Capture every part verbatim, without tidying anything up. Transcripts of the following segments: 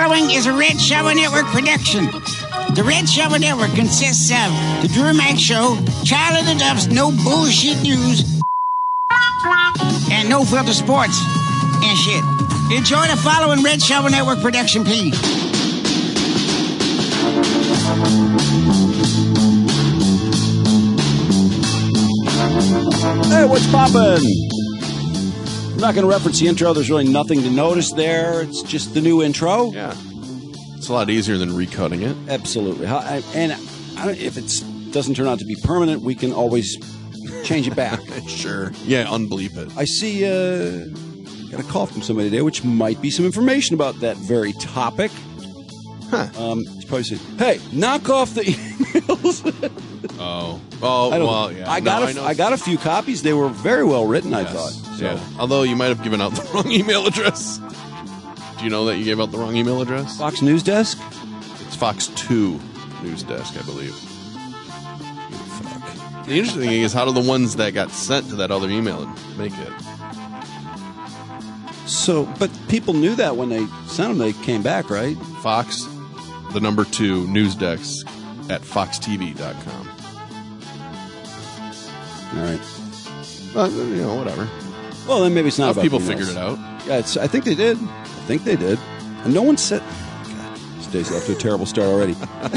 following is a Red Shovel Network production. The Red Shovel Network consists of The Drew Mack Show, Charlie the Duff's No Bullshit News, and No Filter Sports and shit. Enjoy the following Red Shovel Network production, please. Hey, what's poppin'? I'm not going to reference the intro. There's really nothing to notice there. It's just the new intro. Yeah. It's a lot easier than recutting it. Absolutely. I, and I, if it doesn't turn out to be permanent, we can always change it back. Sure. Yeah, unbleep it. I see uh, got a call from somebody today, which might be some information about that very topic. Huh. Um, he's probably saying, hey, knock off the emails. oh. Oh, I well, yeah. I got, no, a, I, know. I got a few copies. They were very well written, yes. I thought. So. Yeah. Although you might have given out the wrong email address. Do you know that you gave out the wrong email address? Fox News Desk? It's Fox two News Desk, I believe. Fuck. The interesting thing is, how do the ones that got sent to that other email make it? So, but people knew that when they sent them, they came back, right? Fox, the number two, News Desk at fox t v dot com. All right. Well, you know, whatever. Well, then maybe it's not Enough about people emails. figured it out. Yeah, it's, I think they did. I think they did. And no one said... God, this day's off to a terrible start already.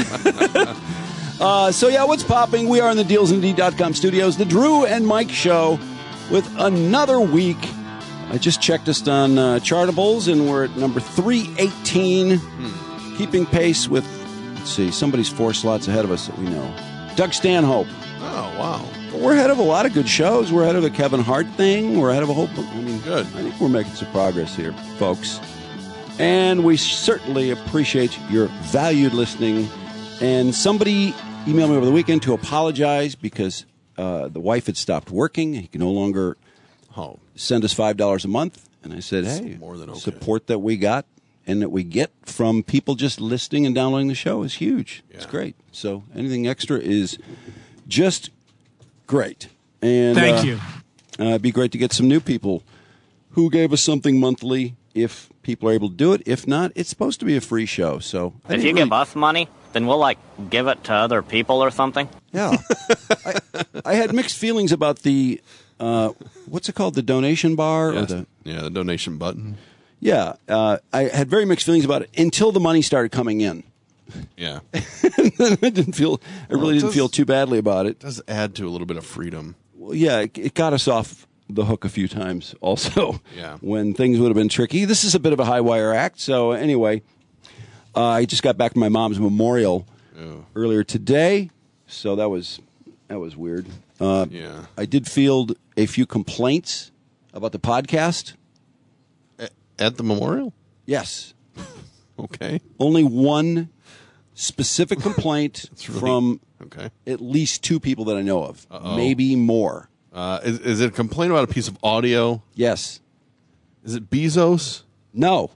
uh, so, yeah, what's popping? We are in the deals indeed dot com studios, the Drew and Mike Show, with another week. I just checked us on uh, Chartables, and we're at number three eighteen, hmm. keeping pace with, let's see, somebody's four slots ahead of us that we know. Doug Stanhope. Oh, wow. But we're ahead of a lot of good shows. We're ahead of the Kevin Hart thing. We're ahead of a whole... I mean, good. I think we're making some progress here, folks. And we certainly appreciate your valued listening. And somebody emailed me over the weekend to apologize because uh, the wife had stopped working. He can no longer oh. send us five dollars a month. And I said, That's hey, more than okay. support that we got and that we get from people just listening and downloading the show is huge. Yeah. It's great. So anything extra is just great. And Thank uh, you. Uh, it'd be great to get some new people who gave us something monthly if people are able to do it. If not, it's supposed to be a free show. So if you really... give us money, then we'll, like, give it to other people or something. Yeah. I, I had mixed feelings about the, uh, what's it called, the donation bar? Yes. Or the, yeah, the donation button. Yeah. Uh, I had very mixed feelings about it until the money started coming in. Yeah. I didn't feel. I really well, didn't does, feel too badly about it. It does add to a little bit of freedom. Well, yeah, it, it got us off the hook a few times also. Yeah. When things would have been tricky. This is a bit of a high wire act. So anyway, uh, I just got back from my mom's memorial oh. earlier today. So that was that was weird. Uh, yeah. I did field a few complaints about the podcast. At, at the memorial? Yes. Okay. Only one specific complaint really, from okay. at least two people that I know of. Uh-oh. Maybe more. Uh, is, is it a complaint about a piece of audio? Yes. Is it Bezos? No.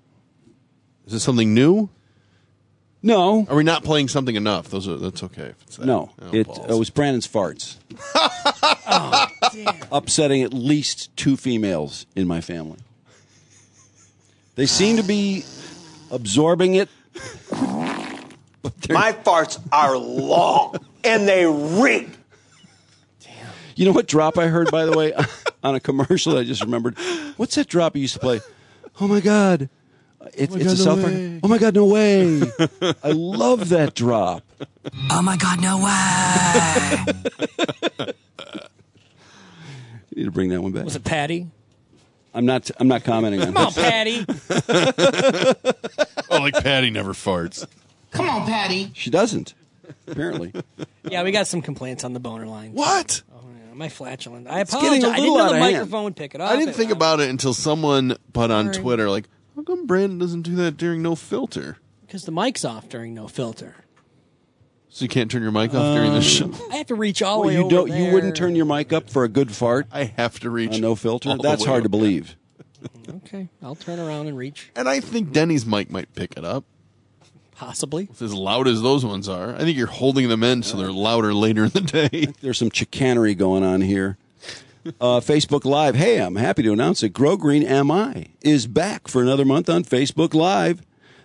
Is it something new? No. Are we not playing something enough? Those are that's okay. If it's that. No. Oh, it, it was Brandon's farts. Oh, damn. Upsetting at least two females in my family. They seem to be absorbing it. My farts are long, and they ring. Damn. You know what drop I heard, by the way, on a commercial I just remembered? What's that drop you used to play? Oh, my God. It, oh my it's God, a no South Park. way. Oh, my God, no way. I love that drop. Oh, my God, no way. You need to bring that one back. Was it Patty? I'm not. I'm not commenting on Come on, this. Patty. Oh, like Patty never farts. Come on, Patty. She doesn't. Apparently. Yeah, we got some complaints on the boner line. What? Oh, yeah, my flatulent. I It's getting apologize. a I didn't little know out the of hand. microphone would pick it up. I didn't think about it until someone put on Sorry. Twitter, like, how come Brandon doesn't do that during No Filter? Because the mic's off during No Filter. So you can't turn your mic off during the show? I have to reach all the Well, way you over don't. there. You wouldn't turn your mic up for a good fart I have to reach on no filter. all the That's way hard to over. believe. Okay, I'll turn around and reach. And I think Denny's mic might pick it up. Possibly. It's as loud as those ones are. I think you're holding them in so they're louder later in the day. There's some chicanery going on here. Uh, Facebook Live. Hey, I'm happy to announce that Grow Green M I is back for another month on Facebook Live.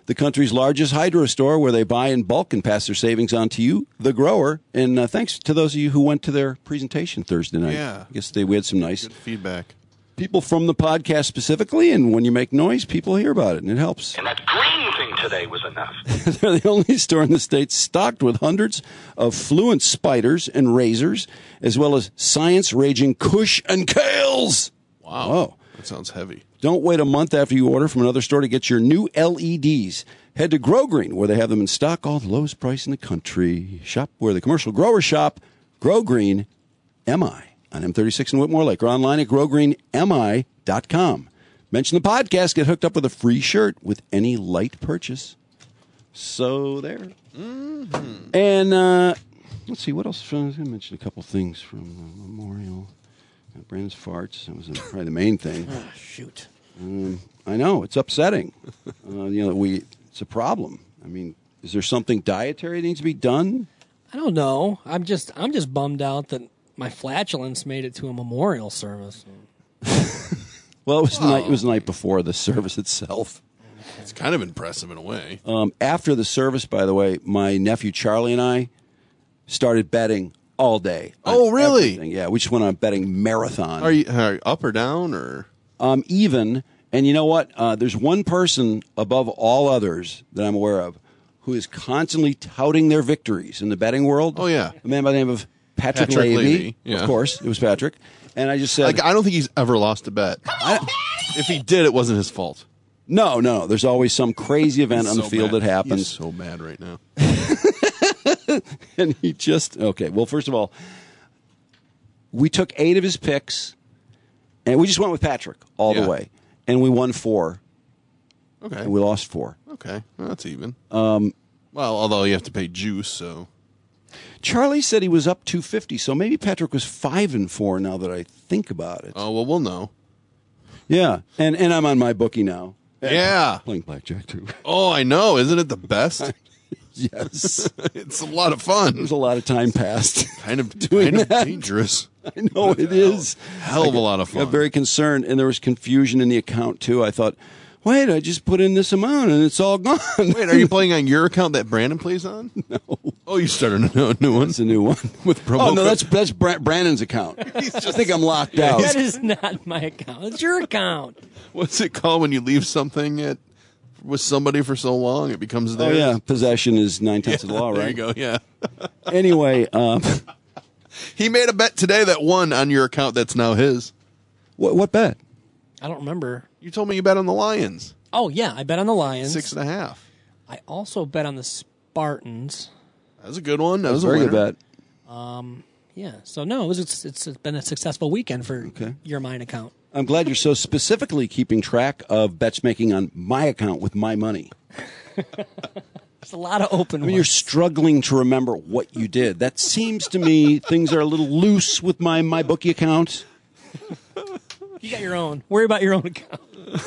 the country's largest hydro store, where they buy in bulk and pass their savings on to you, the grower. And uh, thanks to those of you who went to their presentation Thursday night. Yeah. I guess they, we had some nice Good feedback. people from the podcast specifically, and when you make noise, people hear about it, and it helps. And that green thing today was enough. They're the only store in the state stocked with hundreds of Fluent spiders and razors, as well as science-raging Kush and Kales. Wow. Whoa. That sounds heavy. Don't wait a month after you order from another store to get your new L E Ds. Head to Grow Green, where they have them in stock, all the lowest price in the country. Shop where the commercial growers shop. Grow Green, M I, on M thirty-six in Whitmore Lake, or online at grow green m i dot com. Mention the podcast, get hooked up with a free shirt with any light purchase. So there. Mm-hmm. And uh, let's see, what else? I was going to mention a couple things from the Memorial. Uh, Brandon's farts. That was probably the main thing. Oh, shoot. Um, I know, it's upsetting. uh, you know, we it's a problem. I mean, is there something dietary that needs to be done? I don't know. I'm just I'm just bummed out that my flatulence made it to a memorial service. Well, it was the Oh. night. It was the night before the service itself. It's kind of impressive in a way. Um, after the service, by the way, my nephew Charlie and I started betting all day. on Oh, really? everything. Yeah, we just went on a betting marathon. Are you, are you up or down or? Um, even, and you know what? Uh, there's one person above all others that I'm aware of who is constantly touting their victories in the betting world. Oh, yeah. A man by the name of Patrick, Patrick Leahy. Leahy, yeah. Of course, it was Patrick. And I just said, Like, I don't think he's ever lost a bet. If he did, it wasn't his fault. no, no. There's always some crazy event He's on the so field mad. that happens. He's so mad right now. And he just, okay, well, first of all, we took eight of his picks, and we just went with Patrick all Yeah. the way. And we won four, Okay. and we lost four. Okay. Well, that's even. Um, well, although you have to pay juice, so. Charlie said he was up two fifty, so maybe Patrick was five and four now that I think about it. Oh, well, we'll know. Yeah, and, and I'm on my bookie now. Yeah. Playing blackjack, too. Oh, I know. Isn't it the best? Yes. It's a lot of fun. There's a lot of time passed. Kind of, doing kind of that. dangerous. I know it is. Hell of a lot of I fun. got very concerned, and there was confusion in the account, too. I thought, wait, I just put in this amount, and it's all gone. Wait, are you playing on your account that Brandon plays on? No. Oh, you started a new, new one? It's a new one. With promo Oh, no, code. that's that's Bra- Brandon's account. I think I'm locked out. That is not my account. It's your account. What's it called when you leave something at with somebody for so long it becomes Oh, theirs? yeah. Possession is nine-tenths of the law, right? There you go, yeah. Anyway, um, He made a bet today that won on your account that's now his. what, what bet? I don't remember. You told me you bet on the Lions. Oh, yeah. I bet on the Lions. Six and a half. I also bet on the Spartans. That was a good one. That was a Very good winner. bet. Yeah. So, no, it was, it's, it's been a successful weekend for Okay. your mine account. I'm glad you're so specifically keeping track of bets making on my account with my money. There's a lot of open I mean, you're ones. struggling to remember what you did. That seems to me things are a little loose with my my bookie account. You got your own. Worry about your own account.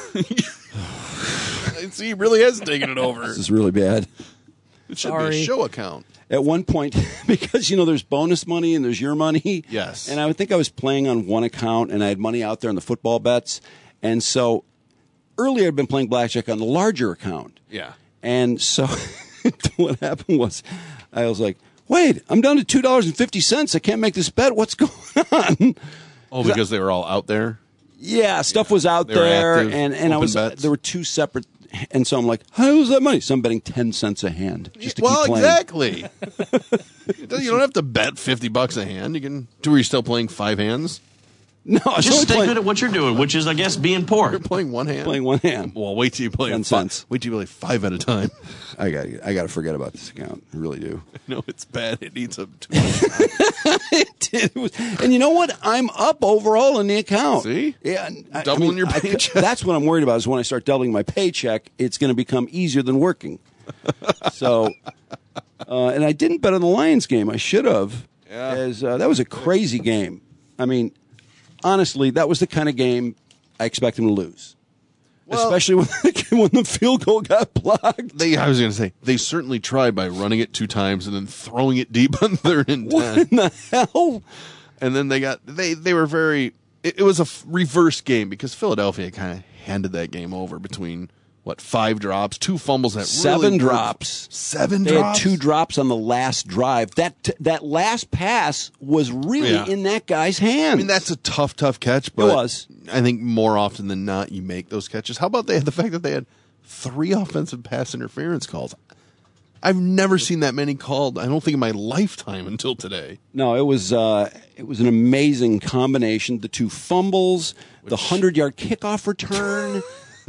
See, he really has taken it over. This is really bad. It should be Sorry. a show account. At one point, because, you know, there's bonus money and there's your money. Yes. And I would think I was playing on one account and I had money out there in the football bets. And so earlier I'd been playing blackjack on the larger account. Yeah. And so what happened was I was like, wait, I'm down to two dollars and fifty cents. I can't make this bet. What's going on? Oh, because they were all out there? Yeah, stuff was out They were there, active, and, and I open was bets. there were two separate, and so I'm like, how was that money? So I'm betting ten cents a hand just to well, keep playing. exactly. You don't have to bet fifty bucks a hand. You can. Do are you still playing five hands? No, I was Just only stay playing, good at what you're doing, which is, I guess, being poor. You're playing one hand. playing one hand. Well, wait till you play ten five. cents. Wait till you play five at a time. I got I got to forget about this account. I really do. No, it's bad. It needs a. Too It was- and you know what? I'm up overall in the account. See? Yeah, and I- I Doubling mean, your I- paycheck. that's what I'm worried about. Is when I start doubling my paycheck, it's going to become easier than working. So, uh, and I didn't bet on the Lions game. I should have. Yeah. As uh, that was a crazy game. I mean, honestly, that was the kind of game I expect him to lose. Well- Especially when when the field goal got blocked. They, I was going to say, they certainly tried by running it two times and then throwing it deep on third and What ten. in the hell? And then they got, they, they were very, it, it was a f- reverse game because Philadelphia kind of handed that game over between, what, five drops, two fumbles that Seven really drops. Seven They drops? had two drops on the last drive. That that last pass was really Yeah. in that guy's hands. I mean, that's a tough, tough catch, but was. I think more often than not you make those catches. How about they had the fact that they had three offensive pass interference calls? I've never seen that many called, I don't think in my lifetime until today. No, it was uh, it was an amazing combination. The two fumbles, the hundred-yard kickoff return.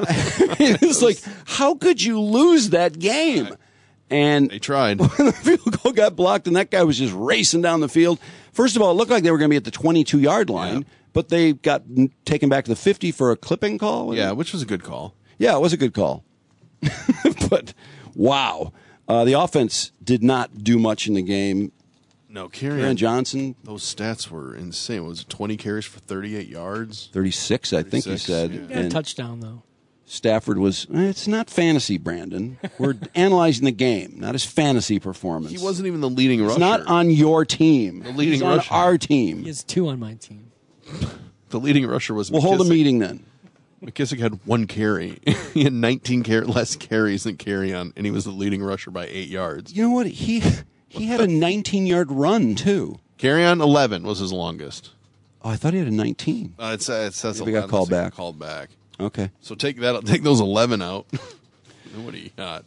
It was like, how could you lose that game? And They tried. the field goal got blocked, and that guy was just racing down the field. First of all, it looked like they were going to be at the twenty-two-yard line, Yeah. but they got taken back to the fifty for a clipping call. was Yeah, it? which was a good call. Yeah, it was a good call. But, wow. Uh, the offense did not do much in the game. No, Aaron Kerryon, Johnson, those stats were insane. Was it twenty carries for thirty-eight yards? thirty-six, I think he thirty-six, said. yeah. Got a And touchdown, though. Stafford was, eh, it's not fantasy, Brandon. We're analyzing the game, not his fantasy performance. He wasn't even the leading rusher. It's not on your team. The leading He's on rusher. our team. He has two on my team. The leading rusher was We'll hold a McKissick. meeting then. McKissick had one carry. He had nineteen car- less carries than Kerryon, and he was the leading rusher by eight yards. You know what? He he had a nineteen-yard run, too. Kerryon, eleven was his longest. Oh, I thought he had a nineteen. Uh, it's, uh, it says Maybe got eleven, called so he back. Called back. Okay. So take that. Take those eleven out. And what do you got?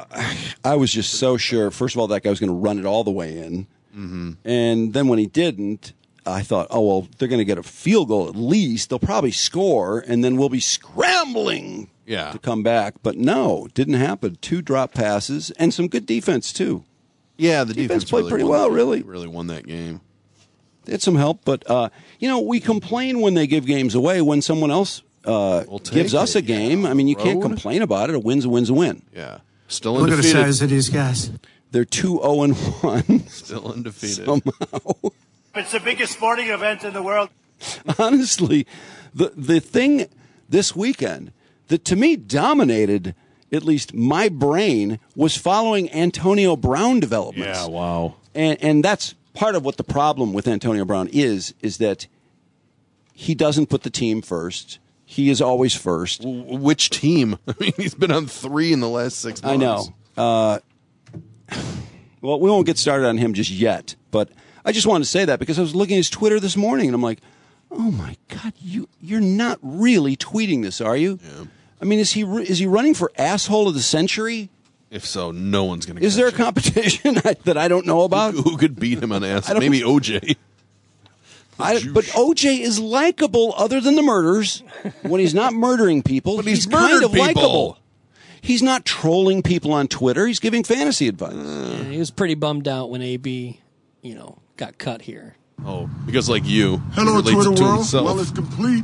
I was just so sure. First of all, that guy was going to run it all the way in. Mm-hmm. And then when he didn't, I thought, oh, well, they're going to get a field goal at least. They'll probably score, and then we'll be scrambling Yeah. to come back. But no, didn't happen. Two drop passes and some good defense, too. Yeah, the Defense defense, played really pretty won well, that- really. Really won that game. They had some help, but, uh, you know, we complain when they give games away when someone else uh, We'll take gives us it, a game. yeah. I mean, you can't Road. complain about it. A win's a win's a win. Yeah. Still Look at the undefeated. size of these guys. They're two oh and one Still undefeated. somehow. It's the biggest sporting event in the world. Honestly, the the thing this weekend that to me dominated at least my brain was following Antonio Brown developments. wow. And and that's part of what the problem with Antonio Brown is is that he doesn't put the team first. He is always first. W- Which team? I mean, he's been on three in the last six months. I know. Uh, well, we won't get started on him just yet, but I just wanted to say that because I was looking at his Twitter this morning and I'm like, oh my God, you you're not really tweeting this, are you? Yeah. I mean, is he is he running for asshole of the century? If so, no one's going to. Is there a competition that I don't know about? Who could beat him on ass? I don't- Maybe O J. I, but O J is likable other than the murders. When he's not murdering people, But he's kind murdered of people. likable. He's not trolling people on Twitter. He's giving fantasy advice. Yeah, he was pretty bummed out when A B, you know, got cut here. Oh, because like you, Hello, he relates Twitter it to world. himself. Well, it's complete.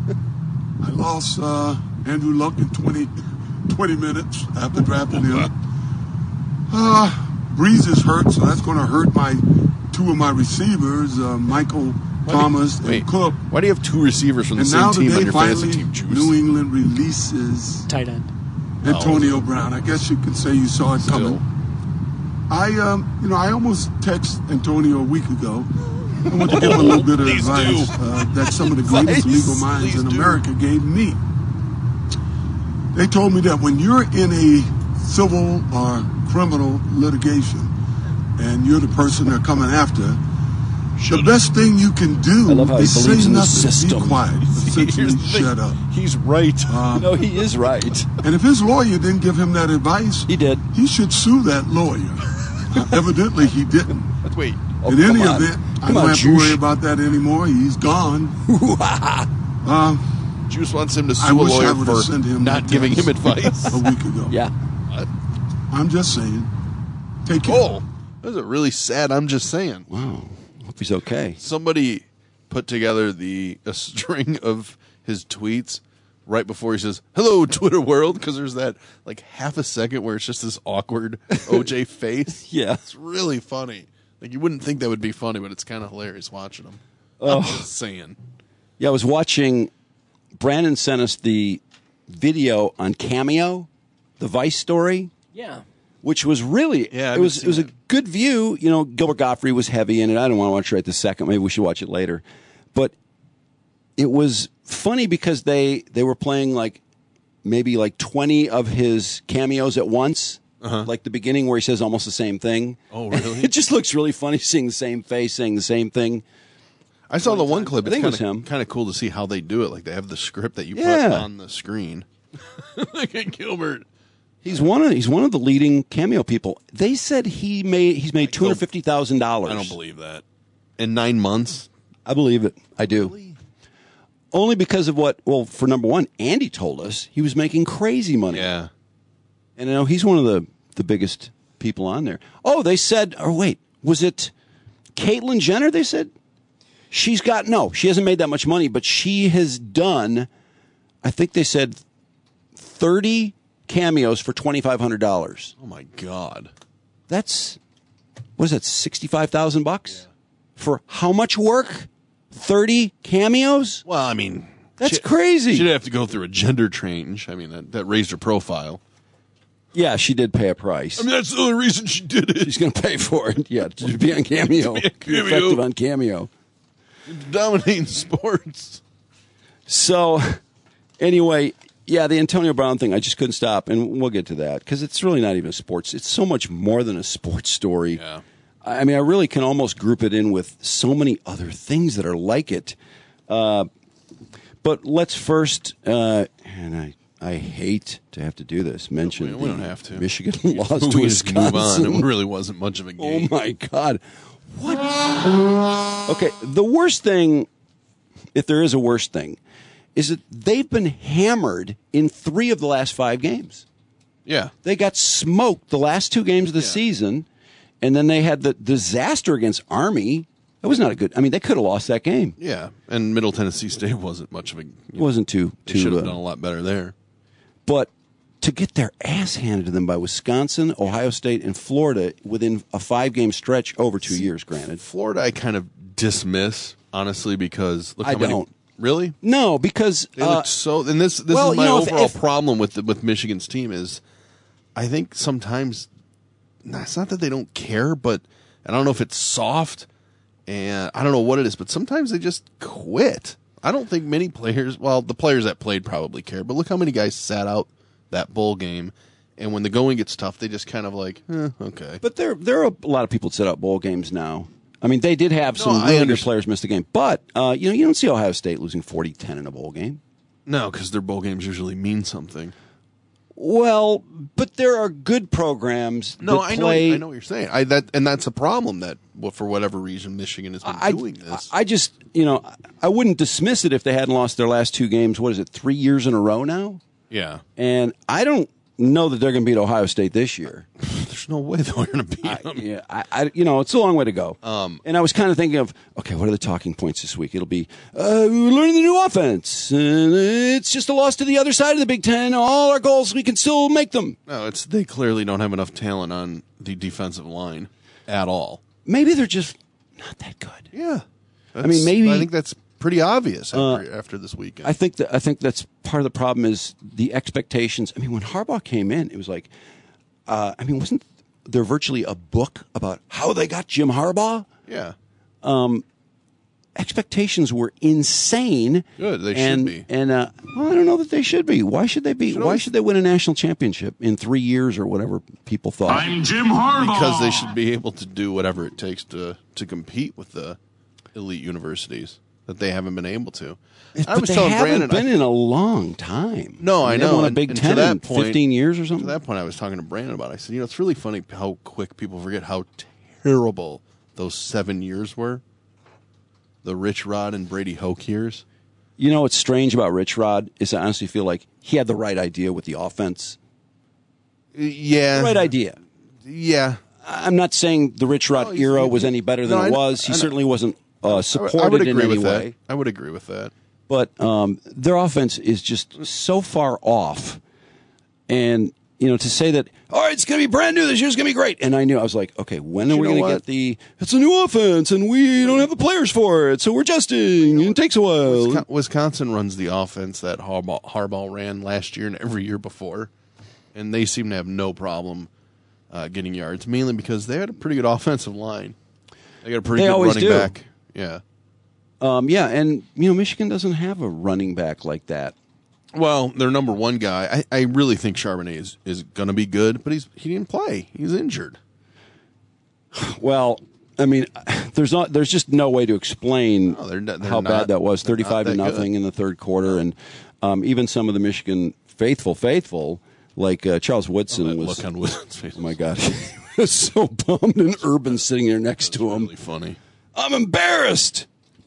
I lost uh, Andrew Luck in twenty, twenty minutes after drafting him. Uh, Breeze is hurt, so that's going to hurt my two of my receivers, uh, Michael Thomas and Wait, Cook. why do you have two receivers from the And same now team on today, your finally, fantasy team, Juice? New England releases Tight end. Antonio Brown. I guess you could say you saw it Still. coming. I, um, you know, I almost texted Antonio a week ago. I want to give him a little bit of Please advice do. uh, that some of the greatest Advice, legal minds please in do. America gave me. They told me that when you're in a civil or criminal litigation and you're the person they're coming after, the best thing you can do I love how he is say believes in the nothing, system. be quiet, essentially Here's the thing. shut up. He's right. Uh, No, he is right. and if his lawyer didn't give him that advice, He did. he should sue that lawyer. Uh, evidently, he didn't. Wait, Oh, In any come on. event, I Come don't on, have to Juice. worry about that anymore. He's gone. uh, Juice wants him to I sue a wish I lawyer would have for sent him not that giving him text advice. a week ago. Yeah. I'm just saying. Take care. Oh, that was a really sad. I'm just saying. Wow. Hope he's okay. Somebody put together the a string of his tweets right before he says "Hello, Twitter world," because there's that like half a second where it's just this awkward O J face. Yeah. It's really funny. Like you wouldn't think that would be funny, but it's kind of hilarious watching him. I'm just saying. Yeah, I was watching. Brandon sent us the video on Cameo, the Vice story, Yeah. which was really Yeah, I it was haven't it was a seen good view. You know, Gilbert Gottfried was heavy in it. I don't want to watch it right this second. Maybe we should watch it later. But it was funny because they they were playing like maybe like twenty of his cameos at once. Uh-huh. Like the beginning where he says almost the same thing. Oh, really? It just looks really funny seeing the same face, saying the same thing. I saw the one clip. I think it's it was him. Kind of cool to see how they do it. Like they have the script that you Yeah. put on the screen. Look at Gilbert. He's one of he's one of the leading cameo people. They said he made he's made two hundred fifty thousand dollars. I don't believe that. In nine months? I believe it. I do. Really? Only because of what? Well, for number one, Andy told us he was making crazy money. Yeah. And I know he's one of the, the biggest people on there. Oh, they said, or wait, was it Caitlyn Jenner? They said she's got, no, she hasn't made that much money, but she has done, I think they said thirty cameos for twenty-five hundred dollars. Oh, my God. That's, what is that, sixty-five thousand bucks? For how much work? thirty cameos? Well, I mean, That's she, crazy. She'd have to go through a gender change. I mean, that, that raised her profile. Yeah, she did pay a price. I mean, that's the only reason she did it. She's going to pay for it. Yeah, to be on Cameo. To be on Be effective on Cameo. Dominating sports. So, anyway, yeah, the Antonio Brown thing, I just couldn't stop. And we'll get to that because it's really not even a sports. It's so much more than a sports story. Yeah. I mean, I really can almost group it in with so many other things that are like it. Uh, but let's first, uh, and I, I hate to have to do this, mention we, we don't have to. Michigan lost to We just move on. Wisconsin. It really wasn't much of a game. Oh, my God. What? Okay, the worst thing, if there is a worst thing, is that they've been hammered in three of the last five games. Yeah. They got smoked the last two games of the Yeah. season, and then they had the disaster against Army. That was not a good. I mean, they could have lost that game. Yeah. And Middle Tennessee State wasn't much of a. It wasn't too. They too should have uh, done a lot better there. But to get their ass handed to them by Wisconsin, Ohio State, and Florida within a five-game stretch over two years, granted. Florida, I kind of dismiss, honestly, because look I how many. don't. Really? No, because They uh, look so. And this this well, is my you know, if- overall if- problem with the, with Michigan's team is, I think sometimes it's not that they don't care, but I don't know if it's soft, and I don't know what it is, but sometimes they just quit. I don't think many players. Well, the players that played probably care, but look how many guys sat out that bowl game, and when the going gets tough, they just kind of like, eh, okay. But there, there are a lot of people that set up bowl games now. I mean, they did have some No, I really good understand. players miss the game, but uh, you know, you don't see Ohio State losing forty ten in a bowl game. No, because their bowl games usually mean something. Well, but there are good programs No, that I know. play. I know what you're saying. I that and that's a problem that, well, for whatever reason, Michigan has been I, doing this. I just, you know, I wouldn't dismiss it if they hadn't lost their last two games. What is it, three years in a row now? yeah, And I don't know that they're going to beat Ohio State this year. there's no way they're going to beat I, them. yeah, I, I, you know, it's a long way to go. Um, and I was kind of thinking of, okay, what are the talking points this week? It'll be, uh, we're learning the new offense. And it's just a loss to the other side of the Big Ten. All our goals, we can still make them. No, it's they clearly don't have enough talent on the defensive line at all. Maybe they're just not that good. Yeah, I mean, maybe- I think that's pretty obvious after, Uh, after this weekend. I think that I think that's part of the problem is the expectations. I mean, when Harbaugh came in, it was like, uh, I mean, wasn't there virtually a book about how they got Jim Harbaugh? yeah, Expectations were insane. Good, they should and, be. And uh, well, I don't know that they should be. Why should they be? Should Why always- should they win a national championship in three years or whatever people thought? I'm Jim Harbaugh. because they should be able to do whatever it takes to to compete with the elite universities that they haven't been able to. But I was they telling haven't Brandon, been I, in a long time. No, I They haven't know, won a and- Big and to Ten that in point- fifteen years or to something. that point, I was talking to Brandon about it. I said, you know, it's really funny how quick people forget how terrible those seven years were. The Rich Rod and Brady Hoke years. You know what's strange about Rich Rod is I honestly feel like he had the right idea with the offense. Yeah. The right idea. Yeah. I'm not saying the Rich Rod No, he's- era he- was any better than no, I it know- was. He I know. certainly wasn't uh, I supported would in agree any with way. that. I would agree with that. But um, their offense is just so far off. And, you know, to say that, all right, it's going to be brand new, this year's going to be great. And I knew, I was like, okay, when are You we know going to what? get the, it's a new offense and we don't have the players for it, so we're adjusting, and it takes a while. Wisconsin, Wisconsin runs the offense that Harbaugh, Harbaugh ran last year and every year before, and they seem to have no problem uh, getting yards, mainly because they had a pretty good offensive line. They got a pretty They good always running do. back. Yeah. Um, yeah, and, you know, Michigan doesn't have a running back like that. Well, their number one guy, I, I really think Charbonnet is, is going to be good, but he's he didn't play. He's injured. Well, I mean, there's not there's just no way to explain no, they're, they're how not, bad that was. thirty-five to nothing good. in the third quarter, and um, even some of the Michigan faithful faithful like uh, Charles Woodson oh, was. Look on Woodson's face. Oh my God, he was so bummed, and Urban sitting there next to him. Really funny. I'm embarrassed.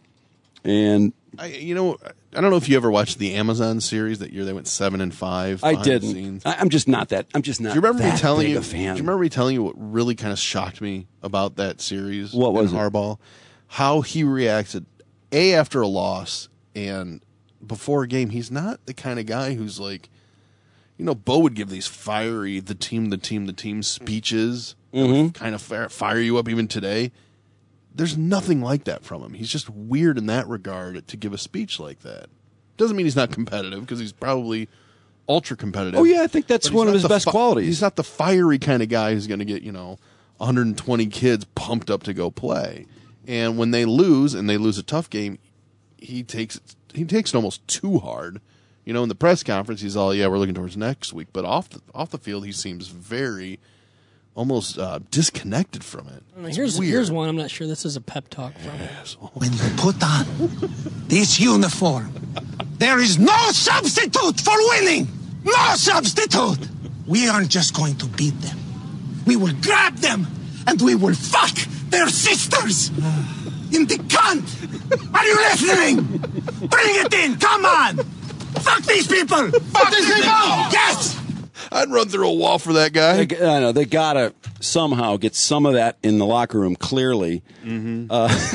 And I, you know, I don't know if you ever watched the Amazon series that year they went seven and five. I didn't. I, I'm just not that. I'm just not. Do you remember that me telling big you? a fan. Do you remember me telling you what really kind of shocked me about that series? What was in it? Harbaugh? How he reacted, a after a loss and before a game. He's not the kind of guy who's like, you know, Bo would give these fiery the team, the team, the team speeches, Mm-hmm. that would kind of fire, fire you up even today. There's nothing like that from him. He's just weird in that regard to give a speech like that. Doesn't mean he's not competitive, because he's probably ultra competitive. Oh yeah, I think that's But one he's of his not the best fi- qualities. He's not the fiery kind of guy who's going to get, you know, one hundred twenty kids pumped up to go play. And when they lose, and they lose a tough game, he takes it, he takes it almost too hard. You know, in the press conference, he's all, yeah, we're looking towards next week. But off the, off the field, he seems very, almost uh, disconnected from it. It's Here's weird. here's one. I'm not sure this is a pep talk from him. When you put on this uniform, there is no substitute for winning. No substitute. We aren't just going to beat them. We will grab them and we will fuck their sisters in the cunt. Are you listening? Bring it in. Come on. Fuck these people. Fuck these people. Yes. I'd run through a wall for that guy. They, I know they gotta somehow get some of that in the locker room. Clearly, Mm-hmm.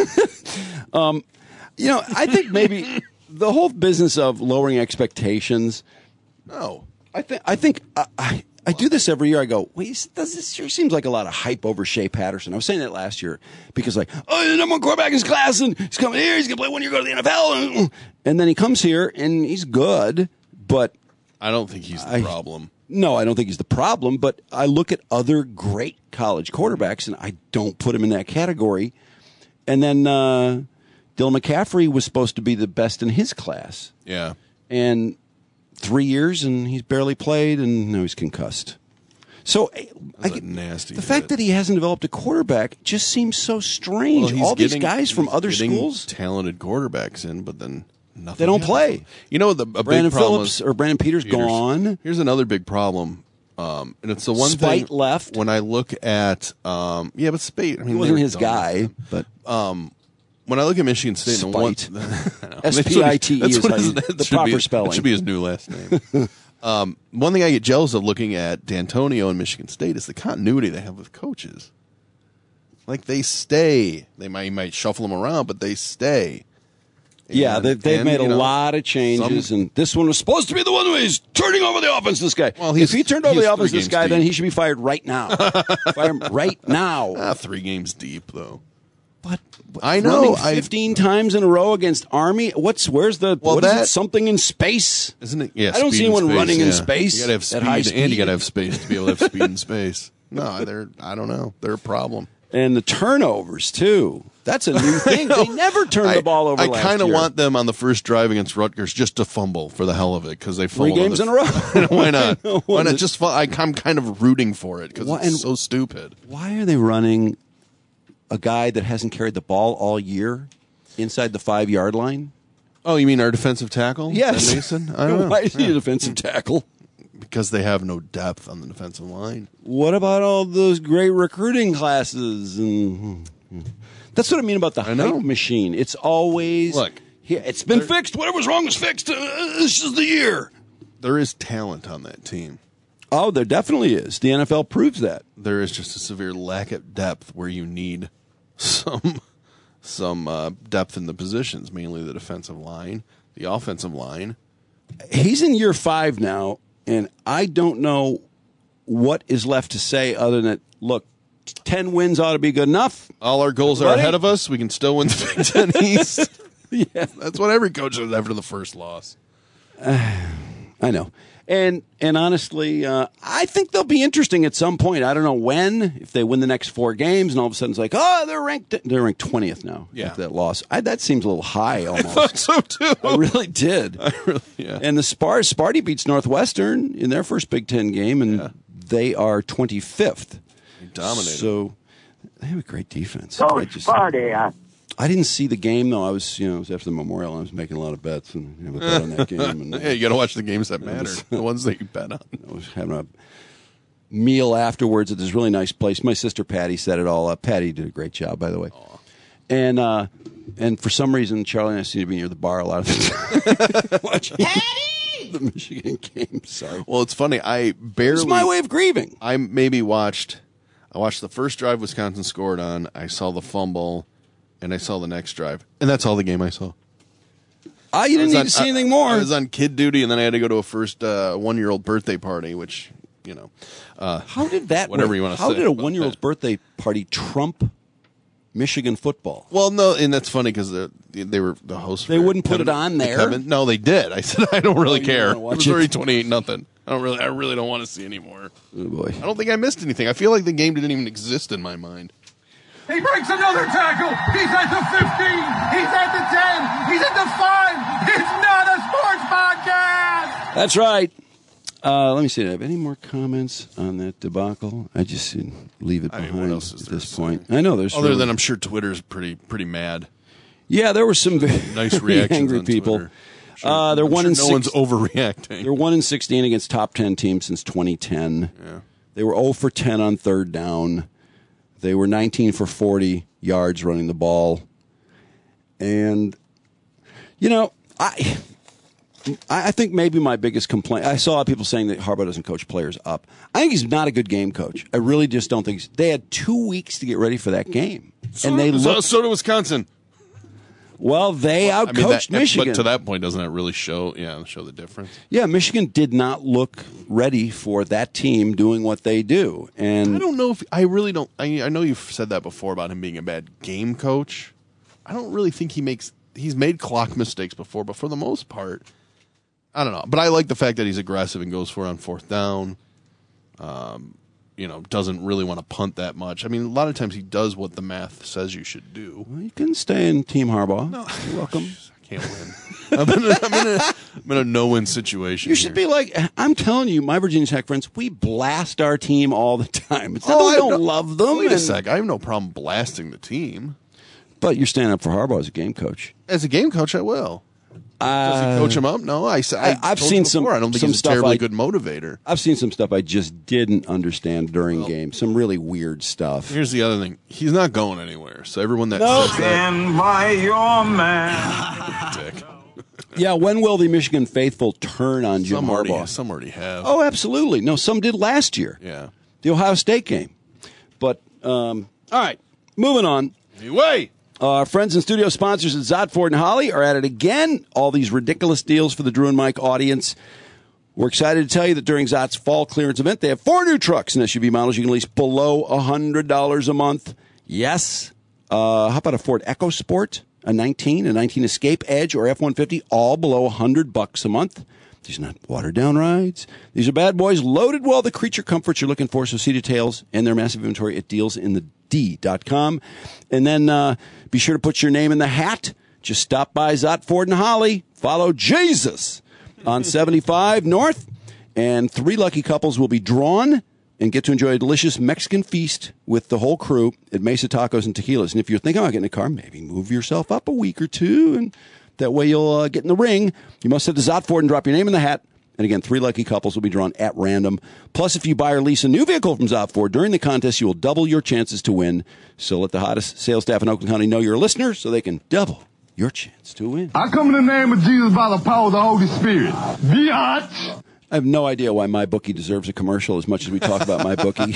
uh, um, you know, I think maybe the whole business of lowering expectations. No, I think I think I, I, I do this every year. I go, wait, does this sure seems like a lot of hype over Shea Patterson? I was saying that last year because, like, oh, the number one quarterback in his class, and he's coming here. He's gonna play one year, go to the N F L, and then he comes here and he's good, but I don't think he's the I, problem. No, I don't think he's the problem, but I look at other great college quarterbacks, and I don't put him in that category. And then uh, Dylan McCaffrey was supposed to be the best in his class. Yeah. And three years, and he's barely played, and now he's concussed. So I get, nasty the hit. fact that he hasn't developed a quarterback just seems so strange. Well, he's All getting- these guys from he's other getting schools, talented quarterbacks in, but then nothing they don't happens. play. You know, the a Brandon big problem Phillips is- or Brandon Peters Peters. gone. Here's another big problem, um, and it's the one Spite thing left. when I look at, um, yeah, but Spate. I mean, He wasn't they're his done guy, with him. but um, when I look at Michigan State, and one, Spite. I know. S P I T E That's is what how his- you- that the should proper be- spelling. That should be his new last name. um, one thing I get jealous of looking at D'Antonio and Michigan State is the continuity they have with coaches. Like, they stay. They might, you might shuffle them around, but they stay. Yeah, And- they've, they've and, made a you know, lot of changes, some- and this one was supposed to be the one where he's turning over the offense. This guy. Well, if he's- he turned over he's the offense, three this games guy, then deep. he should be fired right now. Fire him right now. Ah, three games deep, though. But I know. running I, fifteen times in a row against Army. What's where's the Well, what is that- it? Something in space? Isn't it? Yeah, I don't speed see and anyone space, running in yeah. space You gotta have at speed, high and you speed. gotta have space to be able to have speed in space. No, they're. I don't know. They're a problem. And the turnovers too. That's a new thing. They never turned the ball over. I last kind of year. want them on the first drive against Rutgers just to fumble for the hell of it, because they three fumbled games on in a the- row. Why not? I know. Why not? Just fu- I, I'm kind of rooting for it because Why- it's and- so stupid. Why are they running a guy that hasn't carried the ball all year inside the five yard line? Oh, you mean our defensive tackle? Yes. Ben Mason? I don't know. Why is he Yeah. a defensive tackle? Because they have no depth on the defensive line. What about all those great recruiting classes? And that's what I mean about the I know. hype machine. It's always Look, yeah, it's been fixed. Whatever's wrong is fixed. Uh, this is the year. There is talent on that team. Oh, there definitely is. The N F L proves that. There is just a severe lack of depth where you need some some uh, depth in the positions, mainly the defensive line, the offensive line. He's in year five now, and I don't know what is left to say other than, look, ten wins ought to be good enough. All our goals are Buddy? ahead of us. We can still win the Big Ten East. Yeah, That's what every coach does after the first loss. I know. And and honestly, uh, I think they'll be interesting at some point. I don't know when. If they win the next four games, and all of a sudden it's like, oh, they're ranked. They're ranked twentieth now. Yeah, after that loss. I, that seems a little high. Almost. I thought so too. I really did. I really, yeah. And the Spar Sparty beats Northwestern in their first Big Ten game, and yeah. they are twenty-fifth. They dominated. So they have a great defense. Oh, Sparty. Uh- I didn't see the game though. I was, you know, it was after the Memorial. I was making a lot of bets and you know, bet on that game. And, yeah, you got to watch the games that matter, was, the ones that you bet on. I was having a meal afterwards at this really nice place. My sister Patty set it all up. Patty did a great job, by the way. Aww. And uh, and for some reason, Charlie and I seem to be near the bar a lot of the time watching Patty! the Michigan game. Sorry. Well, it's funny. I barely. It's my way of grieving. I maybe watched. I watched the first drive Wisconsin scored on. I saw the fumble. And I saw the next drive. And that's all the game I saw. Ah, you didn't need on, to see I, anything more. I was on kid duty, and then I had to go to a first uh, one-year-old birthday party, which, you know. Uh, how did that Whatever work? you want to How say. did a one-year-old's birthday party trump Michigan football? Well, no, and that's funny because they were the hosts. They wouldn't put Kevin, it on there? Kevin, no, they did. I said, I don't really oh, care. It was it? already twenty-eight nothing. I don't really, I really don't want to see anymore. Oh, boy. I don't think I missed anything. I feel like the game didn't even exist in my mind. He breaks another tackle. He's at the fifteen. He's at the ten. He's at the five. It's not a sports podcast. That's right. Uh, let me see. Do I have any more comments on that debacle? I just uh, leave it behind I mean, at this point. I know there's other really, than I'm sure Twitter's pretty pretty mad. Yeah, there were some very nice reactions angry on people. Sure, uh, they're I'm one sure in no six, one's overreacting. They're one in sixteen against top ten teams since twenty ten. Yeah. They were zero for ten on third down. They were nineteen for forty yards running the ball. And, you know, I I think maybe my biggest complaint, I saw people saying that Harbaugh doesn't coach players up. I think he's not a good game coach. I really just don't think he's, they had two weeks to get ready for that game. So, and they so, looked, so did Wisconsin. Well, they well, outcoached I mean, that, Michigan. But to that point, doesn't that really show, yeah, show the difference? Yeah, Michigan did not look ready for that team doing what they do. And I don't know if, I really don't, I, I know you've said that before about him being a bad game coach. I don't really think he makes, he's made clock mistakes before, but for the most part, I don't know. But I like the fact that he's aggressive and goes for it on fourth down. Um, you know, doesn't really want to punt that much. I mean, a lot of times he does what the math says you should do. Well, you can stay in Team Harbaugh. No. You're welcome. I can't win. I'm, in a, I'm, in a, I'm in a no-win situation. You should here. be like, I'm telling you, my Virginia Tech friends, we blast our team all the time. It's not oh, that we I don't no, love them. Wait and, a sec. I have no problem blasting the team. But you're standing up for Harbaugh as a game coach. As a game coach, I will. Uh, Does he coach him up? No, I, I, I I've seen some. I don't think some he's a stuff terribly I, good motivator. I've seen some stuff I just didn't understand during well, games. Some really weird stuff. Here's the other thing: he's not going anywhere. So everyone that no. says that, stand by your man. Dick. Yeah, when will the Michigan faithful turn on Jim some Harbaugh? Already, some already have. Oh, absolutely. No, some did last year. Yeah, the Ohio State game. But um, all right, moving on. Anyway. Our uh, friends and studio sponsors at Zotford and Holly are at it again. All these ridiculous deals for the Drew and Mike audience. We're excited to tell you that during Zot's fall clearance event, they have four new trucks and S U V models you can lease below one hundred dollars a month. Yes. Uh, how about a Ford EcoSport, a nineteen, a nineteen Escape, Edge, or F one fifty, all below one hundred bucks a month. These are not watered-down rides. These are bad boys loaded with all the creature comforts you're looking for, so see details and their massive inventory at deals in the D dot com. And then uh, be sure to put your name in the hat. Just stop by Zott Ford and Holly. Follow Jesus on seventy-five North. And three lucky couples will be drawn and get to enjoy a delicious Mexican feast with the whole crew at Mesa Tacos and Tequilas. And if you're thinking about getting a car, maybe move yourself up a week or two, and that way you'll uh, get in the ring. You must head to Zott Ford and drop your name in the hat. And again, three lucky couples will be drawn at random. Plus, if you buy or lease a new vehicle from Zott Ford during the contest, you will double your chances to win. So let the hottest sales staff in Oakland County know you're a listener so they can double your chance to win. I come in the name of Jesus by the power of the Holy Spirit. Biatch! I have no idea why MyBookie deserves a commercial as much as we talk about MyBookie.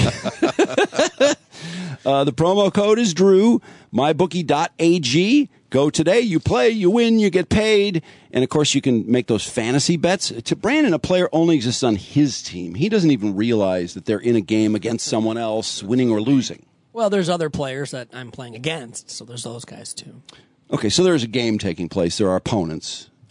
uh, the promo code is Drew, my bookie dot a g. Go today, you play, you win, you get paid. And, of course, you can make those fantasy bets. To Brandon, a player only exists on his team. He doesn't even realize that they're in a game against someone else, winning or losing. Well, there's other players that I'm playing against, so there's those guys, too. Okay, so there's a game taking place. There are opponents.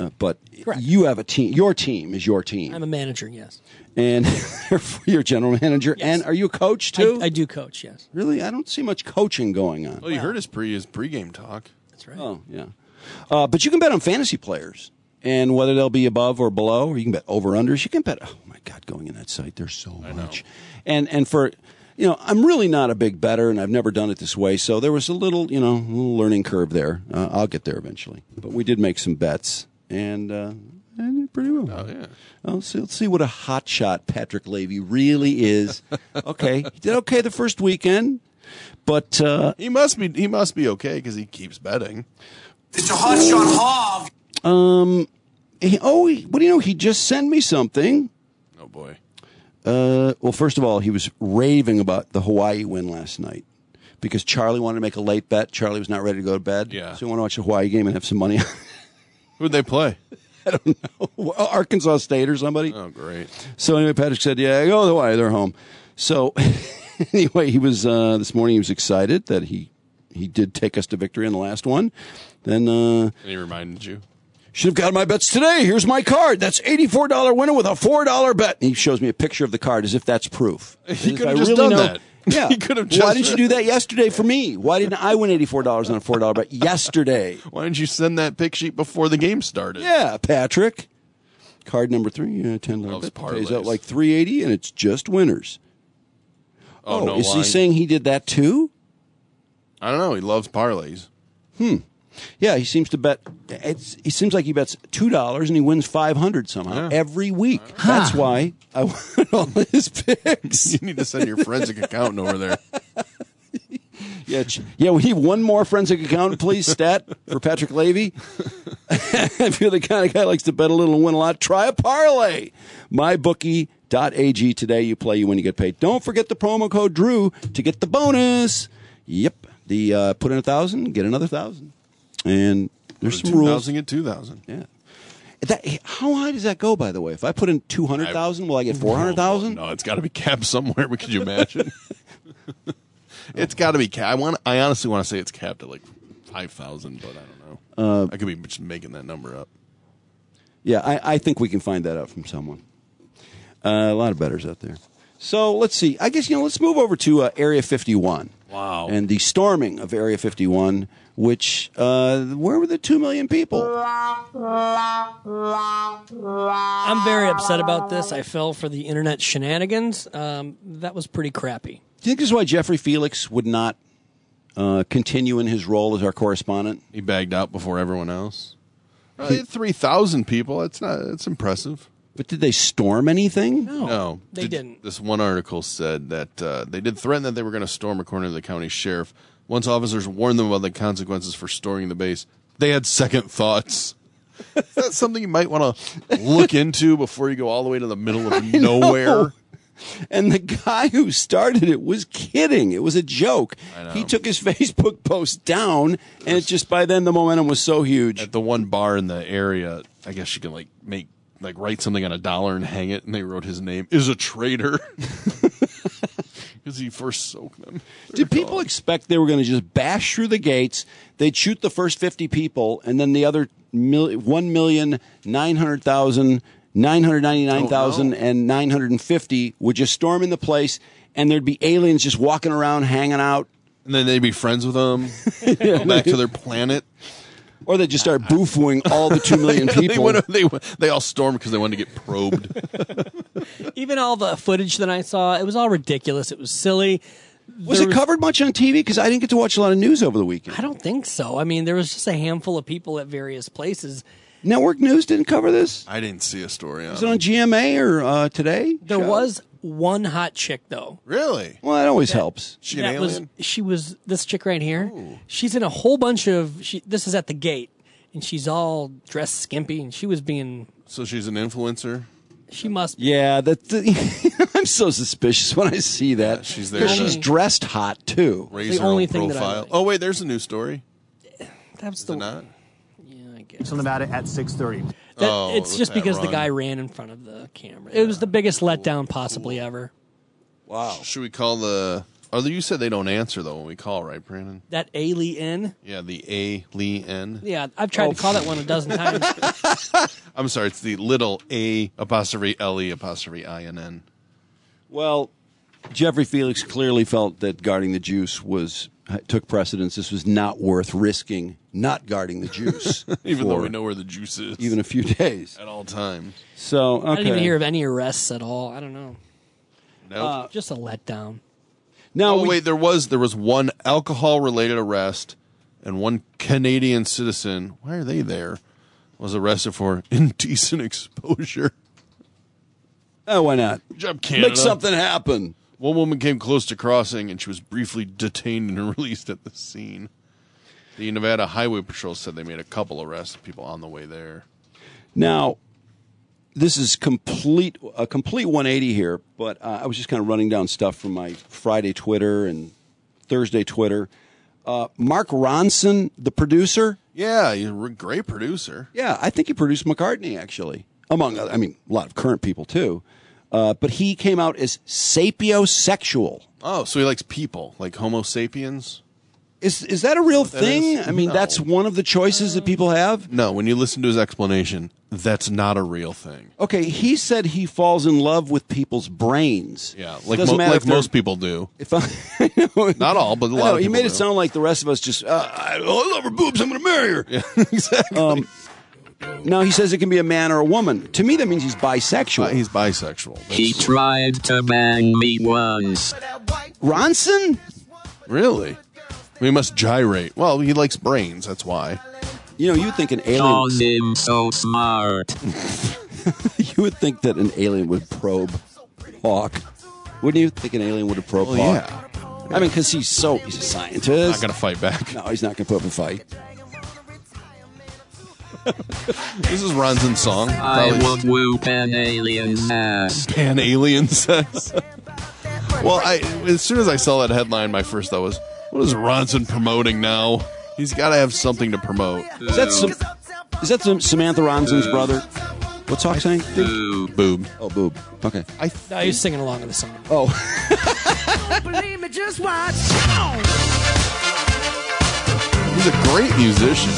Uh, but Correct. you have a team. Your team is your team. I'm a manager, yes. And you're a general manager. Yes. And are you a coach, too? I, I do coach, yes. Really? I don't see much coaching going on. Oh, you heard his pre his pregame talk. That's right. Oh, yeah. Uh, but you can bet on fantasy players and whether they'll be above or below, or you can bet over-unders. You can bet, oh, my God, going in that site, there's so much. And and for, you know, I'm really not a big bettor, and I've never done it this way, so there was a little, you know, little learning curve there. Uh, I'll get there eventually. But we did make some bets, and, uh, and did pretty well. Oh, yeah. Well, so let's see what a hot shot Patrick Leahy really is. Okay, he did okay the first weekend, but uh, He must be he must be okay because he keeps betting. It's a hot shot hog. um, he, oh, he, what do you know? He just sent me something. Oh boy. Uh, well, first of all, he was raving about the Hawaii win last night because Charlie wanted to make a late bet. Charlie was not ready to go to bed, Yeah. so he wanted to watch the Hawaii game and have some money. Who'd they play? I don't know, Arkansas State or somebody. Oh, great. So anyway, Patrick said, "Yeah, go to Hawaii. They're home." So anyway, he was uh, this morning. He was excited that he he did take us to victory in the last one. Then uh, And he reminded you. should have got my bets today. Here's my card. That's eighty-four dollars winner with a four dollars bet. And he shows me a picture of the card as if that's proof. He As could if have I just really done know- that. Yeah. He could have Why just- didn't you do that yesterday for me? Why didn't I win eighty-four dollars on a four dollars bet yesterday? Why didn't you send that pick sheet before the game started? Yeah, Patrick. Card number three, uh, ten dollars Loves bet pays parlays. out like three eighty, and it's just winners. Oh, no is line. he saying he did that too? I don't know. He loves parlays. Yeah, he seems to bet. It's, he seems like he bets two dollars and he wins five hundred somehow Yeah. every week. That's why I want all his picks. You need to send your forensic accountant over there. Yeah, ch- yeah. We need one more forensic accountant, please. Stat for Patrick Leahy. If you're the kind of guy who likes to bet a little and win a lot, try a parlay. my bookie dot a g today. You play, you win, you get paid. Don't forget the promo code Drew to get the bonus. Yep, the uh, put in a thousand, get another thousand, and there's some two rules. thousand get two thousand. Yeah. That, how high does that go, by the way? If I put in two hundred thousand, will I get four hundred thousand? No, it's got to be capped somewhere. Could you imagine? It's got to be capped. I want. I honestly want to say it's capped at like five thousand, but I don't know. Uh, I could be just making that number up. Yeah, I, I think we can find that out from someone. Uh, a lot of bettors out there. So let's see. I guess, you know, let's move over to uh, Area fifty-one. Wow. And the storming of Area fifty-one, which, uh, where were the two million people? I'm very upset about this. I fell for the internet shenanigans. Um, that was pretty crappy. Do you think this is why Jeffrey Felix would not uh, continue in his role as our correspondent? He bagged out before everyone else. Well, they had three thousand people. That's not. That's impressive. But did they storm anything? No, No, they Did- didn't. This one article said that uh, they did threaten that they were going to storm, according to the county sheriff. Once officers warned them about the consequences for storming the base, they had second thoughts. Is that something you might want to look into before you go all the way to the middle of nowhere? And the guy who started it was kidding. It was a joke. I know. He took his Facebook post down, and it just by then the momentum was so huge. At the one bar in the area, I guess you can like make like write something on a dollar and hang it, and they wrote his name is a traitor because he first soaked them. Did people expect they were going to just bash through the gates? They'd shoot the first fifty people, and then the other mil- one million nine hundred thousand nine hundred ninety-nine thousand and nine hundred fifty would just storm in the place, and there'd be aliens just walking around, hanging out, And then they'd be friends with them, go back to their planet. or they'd just start boofooing all the two million they, people. went, they, they all stormed because they wanted to get probed. Even all the footage that I saw, it was all ridiculous. It was silly. Was There it covered much on T V? Because I didn't get to watch a lot of news over the weekend. I don't think so. I mean, there was just a handful of people at various places. Network News didn't cover this? I didn't see a story on Was it on G M A or uh, Today? There Show? was one hot chick, though. Really? Well, that always helps. She an That alien? was she was this chick right here. She's in a whole bunch of. She, this is at the gate, and she's all dressed skimpy, and she was being. So she's an influencer? She must. Yeah, that I'm so suspicious when I see that. Yeah, she's there Because to she's dressed hot too. raise the her only own thing that I profile. like. Oh, wait, there's a new story. That's Is the it not? Yeah, I guess. Something about it at six thirty. That, Oh, it's with just that because the run. guy ran in front of the camera. It was the biggest letdown possibly ever. Wow. Should we call the Oh, you said they don't answer, though, when we call, right, Brandon? That alien. Yeah, the A-Lee-N. Yeah, I've tried Oh. to call that one a dozen times. I'm sorry, it's the little A apostrophe L-E apostrophe I-N-N. Well, Jeffrey Felix clearly felt that guarding the juice was took precedence. This was not worth risking not guarding the juice. Even though for we know where the juice is. even a few days. At all times. So, okay. I didn't even hear of any arrests at all. I don't know. No. Uh, Just a letdown. Now, oh, we- wait, there was there was one alcohol-related arrest, and one Canadian citizen, why are they there, was arrested for indecent exposure. Oh, why not? Good job, Canada. Make something happen. One woman came close to crossing, and she was briefly detained and released at the scene. The Nevada Highway Patrol said they made a couple arrests of people on the way there. Now, this is complete a complete one eighty here, but uh, I was just kind of running down stuff from my Friday Twitter and Thursday Twitter. Uh, Mark Ronson, the producer. Yeah, he's a great producer. Yeah, I think he produced McCartney, actually, among other, I mean, a lot of current people, too. Uh, but he came out as sapiosexual. Oh, so he likes people, like Homo sapiens? Is is that a real that thing? is? I mean, No. that's one of the choices that people have? No, when you listen to his explanation, that's not a real thing. Okay, he said he falls in love with people's brains. Yeah, like, Doesn't mo- matter like if they're- most people do. If I, I know, Not all, but a I lot know, of he people made it do. sound like the rest of us just, uh, I, oh, I love her boobs, I'm going to marry her. Yeah, exactly. Um, now, he says it can be a man or a woman. To me, that means he's bisexual. Uh, he's bisexual. That's- He tried to bang me once. Ronson? Really? He must gyrate. Well, he likes brains, that's why. You know, you would think an alien... Calls him so smart. You would think that an alien would probe Hawk. Wouldn't you think an alien would have probed Well, Hawk? yeah. I mean, because he's so... He's a scientist. Not going to fight back. No, he's not going to put up a fight. This is Ronson's song. I Probably would whoop an alien's ass. pan-alien sex. Well, I as soon as I saw that headline, my first thought was, what is Ronson promoting now? He's got to have something to promote. Is that some... Is that some Samantha Ronson's brother? What's Hawk saying? Boob. Boob. Oh, boob. Okay. I th- No, he's singing along with the song. Oh. He's a great musician.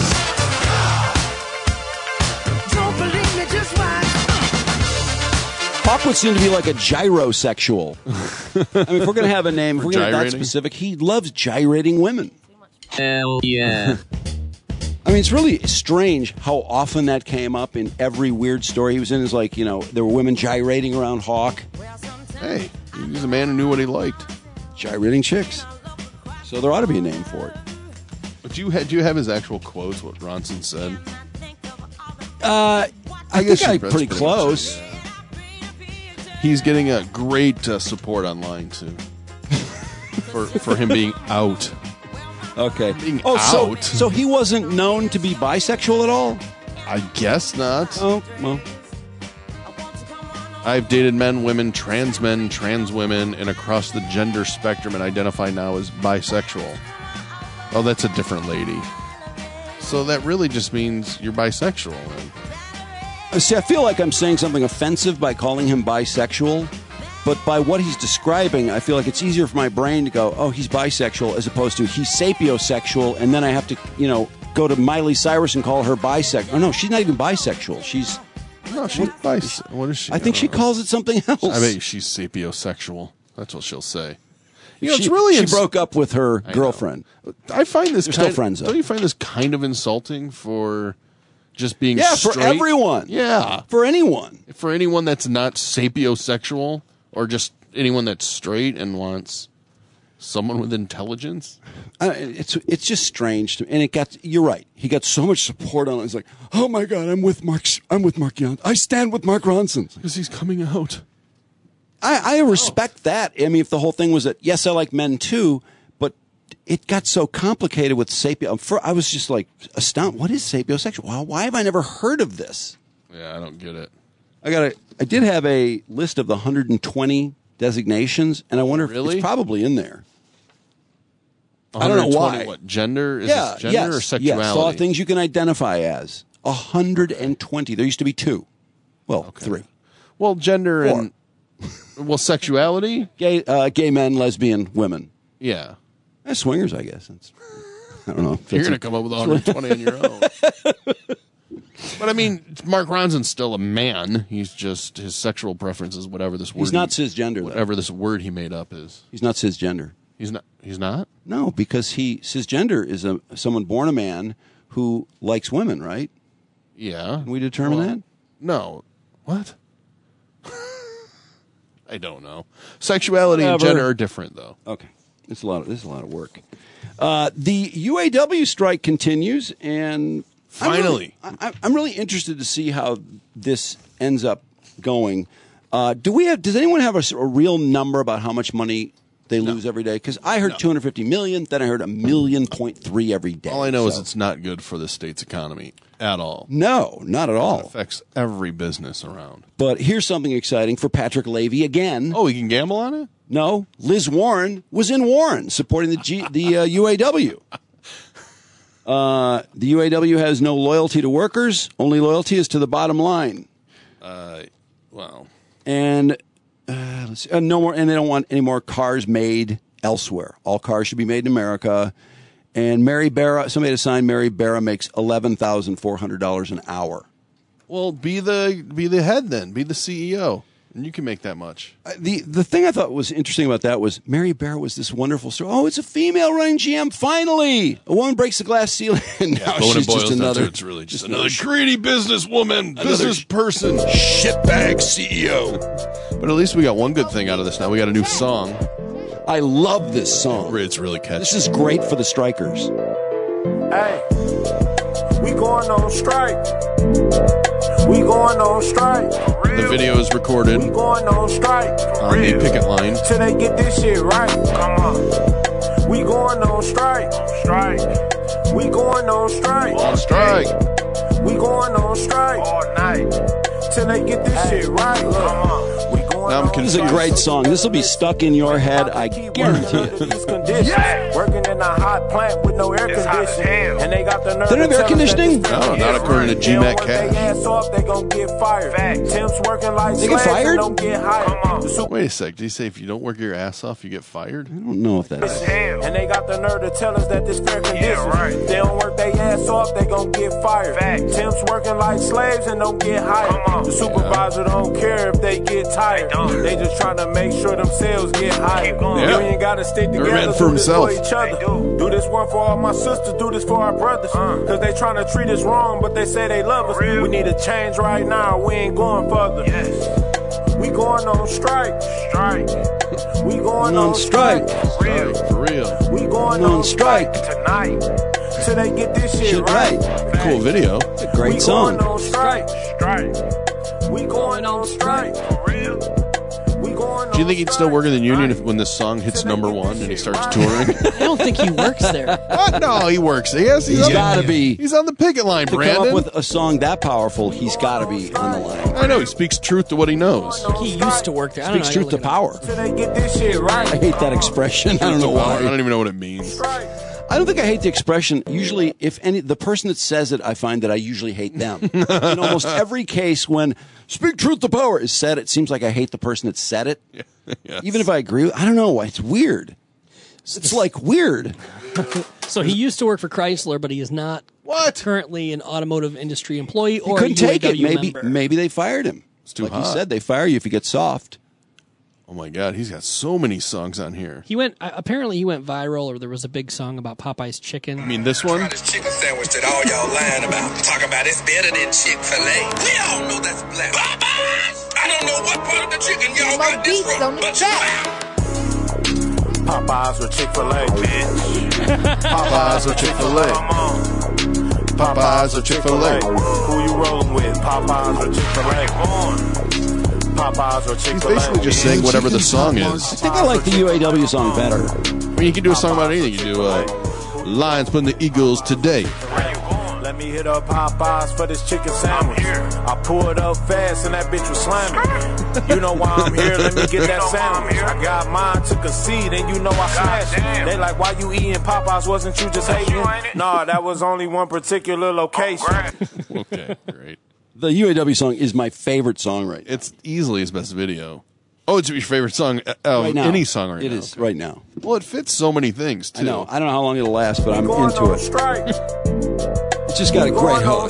Hawk would seem to be like a gyrosexual. I mean, if we're going to have a name, if we're going to be that Gyrating? specific, he loves gyrating women. Hell yeah. I mean, it's really strange how often that came up in every weird story he was in. Is like, you know, there were women gyrating around Hawk, Hey, he's a man who knew what he liked. gyrating chicks. So there ought to be a name for it. But you had, do you have his actual quotes, what Ronson said? Uh, I, guess think I'm that's pretty pretty close. much He's getting a great uh, support online, too. for, for him being out. Okay. Being oh, so out. so he wasn't known to be bisexual at all? I guess not. Oh, well. I've dated men, women, trans men, trans women, and across the gender spectrum and identify now as bisexual. Oh, that's a different lady. So that really just means you're bisexual. Then. Uh, See, I feel like I'm saying something offensive by calling him bisexual, but by what he's describing, I feel like it's easier for my brain to go, oh, he's bisexual, as opposed to he's sapiosexual, and then I have to, you know, go to Miley Cyrus and call her bisexual. Oh, no, she's not even bisexual. She's... No, she's bis. What is she? I think she don't know. calls it something else. I bet she's sapiosexual. That's what she'll say. You know, she, it's really she ins- broke up with her I know. girlfriend. I find this They're kind still friends, though. Don't you find this kind of insulting for just being Yeah, straight? for everyone. Yeah, For anyone. for anyone that's not sapiosexual or just anyone that's straight and wants someone with intelligence. Uh, it's it's just strange to me. And it got, you're right. He got so much support on it. It's like, oh my God, I'm with Mark. I'm with Mark Young. I stand with Mark Ronson. Because he's coming out. I, I respect that. I mean, if the whole thing was that, yes, I like men too, but it got so complicated with sapio. For, I was just like astounded. What is sapiosexual? Why, why have I never heard of this? Yeah, I don't get it. I got a. I did have a list of the one hundred twenty designations, and I wonder if Really? it's probably in there. I don't know one hundred twenty why. What gender is yeah, this gender yes, or sexuality? yes, all things you can identify as. one hundred twenty. There used to be two. Well, Okay. three. Well, gender Four. and well, sexuality. Gay, uh, gay men, lesbian women. Yeah. Eh, swingers, I guess. It's, I don't know. You're going to come up with one hundred twenty on your own. But, I mean, Mark Ronson's still a man. He's just, his sexual preference is whatever this word. He's not he, cisgender, though. Whatever this word he made up is. He's not cisgender. He's not? He's not? No, because he cisgender is a someone born a man who likes women, right? Yeah. Can we determine well, that? No. What? I don't know. Sexuality Whatever. and gender are different, though. Okay. It's a lot of, this is a lot of work. Uh, the U A W strike continues, and finally, I'm really, I, I'm really interested to see how this ends up going. Uh, do we have? Does anyone have a, a real number about how much money they No. lose every day? Because I heard No. two hundred fifty million, then I heard a million point three every day. All I know so. is it's not good for the state's economy at all. No, not at all. It affects every business around. But here's something exciting for Patrick Leahy again. Oh, he can gamble on it? No, Liz Warren was in Warren supporting the G, the uh, U A W. Uh, the U A W has no loyalty to workers. Only loyalty is to the bottom line. Uh, well, And uh, let's see, uh, no more. And they don't want any more cars made elsewhere. All cars should be made in America. And Mary Barra, somebody had to sign. Mary Barra makes eleven thousand four hundred dollars an hour. well, be the be the head then. Be the C E O, and you can make that much. Uh, The the thing I thought was interesting about that was Mary Barra was this wonderful story. Oh, it's a female running G M. Finally, a woman breaks the glass ceiling. And now But when she's it boils just down to another. it, it's really just another greedy businesswoman, Another business person, shitbag C E O. But at least we got one good thing out of this now. We got a new song. I love this song. It's really catchy. This is great for the strikers. Hey, we going on strike. We going on strike. The video is recorded We going on strike. on the picket line. Till they get this shit right. Come on. We going on strike. Strike. We going on strike. On strike. We going on strike. All night. Till they get this shit right. Look. Come on. We going Now I'm on This is a great song. This will be stuck in your head, I guarantee it. these conditions. Working in a hot plant with no air conditioning. And they got the nerve They don't have to air tell us that conditioning? this No, not according to They G don't Mac work their Cash. ass off, they gon' get fired. Temps working like They get slaves and fired? don't get hired. The super- Wait a sec. Did you say if you don't work your ass off, you get fired? I don't know if that's. And they got the nerve to tell us that this fair conditions. They don't work their ass off, they gon' get fired. Temps working like slaves and don't get hired. The supervisor don't care if they get tired. They just trying to make sure themselves get hired. Yeah. You ain't gotta stick Every together. man for do this himself. for each other. Do this one for all my sisters, do this for our brothers. Cause they trying to treat us wrong, but they say they love us. We need a change right now, we ain't going further. We going on strike. Strike. We going On on strike. strike. For real. For real. We going On on strike. strike tonight. Till they get this shit, Shit right. right. Cool video. It's a great we song. going on strike. Strike. We going on strike. For real. We going Do you on think he'd still strike. work in the union if when this song hits number one and he starts touring? I don't think he works there. What? No, he works. Yes, he's, He's on the- got to be. He's on the picket line, To Brandon. come up with a song that powerful, he's got to be on the line. I know he speaks truth to what he knows. He used to work there. I don't Speaks know. truth to power. Till they get this shit right. I hate that expression. I don't know I why. don't even know what it means. Strike. I don't think I hate the expression. Usually, if any, the person that says it, I find that I usually hate them. In almost every case, when "speak truth to power" is said, it seems like I hate the person that said it. Yes. Even if I agree, I don't know. It's weird. It's like weird. So he used to work for Chrysler, but he is not What? currently an automotive industry employee He or couldn't a take it. U A W Maybe, member. maybe they fired him. It's too like hot. you said, they fire you if you get soft. Oh my God, he's got so many songs on here. He went. Uh, apparently, he went viral, or there was a big song about Popeye's chicken. I mean, this one. This chicken sandwich that all y'all lying about. Talking about it's better than Chick-fil-A. We all know that's black. Popeyes! I don't know what part of the chicken y'all got this from, but Popeyes or Chick-fil-A, bitch. Popeyes or Chick-fil-A. Come on. Popeyes or Chick-fil-A. Who you rolling with? Popeyes or Chick-fil-A? Popeyes or He's Chick-fil-A? basically just saying whatever the song I is. think I like the U A W song better. I mean, you can do a song about anything. You do uh, Lions putting the Eagles today. Let me hit up Popeyes for this chicken sandwich. I pulled up fast and that bitch was slamming. You know why I'm here, let me get that sandwich. I got mine, took a seat, and you know I smashed it. They like, why you eating Popeyes? Wasn't you just hating? Nah, that was only one particular location. Okay, great. The U A W song is my favorite song right now. It's easily his best video. Oh, it's your favorite song? Uh, Right now. Any song right It now? is right now. Well, it fits so many things, too. I know. I don't know how long it'll last, but I'm into it. It's just got a great hook.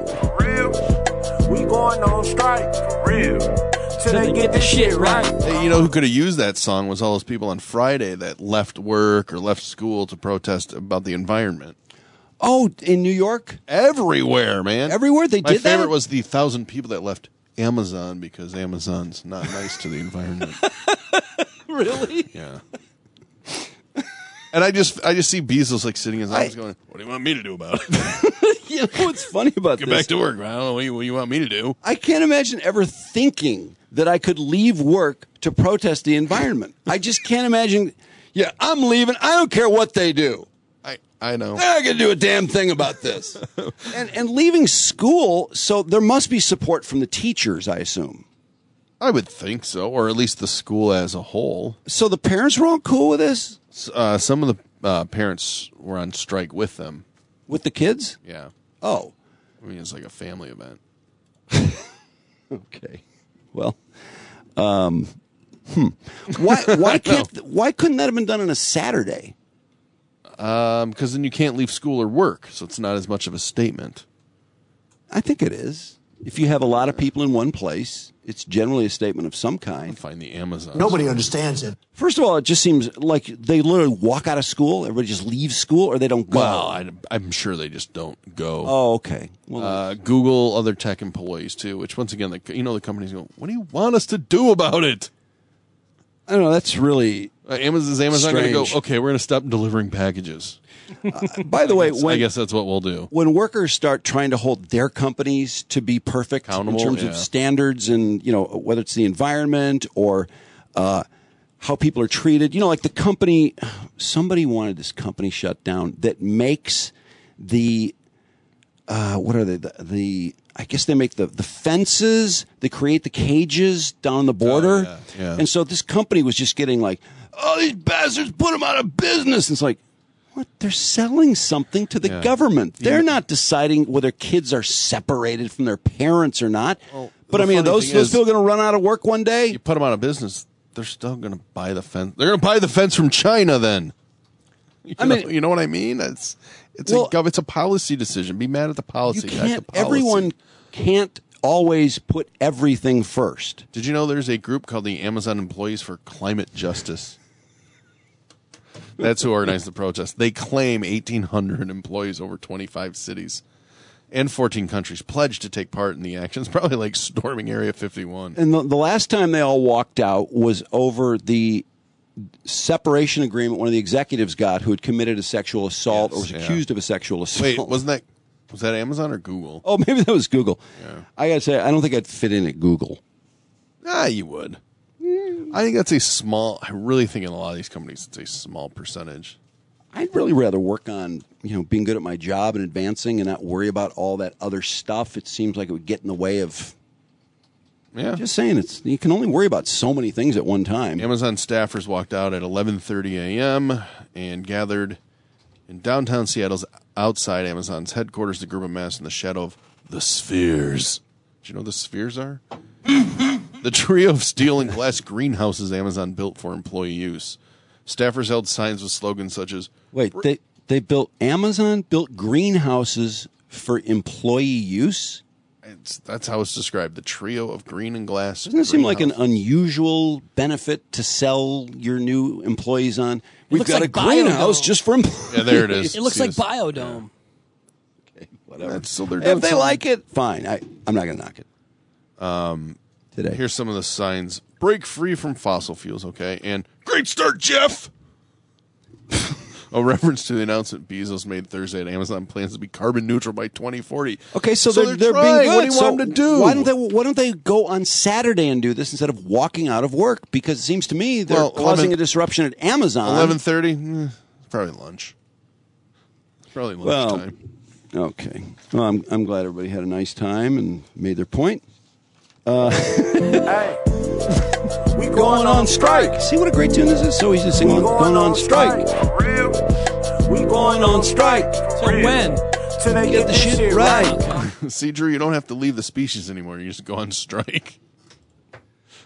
We going on strike for real. Till they get this shit right. Hey, you know who could have used that song was all those people on Friday that left work or left school to protest about the environment. Oh, in New York? Everywhere, man. Everywhere they My did that? favorite was the thousand people that left Amazon because Amazon's not nice to the environment. Really? Yeah. And I just I just see Bezos like sitting in his office going, what do you want me to do about it? You know what's funny about Get this? back to work. I don't know what you, what you want me to do. I can't imagine ever thinking that I could leave work to protest the environment. I just can't imagine. Yeah, I'm leaving. I don't care what they do. I, I know. They're not going to do a damn thing about this. and, and leaving school, so there must be support from the teachers, I assume. I would think so, or at least the school as a whole. So the parents were all cool with this? Uh, some of the uh, parents were on strike with them. With the kids? Yeah. Oh. I mean, it's like a family event. Okay. Well, um, hmm. Why? Why can't? Why couldn't that have been done on a Saturday? Um, because then you can't leave school or work, so it's not as much of a statement. I think it is. If you have a lot of people in one place, it's generally a statement of some kind. Find the Amazon. Nobody understands it. First of all, it just seems like they literally walk out of school. Everybody just leaves school, or they don't go. Well, I, I'm sure they just don't go. Oh, okay. Well, uh, Google, other tech employees too. Which once again, the, you know, the companies go, "What do you want us to do about it?" I don't know. That's really uh, Amazon. Is Amazon going to go? strange. Okay, we're going to stop delivering packages. Uh, by the way, I guess, when, I guess that's what we'll do. when workers start trying to hold their companies to be perfect Accountable, in terms yeah. of standards and, you know, whether it's the environment or uh, how people are treated, you know, like the company, somebody wanted this company shut down that makes the, uh, what are they, the, the I guess they make the, the fences, they create the cages down the border. Oh, yeah, yeah. And so this company was just getting like, oh, these bastards put them out of business. And it's like, what? They're selling something to the Yeah. government. They're Yeah. not deciding whether kids are separated from their parents or not. Well, but the I mean, are funny those thing those is- people going to run out of work one day? You put them out of business, they're still going to buy the fence. They're going to buy the fence from China. Then, you I know, mean- you know what I mean? It's it's Well- a gov- it's a policy decision. Be mad at the policy. You not can't. the policy. Everyone can't always put everything first. Did you know there's a group called the Amazon Employees for Climate Justice? That's who organized the protest. They claim eighteen hundred employees over twenty-five cities and fourteen countries pledged to take part in the actions, probably like storming Area fifty-one. And the, the last time they all walked out was over the separation agreement one of the executives got who had committed a sexual assault Yes, or was yeah. accused of a sexual assault. Wait, wasn't that was that Amazon or Google? Oh, maybe that was Google. Yeah. I got to say, I don't think I'd fit in at Google. Ah, you would. I think that's a small. I really think in a lot of these companies, it's a small percentage. I'd really rather work on, you know, being good at my job and advancing and not worry about all that other stuff. It seems like it would get in the way of. Yeah. Just saying, it's you can only worry about so many things at one time. Amazon staffers walked out at eleven thirty a.m. and gathered in downtown Seattle's outside Amazon's headquarters. The group amassed in the shadow of the Spheres. Do you know what the Spheres are? The trio of steel and glass greenhouses Amazon built for employee use. Staffers held signs with slogans such as Wait, they they built Amazon built greenhouses for employee use? It's, that's how it's described. The trio of green and glass. Doesn't it seem like an greenhouses. unusual benefit to sell your new employees on? We've looks got like a greenhouse Biodome. just for employees. Yeah, there it is. It looks See like this? Biodome. Whatever. That's, so they're If doing they something. like it, fine. I, I'm not going to knock it. Um, Today. Here's some of the signs. Break free from fossil fuels, okay? And great start, Jeff! A reference to the announcement Bezos made Thursday at Amazon plans to be carbon neutral by twenty forty. Okay, so, So they're, they're they're trying. being good. What do you so want them to do? Why don't they? Why don't they go on Saturday and do this instead of walking out of work? Because it seems to me they're Well, causing eleven a disruption at Amazon. eleven thirty? Eh, probably lunch. Probably Well, lunchtime. okay. Well, I'm I'm glad everybody had a nice time and made their point. Uh, Hey, we going on strike. See what a great tune this is. So easy to sing. On, going on strike. For real. We Going on strike. So when? Till they Get the shit right. See, Drew, you don't have to leave the species anymore. You just go on strike.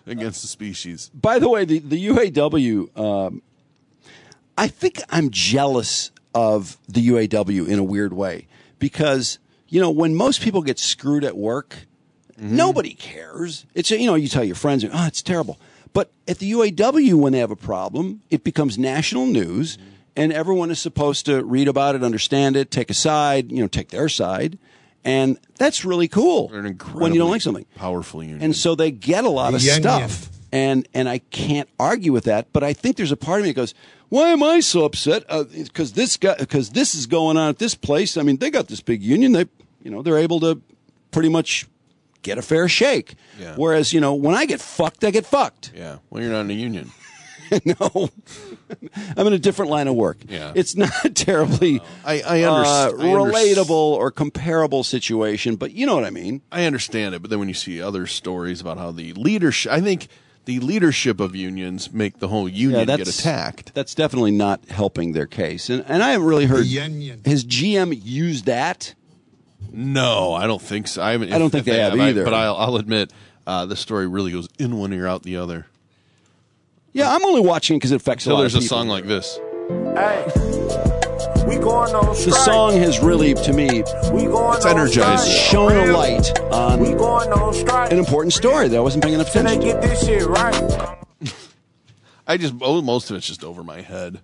against the species. By the way, the, the U A W, um, I think I'm jealous of the U A W in a weird way because, you know, when most people get screwed at work, mm-hmm. nobody cares. It's, you know, you tell your friends, oh, it's terrible. But at the U A W, when they have a problem, it becomes national news, mm-hmm. and everyone is supposed to read about it, understand it, take a side, you know, take their side. And that's really cool They're an incredibly when you don't like something. Powerful union. And so they get a lot of Union. stuff. And and I can't argue with that, but I think there's a part of me that goes, why am I so upset? Because uh, this guy, because this is going on at this place. I mean, they got this big union. They, you know, they're able to pretty much get a fair shake. Yeah. Whereas, you know, when I get fucked, I get fucked. Yeah. Well, you're not in a union. No, I'm in a different line of work. Yeah. It's not terribly I, I uh, understand. relatable or comparable situation, but you know what I mean. I understand it, but then when you see other stories about how the leadership, I think the leadership of unions make the whole union yeah, get attacked. That's definitely not helping their case. And, and I haven't really heard, Union. has G M used that? No, I don't think so. I, haven't, I don't think they have I- either. but I'll, I'll admit, uh, the story really goes in one ear, out the other. Yeah, I'm only watching because it affects a So lot of there's a people. song like this. Hey, we going on strike. The song has really, to me, We going It's on energizing. strike. shown a light on We going on strike. an important story that I wasn't paying enough Till they attention to. get this shit right. I just, oh, most of it's just over my head.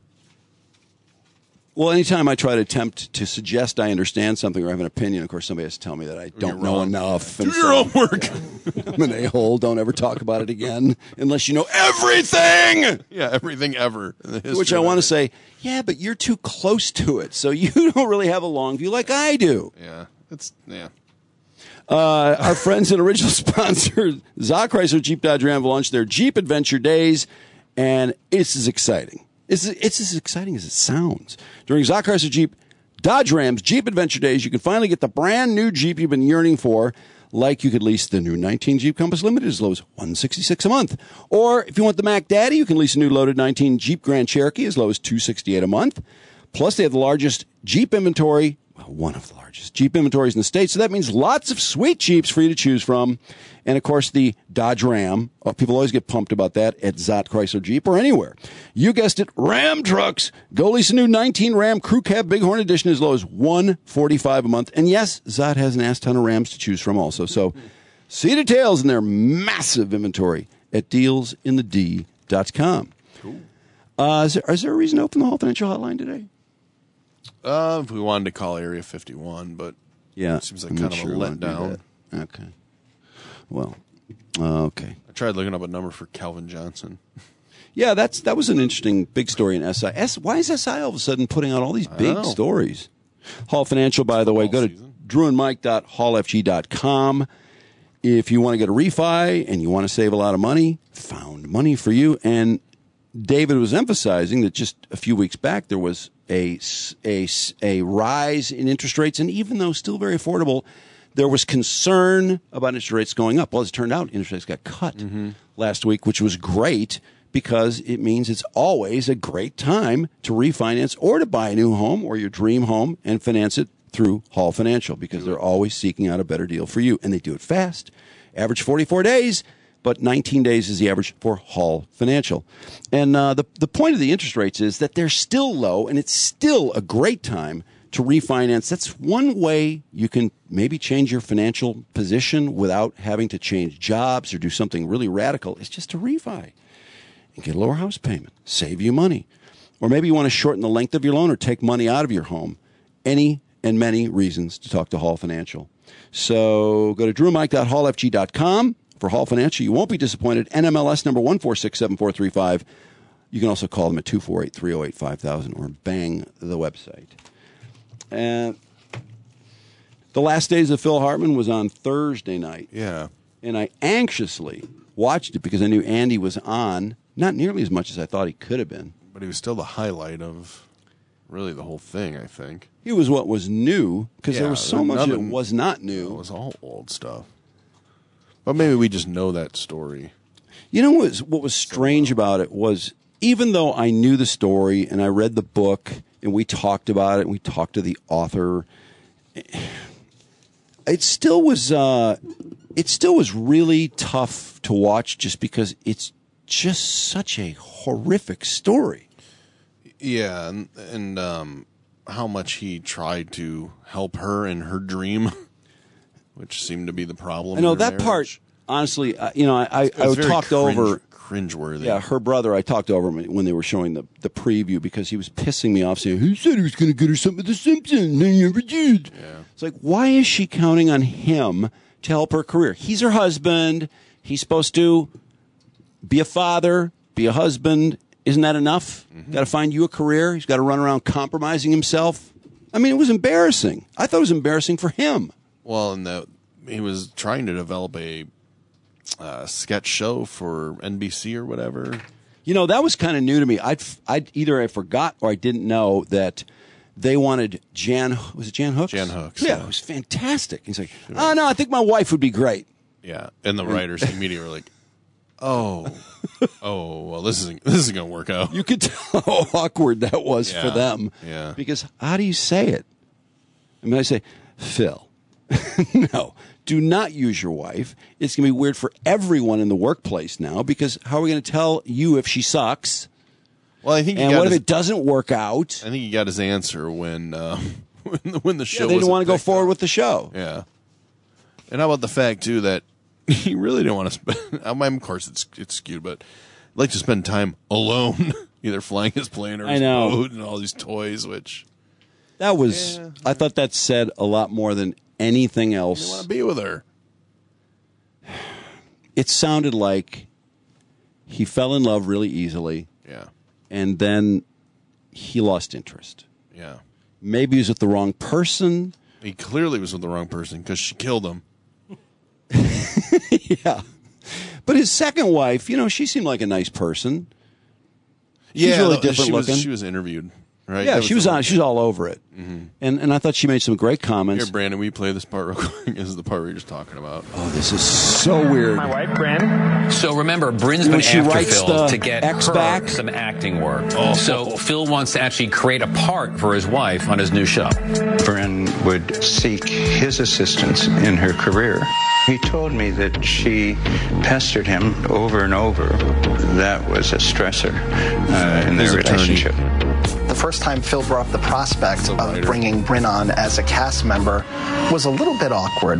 Well, anytime I try to attempt to suggest I understand something or have an opinion, of course, somebody has to tell me that I don't You're know wrong. enough. Do and your so own work. I'm an a-hole. Don't ever talk about it again unless you know everything. Yeah, everything ever. in the history Which I of want to everything. say, yeah, but you're too close to it, so you don't really have a long view like I do. Yeah, it's, yeah. Uh, our friends and original sponsor, Zot Chrysler Jeep Dodge Ram, will launch their Jeep Adventure Days, and it's as exciting. It's, it's as exciting as it sounds. During Zot Chrysler Jeep Dodge Ram's Jeep Adventure Days, you can finally get the brand new Jeep you've been yearning for, like you could lease the new nineteen Jeep Compass Limited as low as one hundred sixty-six dollars a month. Or if you want the Mac Daddy, you can lease a new loaded nineteen Jeep Grand Cherokee as low as two hundred sixty-eight dollars a month. Plus, they have the largest Jeep inventory, well, one of the largest Jeep inventories in the state, so that means lots of sweet Jeeps for you to choose from. And, of course, the Dodge Ram. Oh, people always get pumped about that at Zot Chrysler Jeep or anywhere. You guessed it, Ram trucks. Go lease a new nineteen Ram Crew Cab Bighorn Edition as low as one hundred forty-five dollars a month. And, yes, Zot has an ass ton of Rams to choose from also. So see details in their massive inventory at deals in the d dot com. Cool. Uh, is, there, is there a reason to open the Hall Financial Hotline today? Uh, if we wanted to call Area fifty-one, but Yeah. it seems like I'm kind not of sure a I wanna do letdown. that. Okay. Well, uh, okay. I tried looking up a number for Calvin Johnson. Yeah, that's that was an interesting big story in S I. S, why is S I all of a sudden putting out all these big know. stories? Hall Financial, by the way, go to drew and mike dot hall f g dot com. If you want to get a refi and you want to save a lot of money, found money for you. And David was emphasizing that just a few weeks back there was a, a, a rise in interest rates, and even though still very affordable, there was concern about interest rates going up. Well, as it turned out, interest rates got cut mm-hmm. last week, which was great because it means it's always a great time to refinance or to buy a new home or your dream home and finance it through Hall Financial because they're always seeking out a better deal for you. And they do it fast. Average forty-four days, but nineteen days is the average for Hall Financial. And uh, the, the point of the interest rates is that they're still low, and it's still a great time to refinance. That's one way you can maybe change your financial position without having to change jobs or do something really radical. It's just to refi and get a lower house payment, save you money. Or maybe you want to shorten the length of your loan or take money out of your home. Any and many reasons to talk to Hall Financial. So go to drew and mike dot hall f g dot com for Hall Financial. You won't be disappointed. N M L S number one four six seven four three five. You can also call them at two four eight, three oh eight, five thousand or bang the website. And the last days of Phil Hartman was on Thursday night. Yeah. And I anxiously watched it because I knew Andy was on, not nearly as much as I thought he could have been. But he was still the highlight of really the whole thing, I think. He was what was new because Yeah, there was so much that nothing- was not new. It was all old stuff. But maybe we just know that story. You know what was, what was strange about it was even though I knew the story and I read the book and we talked about it and we talked to the author, it still was uh, it still was really tough to watch just because it's just such a horrific story. Yeah, and, and um, how much he tried to help her in her dream, which seemed to be the problem. I know in her that marriage. part. Honestly, uh, you know, I I, I talked cringe, over cringeworthy. Yeah, her brother. I talked over him when they were showing the, the preview because he was pissing me off, saying he said he was going to get her something with The Simpsons, and he never did. Yeah. It's like, why is she counting on him to help her career? He's her husband. He's supposed to be a father, be a husband. Isn't that enough? Mm-hmm. Got to find you a career. He's got to run around compromising himself. I mean, it was embarrassing. I thought it was embarrassing for him. Well, and the, he was trying to develop a uh, sketch show for N B C or whatever. You know, that was kind of new to me. I'd, I'd either I forgot or I didn't know that they wanted Jan. Was it Jan Hooks? Jan Hooks. Yeah, yeah. it was fantastic. He's like, oh no, I think my wife would be great. Yeah, and the writers immediately were like, "Oh, oh, well, this isn't this isn't going to work out." You could tell how awkward that was Yeah, for them. yeah. Because how do you say it? I mean, I say, Phil, no, do not use your wife. It's going to be weird for everyone in the workplace now because how are we going to tell you if she sucks? Well, I think, he and got what his, if it doesn't work out? I think he got his answer when uh, when, the, when the show. Yeah, they didn't wasn't want to go picked forward up. with the show. Yeah, and how about the fact too that he really didn't want to spend. I mean, of course, it's it's skewed, but like to spend time alone, either flying his plane or I his know. boat and all these toys. Which That was, Yeah. I thought that said a lot more than anything you else. want to be with her. It sounded like he fell in love really easily. Yeah, And then he lost interest. yeah. Maybe he was with the wrong person. He clearly was with the wrong person because she killed him. Yeah. But his second wife, you know, she seemed like a nice person. She's yeah, really no, different she was, looking. She was interviewed, right? Yeah, That she was the- on. She was all over it, Mhm. and and I thought she made some great comments. Here, Brandon, we play this part real quick. This is the part we were just talking about. Oh, this is so weird. My wife, Bryn. So remember, Bryn's When been she after writes Phil the to get X her back. some acting work. So Phil wants to actually create a part for his wife on his new show. Bryn would seek his assistance in her career. He told me that she pestered him over and over. That was a stressor uh, in their His attorney. relationship. The first time Phil brought up the prospect of bringing Bryn on as a cast member was a little bit awkward.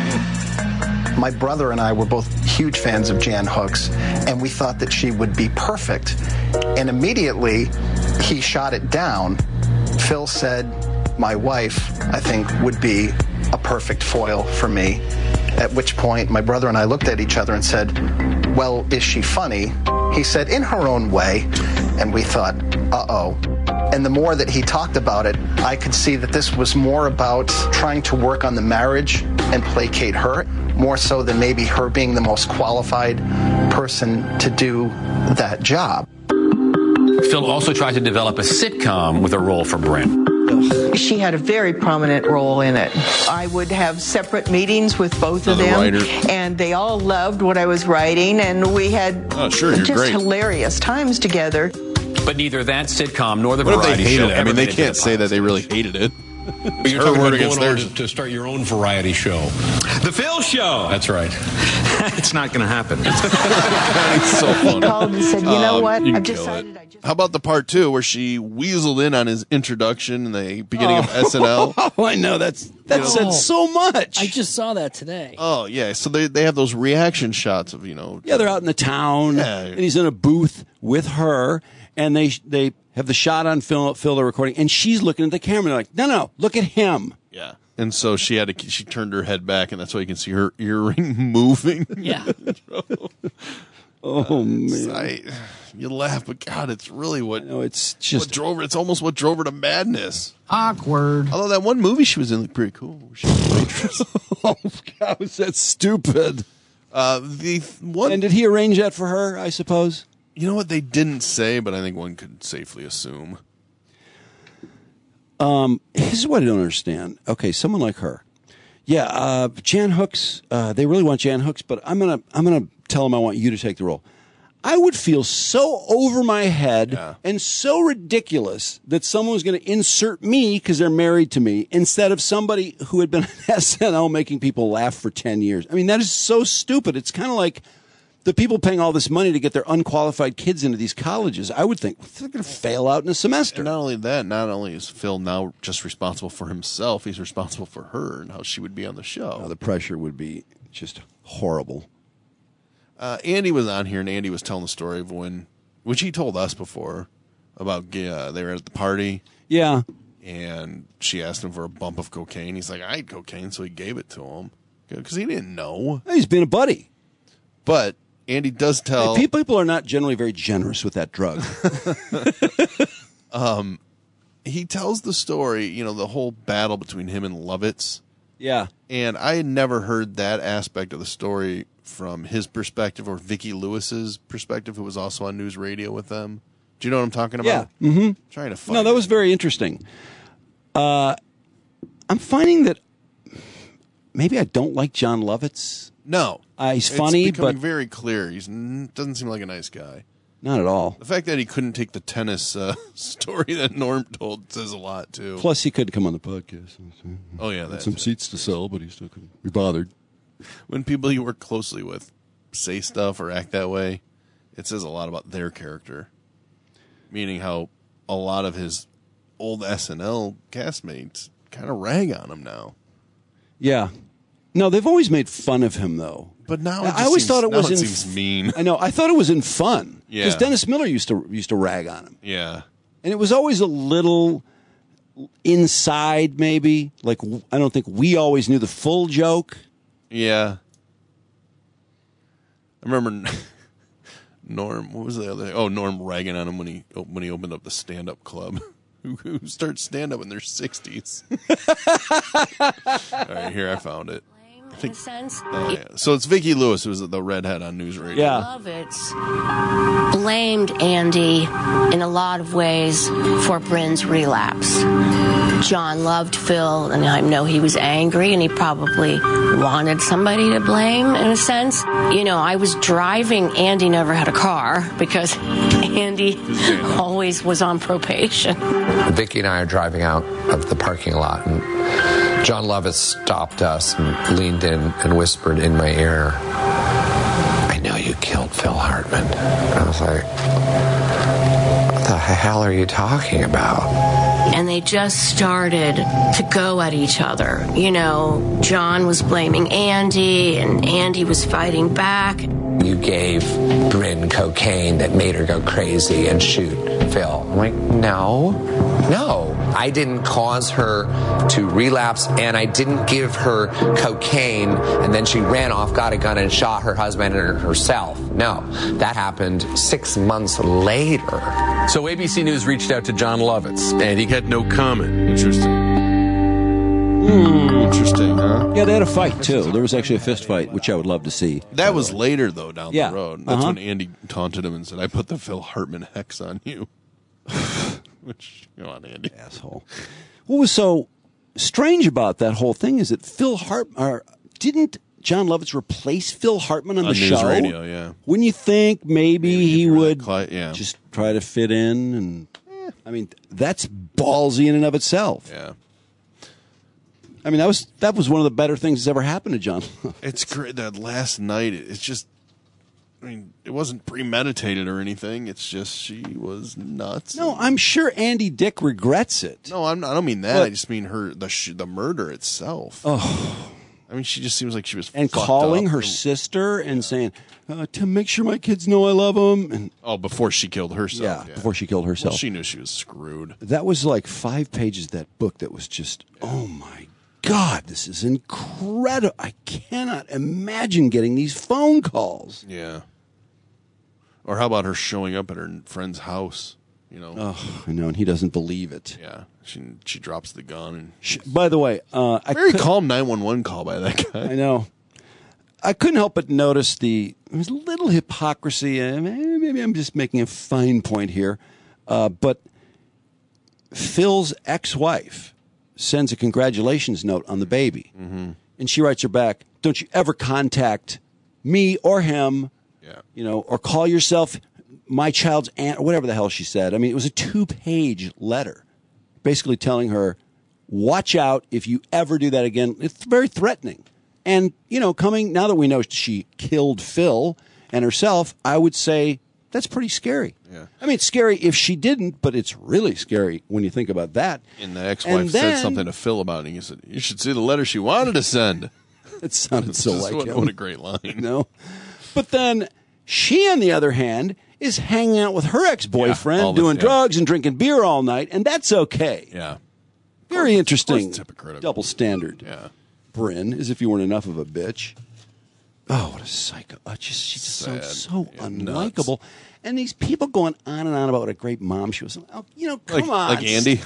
My brother and I were both huge fans of Jan Hooks, and we thought that she would be perfect. And immediately, he shot it down. Phil said, my wife, I think, would be a perfect foil for me. At which point, my brother and I looked at each other and said, well, is she funny? He said, in her own way. And we thought, uh-oh. And the more that he talked about it, I could see that this was more about trying to work on the marriage and placate her, more so than maybe her being the most qualified person to do that job. Phil also tried to develop a sitcom with a role for Bryn. She had a very prominent role in it. I would have separate meetings with both of Another them, writer. and they all loved what I was writing, and we had Oh, sure, you're just great. hilarious times together. But neither that sitcom nor the What if they variety hated show it? I ever mean, they made it to can't the say that they really hated it. But you're Her talking word about against going on theirs. to, to start your own variety show. The Phil Show. That's right. It's not going to happen. It's so funny. He called and said, you know Um, what, you I've can kill decided it. How about the part two where she weaseled in on his introduction in the beginning of S N L? Oh, I know. That's that Oh. said so much. I just saw that today. Oh yeah, so they they have those reaction shots of you know. Yeah, they're out in the town, Yeah. and he's in a booth with her, and they they have the shot on Phil, Phil they're recording, and she's looking at the camera. They're like, no, no, look at him. Yeah, and so she had to she turned her head back, and that's why you can see her earring moving. Yeah. Oh man, I, you laugh, but God, it's really what no, it's what just drove her. It's almost what drove her to madness. Awkward. Although that one movie she was in looked pretty cool. She was a waitress. oh God, was that stupid? Uh, the one, And did he arrange that for her? I suppose. you know what they didn't say, but I think one could safely assume. Um, this is what I don't understand. Okay, someone like her, yeah, uh, Jan Hooks. Uh, they really want Jan Hooks, but I'm gonna I'm gonna tell them I want you to take the role. I would feel so over my head Yeah. and so ridiculous that someone was going to insert me because they're married to me instead of somebody who had been on S N L making people laugh for ten years. I mean, that is so stupid. It's kind of like the people paying all this money to get their unqualified kids into these colleges. I would think they're going to fail out in a semester. And not only that, not only is Phil now just responsible for himself, he's responsible for her and how she would be on the show. Oh, the pressure would be just horrible. Uh, Andy was on here, and Andy was telling the story of when, which he told us before, about uh, they were at the party. Yeah. And she asked him for a bump of cocaine. He's like, I had cocaine, so he gave it to him. Because he didn't know. He's been a buddy. But Andy does tell... Hey, people are not generally very generous with that drug. um, he tells the story, you know, the whole battle between him and Lovitz. Yeah. And I had never heard that aspect of the story from his perspective or Vicki Lewis's perspective, who was also on news radio with them. Do you know what I'm talking about? Yeah. Mm-hmm. Trying to find No, that was very interesting. Uh, I'm finding that maybe I don't like John Lovitz. No. Uh, he's It's funny, becoming but very clear. He doesn't seem like a nice guy. Not at all. The fact that he couldn't take the tennis uh, story that Norm told says a lot, too. Plus, he couldn't come on the podcast. Oh, yeah. Had That's some it. seats to sell, but he still couldn't be bothered. When people you work closely with say stuff or act that way, it says a lot about their character. Meaning how a lot of his old S N L castmates kind of rag on him now. Yeah. No, they've always made fun of him, though. But now it I just always seems, thought it now was it in seems mean. I know. I thought it was in fun because Yeah. Dennis Miller used to used to rag on him, Yeah. and it was always a little inside, maybe. Like I don't think we always knew the full joke. Yeah. I remember Norm, what was the other thing? Oh, Norm ragging on him when he when he opened up the stand-up club. Who, who starts stand-up in their sixties. All right, here I found it. I think, sense. oh, yeah. So it's Vicki Lewis, who was the redhead on News Radio. Yeah. Lovitz blamed Andy in a lot of ways for Bryn's relapse. John loved Phil, and I know he was angry, and he probably wanted somebody to blame, in a sense. You know, I was driving. Andy never had a car because Andy always was on probation. Vicki and I are driving out of the parking lot, and John Lovitz stopped us and leaned in and whispered in my ear, "I know you killed Phil Hartman." And I was like, what the hell are you talking about? And they just started to go at each other. You know, John was blaming Andy, and Andy was fighting back. You gave Bryn cocaine that made her go crazy and shoot Phil. I'm like, no, no. I didn't cause her to relapse, and I didn't give her cocaine, and then she ran off, got a gun, and shot her husband and herself. No, that happened six months later. So A B C News reached out to John Lovitz, and he got no comment. Interesting. Hmm. Interesting, huh? Yeah, they had a fight too. There was actually a fist fight, which I would love to see. That was later, though, down Yeah. the road. That's Uh-huh. when Andy taunted him and said, I put the Phil Hartman hex on you. Which, come on, Andy. Asshole. What was so strange about that whole thing is that Phil Hart or didn't John Lovitz replace Phil Hartman on, On the News show? Radio, yeah. Wouldn't you think maybe, Maybe if he you were would that cli- yeah. just try to fit in? And I mean, that's ballsy in and of itself. Yeah. I mean, that was that was one of the better things that's ever happened to John. It's great that last night, it's just, I mean, it wasn't premeditated or anything. It's just she was nuts. No, I'm sure Andy Dick regrets it. No, I'm, I don't mean that. But- I just mean her the sh- the murder itself. Oh. I mean, she just seems like she was And fucked calling up. her sister and saying, uh, to make sure my kids know I love them. And Oh, before she killed herself. Yeah, before she killed herself. Well, she knew she was screwed. That was like five pages of that book that was just, oh my God, this is incredible. I cannot imagine getting these phone calls. Yeah. Or how about her showing up at her friend's house? You know. Oh, I know, and he doesn't believe it. Yeah. She she drops the gun and Sh- By the way, uh, I very could- calm nine one one call by that guy. I know. I couldn't help but notice the there was a little hypocrisy. And maybe I'm just making a fine point here, uh, but Phil's ex-wife sends a congratulations note on the baby, Mm-hmm. and she writes her back, "Don't you ever contact me or him Yeah. You know, or call yourself my child's aunt, or whatever the hell she said. I mean, it was a two-page letter basically telling her, watch out if you ever do that again. It's very threatening. And, you know, coming, now that we know she killed Phil and herself, I would say that's pretty scary. Yeah. I mean, it's scary if she didn't, but it's really scary when you think about that. And the ex-wife And then- said something to Phil about it. And he said, you should see the letter she wanted to send. It sounded so Just like what, him. what a great line. No. But then she, on the other hand, is hanging out with her ex-boyfriend, Yeah, all the- doing yeah. drugs and drinking beer all night, and that's okay. Yeah. Very interesting. it's hypocritical. Double standard. Yeah. Bryn, as if you weren't enough of a bitch. Oh, what a psycho. Oh, just, she just Sad. sounds so Yeah, unlikable. And these people going on and on about what a great mom she was. Oh, you know, come Like, on. like Andy.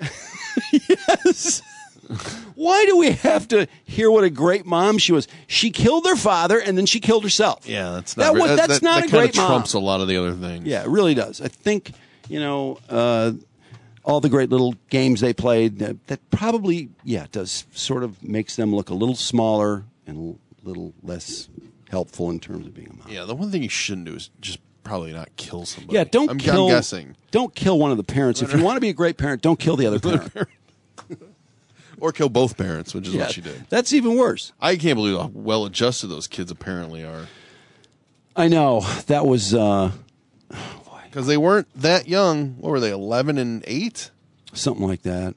Yes. Why do we have to hear what a great mom she was? She killed her father and then she killed herself. Yeah, that's That not. was- that- that's that- not that a kinda great mom. trumps a lot of the other things. Yeah, it really does. I think, you know, uh, all the great little games they played, uh, that probably, yeah, does sort of makes them look a little smaller and a little less helpful in terms of being a mom. Yeah, the one thing you shouldn't do is just probably not kill somebody. Yeah, don't I'm, kill. I'm guessing. Don't kill one of the parents. If you want to be a great parent, don't kill the other parent. Or kill both parents, which is Yeah, what she did. that's even worse. I can't believe how well adjusted those kids apparently are. I know that was uh, Because they weren't that young. What were they, eleven and eight? something like that,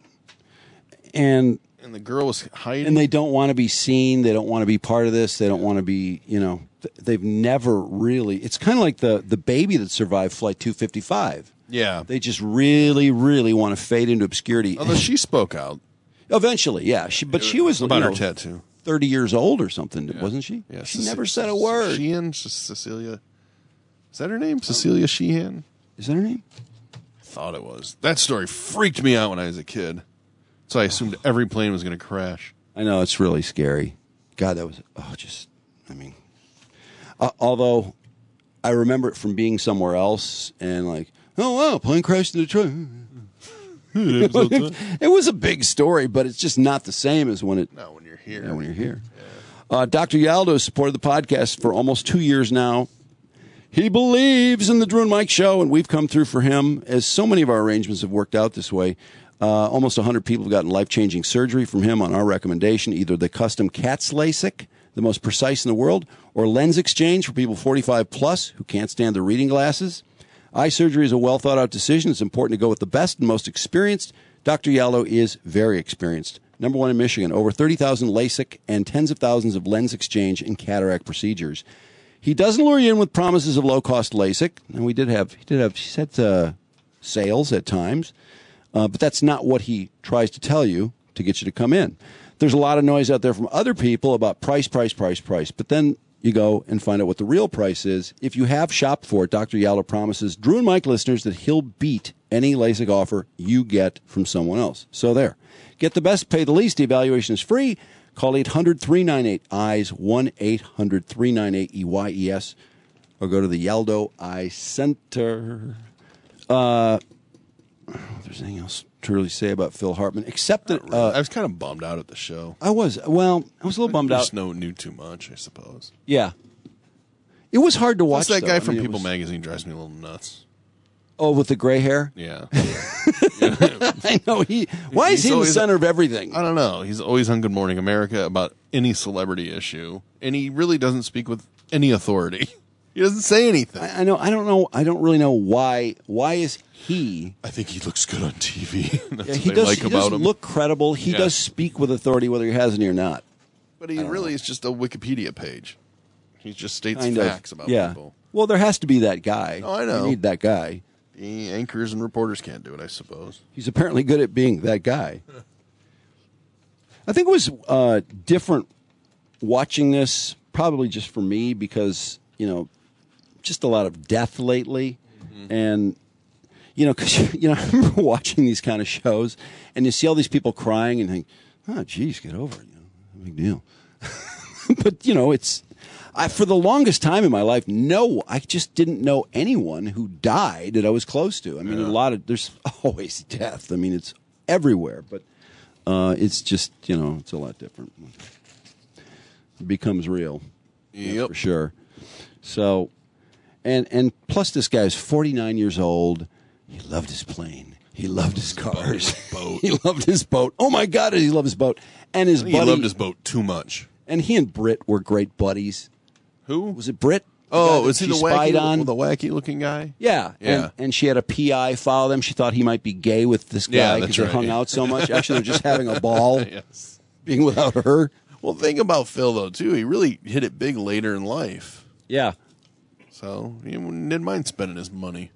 and And the girl was hiding. and they don't want to be seen. They don't want to be part of this. They don't want to be, you know, th- they've never really. It's kind of like the the baby that survived Flight two fifty-five. Yeah. They just really, really want to fade into obscurity. Although she spoke out. Eventually, yeah. She, but she was About you her know, tattoo. thirty years old or something, wasn't she? Yeah, she Cece- never said a word. Sheehan, C- Cecilia. Is that her name? Cecilia Sheehan? Is that her name? Thought it was. That story freaked me out when I was a kid. So I assumed every plane was going to crash. I know, it's really scary. God, that was, oh, just, I mean, uh, although I remember it from being somewhere else and like, oh, wow, plane crashed in Detroit. It was a big story, but it's just not the same as when it. No, when you're here. Yeah, when you're here. Uh, Doctor Yaldo has supported the podcast for almost two years now. He believes in the Drew and Mike show, and we've come through for him, as so many of our arrangements have worked out this way. Uh, almost one hundred people have gotten life-changing surgery from him on our recommendation, either the custom CATS LASIK, the most precise in the world, or lens exchange for people forty-five plus who can't stand their reading glasses. Eye surgery is a well-thought-out decision. It's important to go with the best and most experienced. Doctor Yallo is very experienced. Number one in Michigan, over thirty thousand LASIK and tens of thousands of lens exchange and cataract procedures. He doesn't lure you in with promises of low-cost LASIK, and we did have, he did have, he said, uh, sales at times, uh, but that's not what he tries to tell you to get you to come in. There's a lot of noise out there from other people about price, price, price, price, but then you go and find out what the real price is. If you have shopped for it, Doctor Yallo promises Drew and Mike listeners that he'll beat any LASIK offer you get from someone else. So there. Get the best, pay the least. The evaluation is free. Call eight hundred, three nine eight, E Y E S, one eight hundred, three nine eight, E Y E S, or go to the Yaldo Eye Center. Uh, if there's anything else to really say about Phil Hartman, except that uh, I was kind of bummed out at the show. I was, well, I was a little bummed I out. just know, knew too much, I suppose. Yeah. It was hard to watch. Plus, that though. guy I from mean, it People was- Magazine drives me a little nuts. Oh, with the gray hair? Yeah. I know. He. Why is He's he in the always- center of everything? I don't know. He's always on Good Morning America about any celebrity issue, and he really doesn't speak with any authority. He doesn't say anything. I, I know. I don't know. I don't really know why. Why is he? I think he looks good on T V. That's Yeah, what he they does. like he about does him. look credible. He Yeah. does speak with authority, whether he has any or not. But he really is just a Wikipedia page. He just states Kind of. facts about yeah. people. Well, there has to be that guy. Oh, I know. You need that guy. The anchors and reporters can't do it, I suppose. He's apparently good at being that guy. I think it was uh, different watching this, probably just for me, because, you know, just a lot of death lately. Mm-hmm. And, you know, because, you know, I remember watching these kind of shows, and you see all these people crying and think, oh, geez, get over it. You know, no big deal. But, you know, it's, I, for the longest time in my life, no, I just didn't know anyone who died that I was close to. I mean, Yeah. a lot of, there's always death. I mean, it's everywhere, but uh, it's just, you know, it's a lot different. It becomes real. Yep. For sure. So, And and plus, this guy is forty-nine years old. He loved his plane. He loved his cars. Boat. He loved his boat. Oh my God, he loved his boat. And his He buddy, loved his boat too much. And he and Britt were great buddies. Who was it? Britt? Oh, guy was that he the she spied wacky, on? the wacky looking guy? Yeah, Yeah. And, and she had a P I follow them. She thought he might be gay with this Yeah, guy that's because they right. hung out so much. Actually, they're just having a ball Yes. being without her. Well, the thing about Phil, though, too, he really hit it big later in life. Yeah. So he didn't mind spending his money.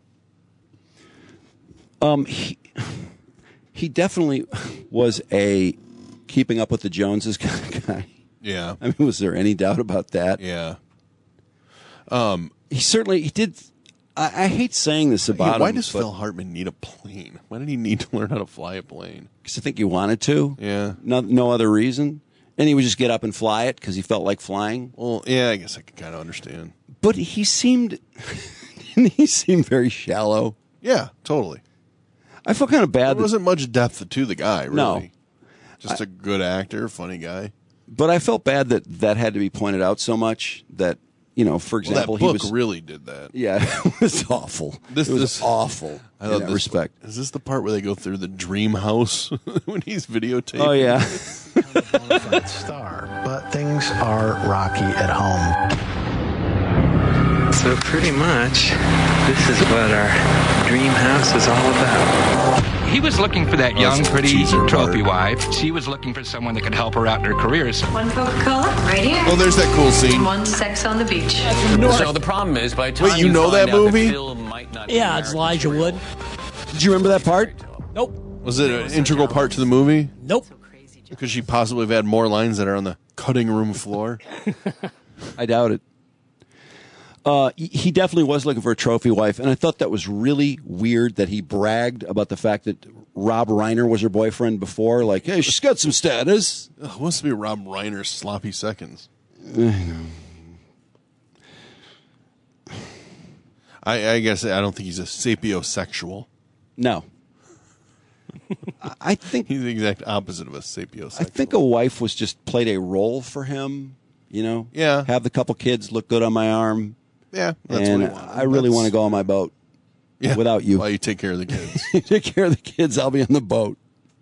Um, he, he definitely was a Keeping Up with the Joneses kind of guy. Yeah. I mean, was there any doubt about that? Yeah. Um, he certainly he did. I, I hate saying this about yeah, why him. does Phil Hartman need a plane? Why did he need to learn how to fly a plane? Because I think he wanted to. Yeah. No, no other reason. And he would just get up and fly it because he felt like flying. Well, yeah, I guess I can kind of understand. But he seemed, he seemed very shallow. Yeah, totally. I felt kind of bad. There that, wasn't much depth to the guy, really. No. Just a good actor, funny guy. But I felt bad that that had to be pointed out so much that, you know, for example, well, that book he was really did that. Yeah, it was awful. This it was this, awful I in love that this respect. Is this the part where they go through the dream house when he's videotaping? Oh yeah. Bonafide star, but things are rocky at home. So pretty much, this is what our dream house is all about. He was looking for that Oh, young, it's a pretty teaser trophy part. wife. She was looking for someone that could help her out in her careers. One Coca-Cola, right here. Oh, there's that cool scene. One Sex on the Beach. So the problem is, by the time Wait, you know find that out movie? Phil might not be Yeah, it's Elijah Wood. Did you remember that part? Nope. Was it an integral part to the movie? Nope. Could she possibly have had more lines that are on the cutting room floor? I doubt it. Uh, he definitely was looking for a trophy wife, and I thought that was really weird that he bragged about the fact that Rob Reiner was her boyfriend before. Like, hey, she's got some status. Ugh, who wants to be Rob Reiner's sloppy seconds? I, I guess I don't think he's a sapiosexual. No. I- I think He's the exact opposite of a sapiosexual. I think a wife was just played a role for him. You know, Yeah. have the couple kids look good on my arm. Yeah, that's and what he wanted. I really That's- want to go on my boat. Yeah, without you. While you take care of the kids. Take care of the kids. I'll be on the boat.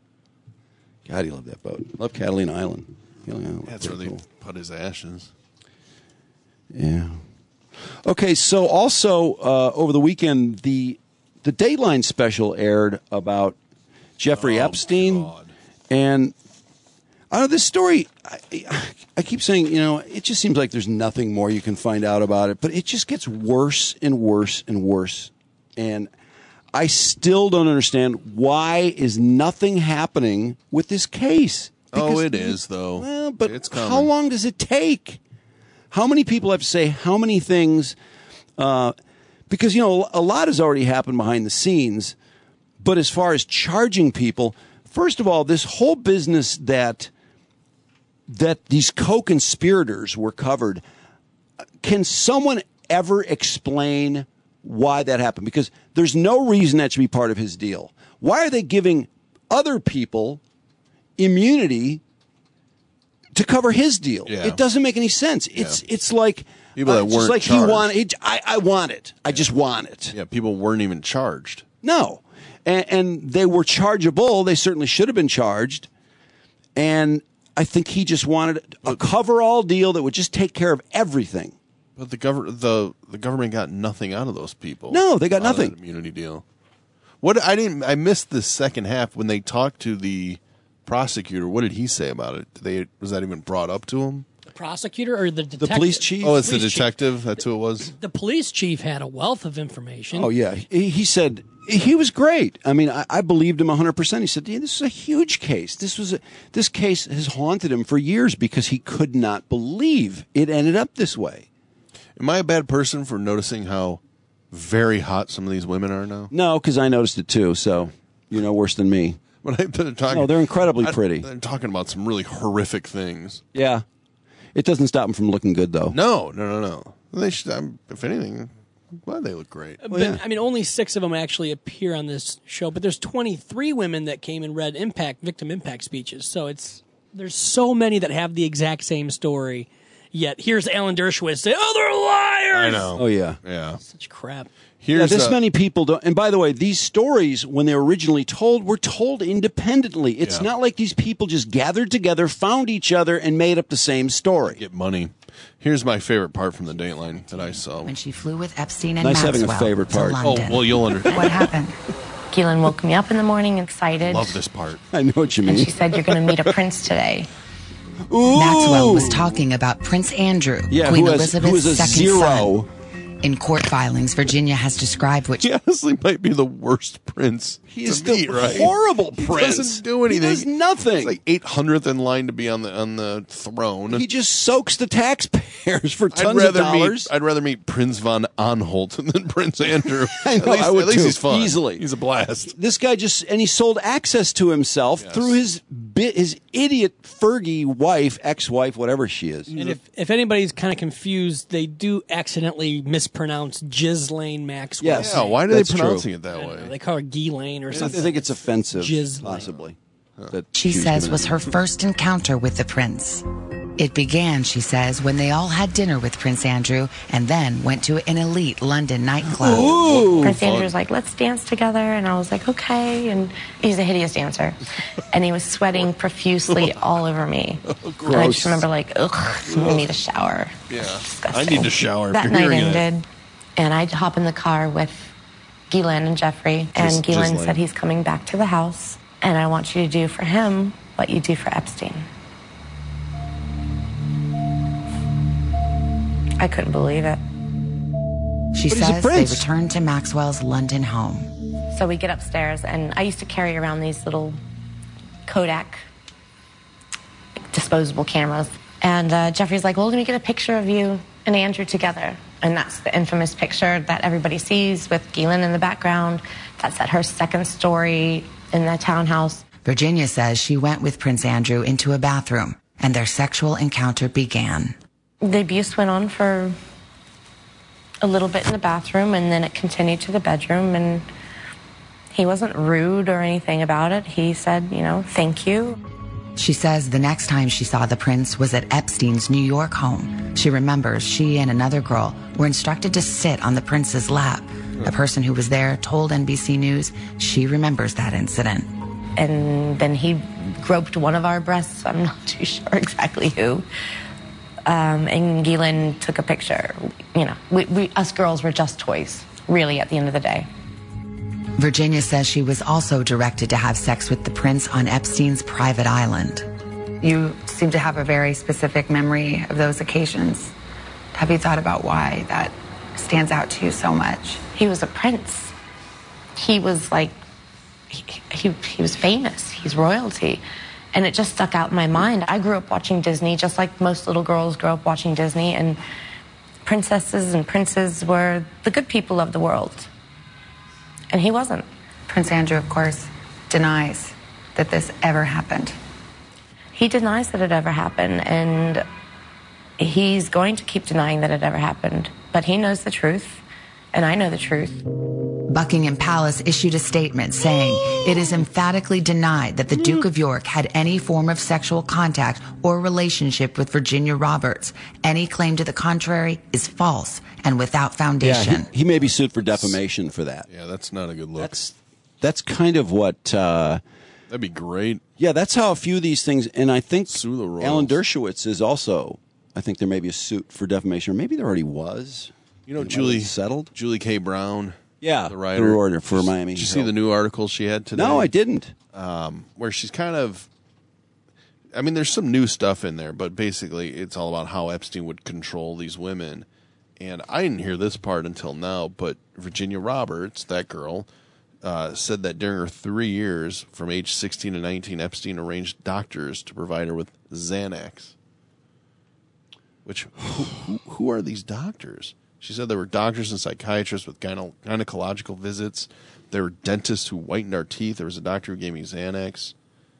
God, he loved that boat. Love Catalina Island. Catalina Island. That's where Pretty they cool. put his ashes. Yeah. Okay, so also uh, over the weekend, the the Dateline special aired about Jeffrey Oh, Epstein, God. and I don't know this story. I, I keep saying, you know, it just seems like there's nothing more you can find out about it, but it just gets worse and worse and worse, and I still don't understand why is nothing happening with this case. Oh, Because- it is, though. Well, but It's coming. how long does it take? How many people have to say how many things? Uh, because, you know, a lot has already happened behind the scenes. But as far as charging people, first of all, this whole business that that these co-conspirators were covered, can someone ever explain why that happened? Because there's no reason that should be part of his deal. Why are they giving other people immunity to cover his deal? Yeah. It doesn't make any sense. It's it's like People that uh, it's weren't like he charged. wanted. It, I I want it. I just want it. Yeah, people weren't even charged. No, and, and they were chargeable. They certainly should have been charged. And I think he just wanted a cover-all deal that would just take care of everything. But the gov- the the government got nothing out of those people. No, they got out of nothing. that immunity deal. What I didn't I missed the second half when they talked to the prosecutor. What did he say about it? Did they was that even brought up to him? The prosecutor or the detective? The police chief? Oh, it's the Police chief. detective. That's who it was. The police chief had a wealth of information. Oh, yeah. He, he said he was great. I mean, I, I believed him one hundred percent. He said, yeah, this is a huge case. This was a, this case has haunted him for years because he could not believe it ended up this way. Am I a bad person for noticing how very hot some of these women are now? No, because I noticed it too, so you're no worse than me. But I, they're talking. No, they're incredibly I- pretty. They're talking about some really horrific things. Yeah. It doesn't stop them from looking good, though. No, no, no, no. They should. I'm, if anything, I'm glad they look great. But, I mean, only six of them actually appear on this show, but there's twenty-three women that came and read impact victim impact speeches. So it's there's so many that have the exact same story, Yet here's Alan Dershowitz say, "Oh, they're liars." I know. Oh yeah, yeah. Such crap. Here's yeah, this a- many people don't. And by the way, these stories, when they were originally told, were told independently. It's Yeah. not like these people just gathered together, found each other, and made up the same story. Get money. Here's my favorite part from the Dateline that I saw. When she flew with Epstein and Nice having Maxwell a favorite to part. London. Oh, well, you'll understand. What happened? Keelan woke me up in the morning excited. Love this part. I know what you mean. And she said, "You're going to meet a prince today." Ooh. Maxwell was talking about Prince Andrew, Yeah, Queen who has- Elizabeth's who is a second zero. son. In court filings, Virginia has described what He honestly might be the worst prince. He is to the meet, right? horrible He prince. doesn't do anything. He does nothing. He's like eight hundredth in line to be on the on the throne. He just soaks the taxpayers for I'd tons rather of dollars. meet I'd rather meet Prince von Anhalt than Prince Andrew. I know, at least, I would at least too, he's fun. easily. He's a blast. This guy just and he sold access to himself Yes. through his bit his idiot Fergie wife, ex-wife, whatever she is. And if, if anybody's kind of confused, they do accidentally mispronounce Ghislaine Maxwell. Yes. Yeah, why are they That's pronouncing true. it that I don't way? know, they call her Ghislaine or I something. think it's offensive, Ghislaine. possibly. That she was says gonna- was her first encounter with the prince. It began, she says, when they all had dinner with Prince Andrew and then went to an elite London nightclub. Ooh, Prince fun. Andrew's like, "Let's dance together." And I was like, "Okay." And he's a hideous dancer. And he was sweating profusely all over me. And I Gross. just remember like, ugh, I need a shower. Yeah, Disgusting. I need to shower. That if night you're hearing ended, and I hop in the car with Ghislaine and Jeffrey. And Gis- Ghislaine Ghislaine. said he's coming back to the house, and I want you to do for him what you do for Epstein. I couldn't believe it. She But he's a says they prince. returned to Maxwell's London home. So we get upstairs, and I used to carry around these little Kodak disposable cameras. And uh, Jeffrey's like, "Well, let me get a picture of you and Andrew together." And that's the infamous picture that everybody sees with Ghislaine in the background. That's at her second story in the townhouse. Virginia says she went with Prince Andrew into a bathroom and their sexual encounter began. The abuse went on for a little bit in the bathroom, and then it continued to the bedroom. And he wasn't rude or anything about it. He said, you know, "Thank you." She says the next time she saw the prince was at Epstein's New York home. She remembers she and another girl were instructed to sit on the prince's lap. A person who was there told N B C News she remembers that incident. And then he groped one of our breasts. I'm not too sure exactly who. Um, and Ghislaine took a picture. You know, we, we, us girls were just toys, really, at the end of the day. Virginia says she was also directed to have sex with the prince on Epstein's private island. You seem to have a very specific memory of those occasions. Have you thought about why that stands out to you so much? He was a prince. He was like, he, he, he was famous. He's royalty. And it just stuck out in my mind. I grew up watching Disney, just like most little girls grow up watching Disney. And princesses and princes were the good people of the world. And he wasn't. Prince Andrew, of course, denies that this ever happened. He denies that it ever happened, and he's going to keep denying that it ever happened. But he knows the truth, and I know the truth. Buckingham Palace issued a statement saying it is emphatically denied that the Duke of York had any form of sexual contact or relationship with Virginia Roberts. Any claim to the contrary is false and without foundation. Yeah, he, he may be sued for defamation for that. Yeah, that's not a good look. That's that's kind of what. Uh, That'd be great. Yeah, that's how a few of these things. And I think Sue the royals. Alan Dershowitz is also. I think there may be a suit for defamation, or maybe there already was. You know, It might Julie have settled. Julie K. Brown. Yeah, the writer, the writer for Miami. Did you see the new article she had today? No, I didn't. Um, where she's kind of, I mean, there's some new stuff in there, but basically it's all about how Epstein would control these women. And I didn't hear this part until now, but Virginia Roberts, that girl, uh, said that during her three years, from age sixteen to nineteen, Epstein arranged doctors to provide her with Xanax. Which, who, who, who are these doctors? She said there were doctors and psychiatrists with gyne- gynecological visits. There were dentists who whitened our teeth. There was a doctor who gave me Xanax.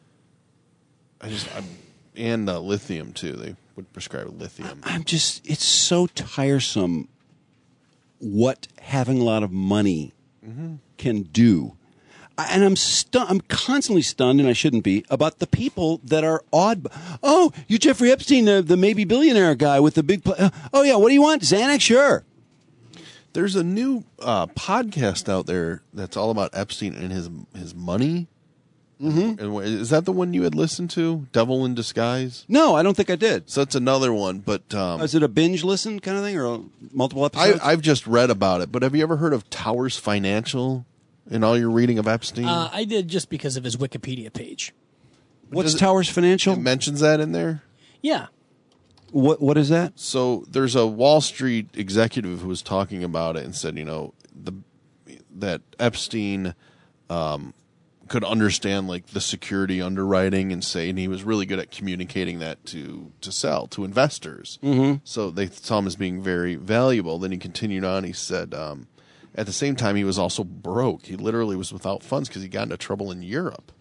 I just, I'm, and uh, lithium too. They would prescribe lithium. I'm just. It's so tiresome. What having a lot of money Mm-hmm. can do. and I'm stu- I'm constantly stunned, and I shouldn't be, about the people that are odd. Oh, you Jeffrey Epstein, the, the maybe billionaire guy with the big. Pl- uh, oh yeah, what do you want? Xanax, sure. There's a new uh, podcast out there that's all about Epstein and his his money. Mm-hmm. And is that the one you had listened to, Devil in Disguise? No, I don't think I did. So that's another one, but um, is it a binge listen kind of thing or a, multiple episodes? I, I've just read about it. But have you ever heard of Towers Financial in all your reading of Epstein? Uh, I did just because of his Wikipedia page. What's Towers Financial? It mentions that in there. Yeah. What What is that? So there's a Wall Street executive who was talking about it and said, you know, the that Epstein um, could understand like the security underwriting and say, and he was really good at communicating that to to sell to investors. Mm-hmm. So they saw him as being very valuable. Then he continued on. He said, um, at the same time, he was also broke. He literally was without funds because he got into trouble in Europe.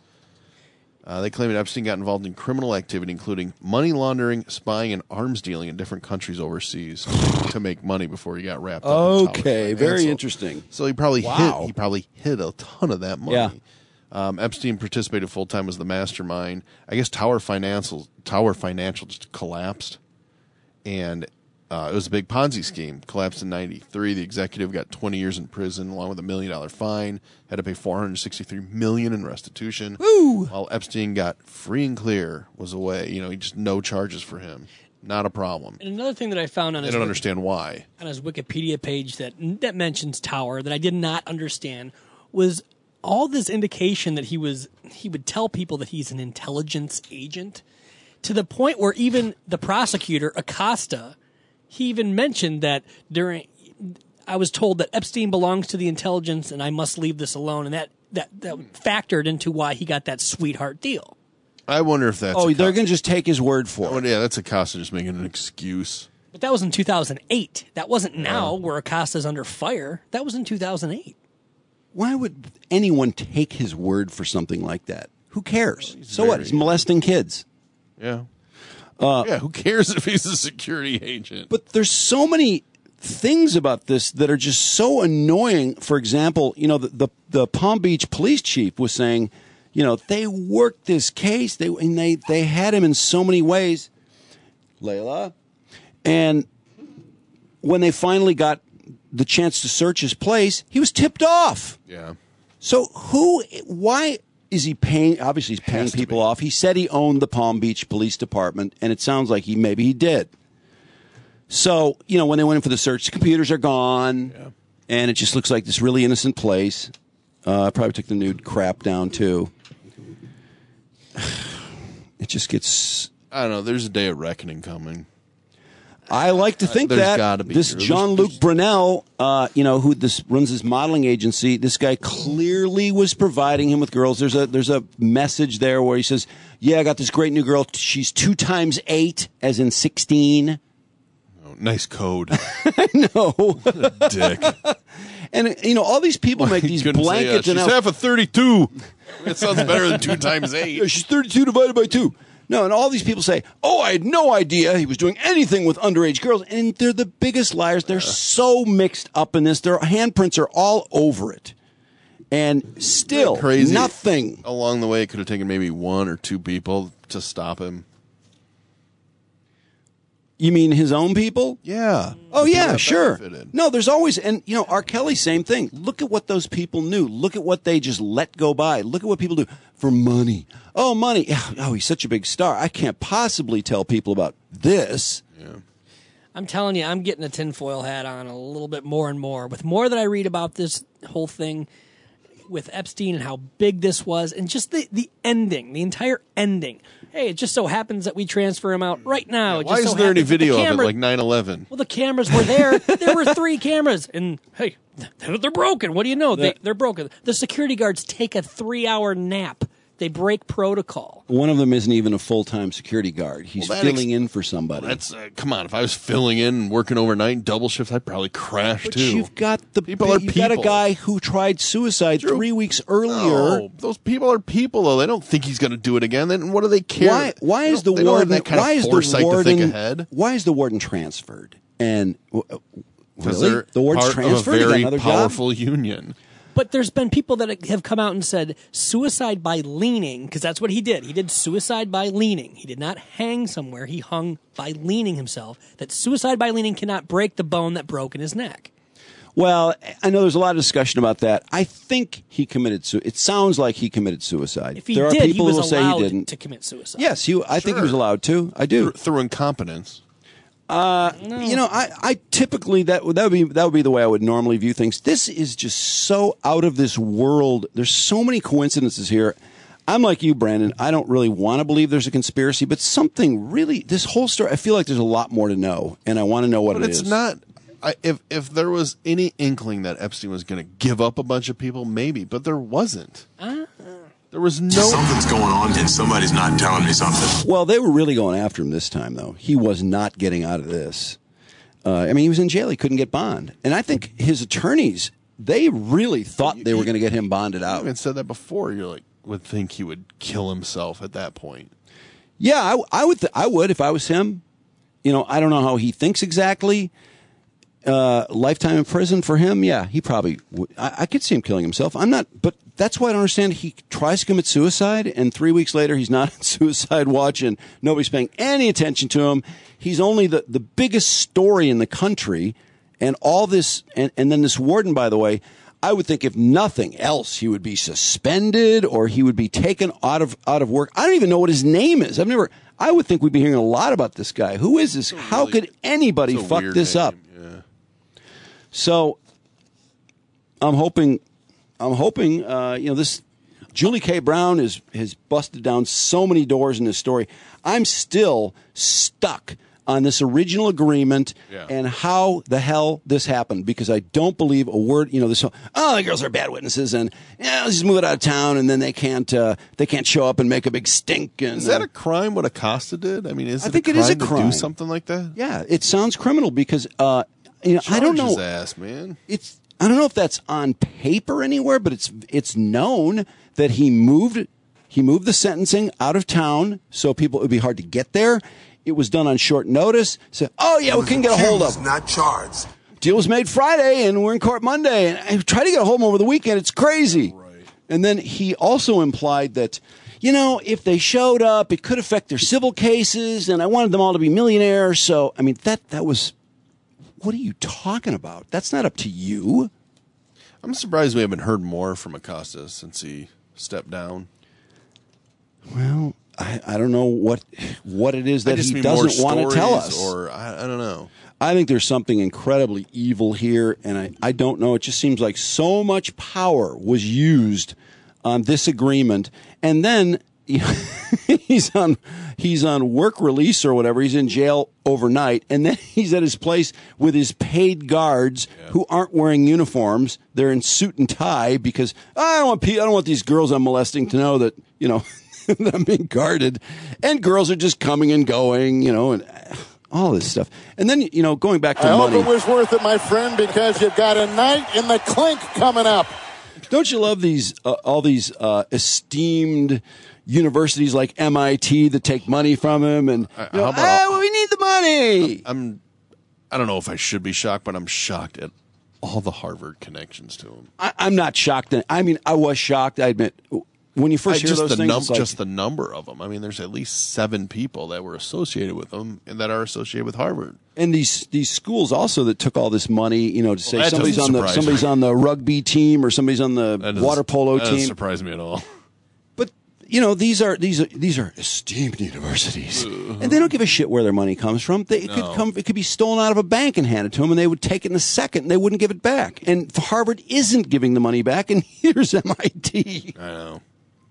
Uh, they claim that Epstein got involved in criminal activity, including money laundering, spying, and arms dealing in different countries overseas to make money before he got wrapped up. Okay, in very interesting. So he probably Wow. hit. He probably hit a ton of that money. Yeah. Um, Epstein participated full time as the mastermind. I guess Tower Financial Tower Financial just collapsed, and uh, it was a big Ponzi scheme. Collapsed in ninety-three. The executive got twenty years in prison, along with a million dollar fine. Had to pay four hundred sixty-three million in restitution. Woo! While Epstein got free and clear, was away. You know, he just no charges for him. Not a problem. And another thing that I found on I his don't Wiki- understand why. on his Wikipedia page that that mentions Tower that I did not understand was all this indication that he was he would tell people that he's an intelligence agent, to the point where even the prosecutor Acosta, he even mentioned that during I was told that Epstein belongs to the intelligence and I must leave this alone, and that that that factored into why he got that sweetheart deal. I wonder if that's. Oh, a they're going to just take his word for Oh, it. yeah, that's Acosta just making an excuse. But that was in two thousand eight. That wasn't now where Acosta's under fire. That was in two thousand eight. Why would anyone take his word for something like that? Who cares? So very- what? He's molesting kids. Yeah. Uh, yeah, who cares if he's a security agent? But there's so many things about this that are just so annoying. For example, you know, the, the, the Palm Beach police chief was saying, you know, they worked this case, they and they, they had him in so many ways, Layla. And when they finally got the chance to search his place, he was tipped off. Yeah. So who, why is he paying? Obviously, he's paying people off. He said he owned the Palm Beach Police Department, and it sounds like he maybe he did. So, you know, when they went in for the search, the computers are gone, Yeah. and it just looks like this really innocent place. Uh, I probably took the nude crap down, too. It just gets... I don't know. There's a day of reckoning coming. I like to think Uh, there's that gotta be. this There's- Jean-Luc Brunel, uh, you know, who this runs this modeling agency, this guy clearly was providing him with girls. There's a there's a message there where he says, "Yeah, I got this great new girl. She's two times eight, as in sixteen." Oh, nice code. I know, What a dick. and you know, all these people make these Couldn't say, uh, blankets she's and half of thirty-two. It sounds better than two times Yeah, eight. she's thirty-two divided by two. No, and all these people say, "Oh, I had no idea he was doing anything with underage girls," and they're the biggest liars. They're so mixed up in this. Their handprints are all over it, and still Crazy. nothing. Along the way, it could have taken maybe one or two people to stop him. You mean his own people? Yeah. Oh, The yeah, people that sure. benefited. No, there's always, and you know, R. Kelly, same thing. Look at what those people knew. Look at what they just let go by. Look at what people do for money. Oh, money. Oh, he's such a big star. I can't possibly tell people about this. I'm telling you, I'm getting a tinfoil hat on a little bit more and more. With more that I read about this whole thing with Epstein and how big this was, and just the, the ending, the entire ending. Hey, it just so happens that we transfer him out right now. It Why just so isn't there any happens that the video of it camera- like nine eleven? Well, the cameras were there. There were three cameras, and hey, they're broken. What do you know? They, they're broken. The security guards take a three-hour nap. They break protocol. One of them isn't even a full-time security guard. He's Well, that filling ex- in for somebody. That's uh, come on. If I was filling in and working overnight, double shifts, I'd probably crash But too. you've got the People are you've got a people. guy who tried suicide three weeks earlier. No, those people are people, though. They don't think he's going to do it again. Then what do they care? Why? Why They is the don't- they don't have warden? that kind of why is the foresight warden? to think ahead? Why is the warden transferred? And uh, Because really? they're the warden's part transferred of a to very another job? powerful union. But there's been people that have come out and said suicide by leaning, because that's what he did. He did suicide by leaning. He did not hang somewhere. He hung by leaning himself. That suicide by leaning cannot break the bone that broke in his neck. Well, I know there's a lot of discussion about that. I think he committed suicide. It sounds like he committed suicide. If he there are did, he people was who will say allowed he didn't. to commit suicide. Yes, he, I think he was allowed to. I do. Through, through incompetence. Uh, you know, I, I typically that that would be that would be the way I would normally view things. This is just so out of this world. There's so many coincidences here. I'm like you, Brandon. I don't really want to believe there's a conspiracy, but something really. This whole story. I feel like there's a lot more to know, and I want to know what but it it's is. not. I, if if there was any inkling that Epstein was going to give up a bunch of people, maybe, but there wasn't. Uh, There was no. Something's going on, and somebody's not telling me something. Well, they were really going after him this time, though. He was not getting out of this. Uh, I mean, he was in jail. He couldn't get bond. And I think his attorneys, they really thought they were going to get him bonded out. I even said that before. You're like, would think he would kill himself at that point. Yeah, I, I would. Th- I would if I was him. You know, I don't know how he thinks exactly. Uh, lifetime in prison for him. Yeah, he probably would. I, I could see him killing himself. I'm not, but that's why I don't understand. He tries to commit suicide, and three weeks later, he's not on suicide watch, and nobody's paying any attention to him. He's only the, the biggest story in the country, and all this, and, and then this warden, by the way, I would think if nothing else, he would be suspended or he would be taken out of out of work. I don't even know what his name is. I've never. I would think we'd be hearing a lot about this guy. Who is this? How really, could anybody fuck this name. up? Yeah. So, I'm hoping, I'm hoping, uh, you know, this Julie K. Brown is has busted down so many doors in this story. I'm still stuck on this original agreement yeah. and how the hell this happened, because I don't believe a word. You know, this whole, oh, the girls are bad witnesses, and yeah, let's just move it out of town, and then they can't uh, they can't show up and make a big stink. And is that uh, a crime? What Acosta did? I mean, is I it think a it is crime a crime. to do something like that? Yeah, it sounds criminal because uh, you know, I don't Charge know. his ass, man. It's I don't know if that's on paper anywhere, but it's it's known that he moved he moved the sentencing out of town, so people it would be hard to get there. It was done on short notice. So, oh yeah, we couldn't get a hold of him. Not charged. Deal was made Friday, and we're in court Monday. And I tried to get a hold of him over the weekend. It's crazy. Right. And then he also implied that, you know, if they showed up, it could affect their civil cases, and I wanted them all to be millionaires. So, I mean, that that was. What are you talking about? That's not up to you. I'm surprised we haven't heard more from Acosta since he stepped down. Well, I, I don't know what what it is I that just he mean doesn't more want to tell stories, us. Or I, I don't know. I think there's something incredibly evil here, and I, I don't know. It just seems like so much power was used on this agreement, and then you know, he's on he's on work release or whatever. He's in jail overnight, and then he's at his place with his paid guards yeah. who aren't wearing uniforms. They're in suit and tie because I don't want pe- I don't want these girls I'm molesting to know that you know that I'm being guarded, and girls are just coming and going, you know, and all this stuff. And then, you know, going back to I money. hope it was worth it, my friend, because you've got a night in the clink coming up. Don't you love these, uh, all these uh, esteemed universities like M I T that take money from him and, you know, about oh, we need the money. I'm, I don't know if I should be shocked, but I'm shocked at all the Harvard connections to him. I, I'm not shocked. I mean, I was shocked, I admit. When you first I, hear just those the things, num- it's like, just the number of them. I mean, there's at least seven people that were associated with them and that are associated with Harvard. and these these schools also that took all this money, you know, to say Well, that somebody's on doesn't the surprise somebody's me. on the rugby team or somebody's on the That doesn't- water polo that doesn't team. surprise me at all. But you know, these are these are these are esteemed universities, and they don't give a shit where their money comes from. They, it No. could come, it could be stolen out of a bank and handed to them, and they would take it in a second, and they wouldn't give it back. And Harvard isn't giving the money back, and here's M I T. I know.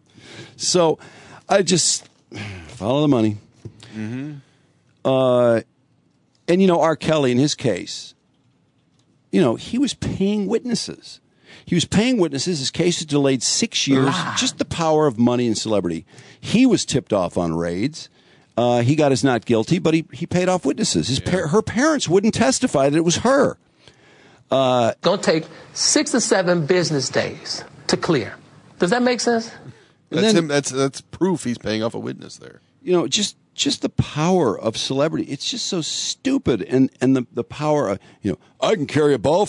So I just follow the money. Mm-hmm. Uh, and, you know, R. Kelly, in his case, you know, he was paying witnesses. He was paying witnesses. His case was delayed six years. Just the power of money and celebrity. He was tipped off on raids. Uh, he got his not guilty, but he, he paid off witnesses. His par- her parents wouldn't testify that it was her. Uh, Gonna take six or seven business days to clear. Does that make sense? That's then- him. That's that's proof he's paying off a witness there. you know, just just the power of celebrity. It's just so stupid. And and the, the power of, you know, I can carry a ball from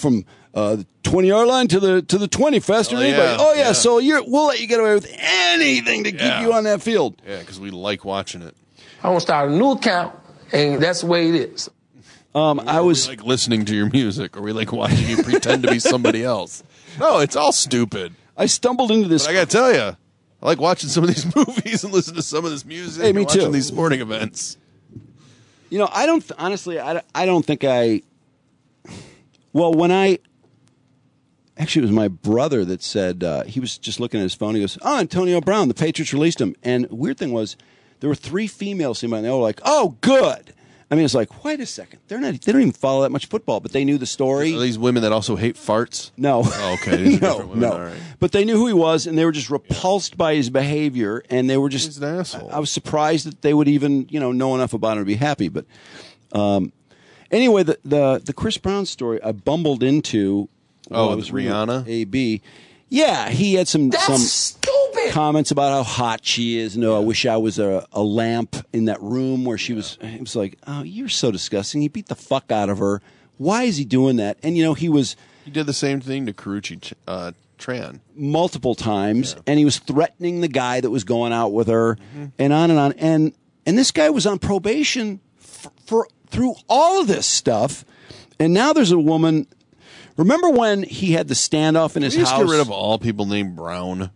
uh, the twenty-yard line to the to the twenty, faster Oh, than yeah, anybody. Oh, yeah, yeah. so you're, we'll let you get away with anything to Yeah. keep you on that field. Yeah, because we like watching it. I want to start a new account, and that's the way it is. Um, I was we like listening to your music, or we like watching you pretend to be somebody else. No, it's all stupid. I stumbled into this. But I got to tell you, I like watching some of these movies and listening to some of this music. Hey, me and watching too. These sporting events. You know, I don't, honestly, I, I don't think I, well, when I, actually, it was my brother that said, uh, he was just looking at his phone. He goes, oh, Antonio Brown, the Patriots released him. And weird thing was, there were three females sitting by, and they were like, oh, good. I mean, it's like, wait a second. They're not, they don't even follow that much football, but they knew the story. Are these women that also hate farts? No. Oh, okay. These are no, different women. no. All right. But they knew who he was, and they were just repulsed by his behavior, and they were just. He's an asshole. I, I was surprised that they would even, you know, know enough about him to be happy. But um, anyway, the, the the Chris Brown story I bumbled into. Oh, I it was was Rihanna? A B. Yeah, he had some That's some stupid. comments about how hot she is. No, I wish I was a, a lamp in that room where she was. It was like, oh, you're so disgusting. He beat the fuck out of her. Why is he doing that? And you know, he was. He did the same thing to Karuchi uh, Tran. Multiple times, Yeah. and he was threatening the guy that was going out with her, and on and on. And and this guy was on probation for, for through all of this stuff, and now there's a woman. Remember when he had the standoff in his We just house? get rid of all people named Brown.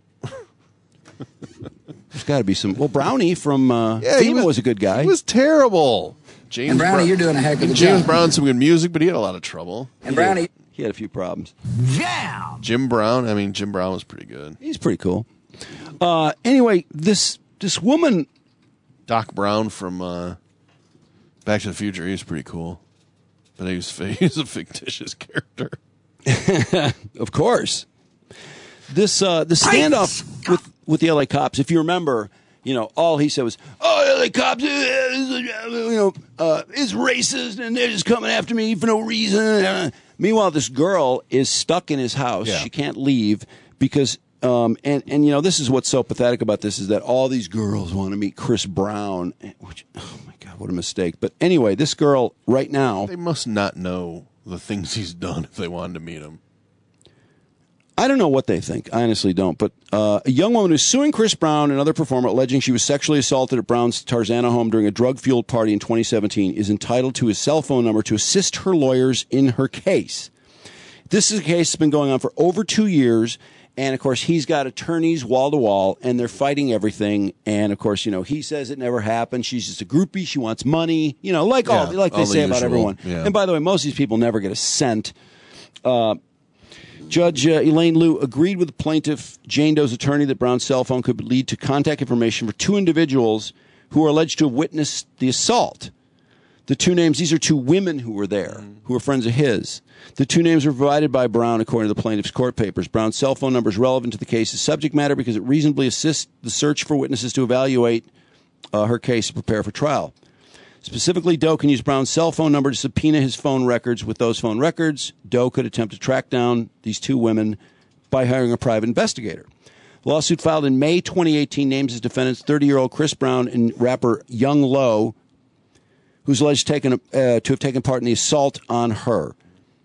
There's got to be some. Well, Brownie from uh, Yeah, he FEMA was, was- a good guy. He was terrible. James And Brownie, Brown- you're doing a heck of a James job. Brown, some good music, but he had a lot of trouble. And Brownie, He had a few problems. yeah. Jim Brown, I mean, Jim Brown was pretty good. He's pretty cool. Uh, anyway, this this woman. Doc Brown from uh, Back to the Future, he was pretty cool. But he was, he was a fictitious character. Of course. This uh, the standoff with, with the L A cops, if you remember, you know, all he said was, oh, L A cops, uh, you know, uh, is racist and they're just coming after me for no reason. Uh, meanwhile, this girl is stuck in his house. Yeah. She can't leave because, um, and, and, you know, this is what's so pathetic about this is that all these girls want to meet Chris Brown, which, oh my God, what a mistake. But anyway, this girl right now. They must not know the things he's done if they wanted to meet him. I don't know what they think. I honestly don't. But uh, a young woman who's suing Chris Brown, another performer, alleging she was sexually assaulted at Brown's Tarzana home during a drug-fueled party in twenty seventeen, is entitled to his cell phone number to assist her lawyers in her case. This is a case that's been going on for over two years. And, of course, he's got attorneys wall-to-wall, and they're fighting everything. And, of course, you know, he says it never happened. She's just a groupie. She wants money. You know, like all Yeah, like they all the say about usual. everyone. Yeah. And, by the way, most of these people never get a cent. Uh Judge uh, Elaine Liu agreed with the plaintiff, Jane Doe's attorney, that Brown's cell phone could lead to contact information for two individuals who are alleged to have witnessed the assault. The two names, these are two women who were there, who were friends of his. The two names were provided by Brown, according to the plaintiff's court papers. Brown's cell phone number is relevant to the case's subject matter because it reasonably assists the search for witnesses to evaluate uh, her case and prepare for trial. Specifically, Doe can use Brown's cell phone number to subpoena his phone records. With those phone records, Doe could attempt to track down these two women by hiring a private investigator. The lawsuit filed in May twenty eighteen names as defendants thirty-year-old Chris Brown and rapper Young Lo, who's alleged taken, uh, to have taken part in the assault on her.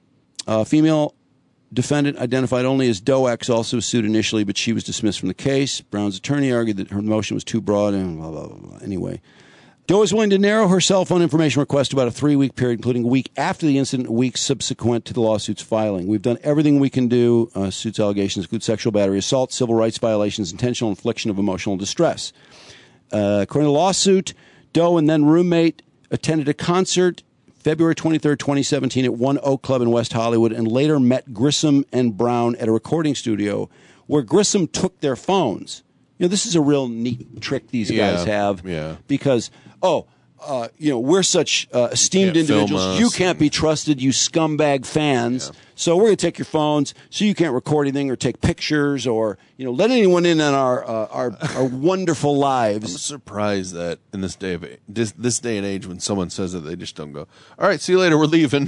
A female defendant identified only as Doe X also was sued initially, but she was dismissed from the case. Brown's attorney argued that her motion was too broad and blah, blah, blah, blah. Anyway. Doe is willing to narrow her cell phone information request to about a three-week period, including a week after the incident, a week subsequent to the lawsuit's filing. We've done everything we can do. Uh, suit's allegations include sexual battery, assault, civil rights violations, intentional infliction of emotional distress. Uh, according to the lawsuit, Doe and then roommate attended a concert February twenty-third, twenty seventeen at One Oak Club in West Hollywood and later met Grissom and Brown at a recording studio where Grissom took their phones. You know, this is a real neat trick these Yeah, guys have. yeah. Because, oh, uh, you know, we're such uh, esteemed can't film individuals. us. You can't be trusted, you scumbag fans. So we're going to take your phones so you can't record anything or take pictures or, you know, let anyone in on our uh, our, our wonderful I'm lives. surprised that in this day of this, this day and age, when someone says it, they just don't go, all right, see you later, we're leaving.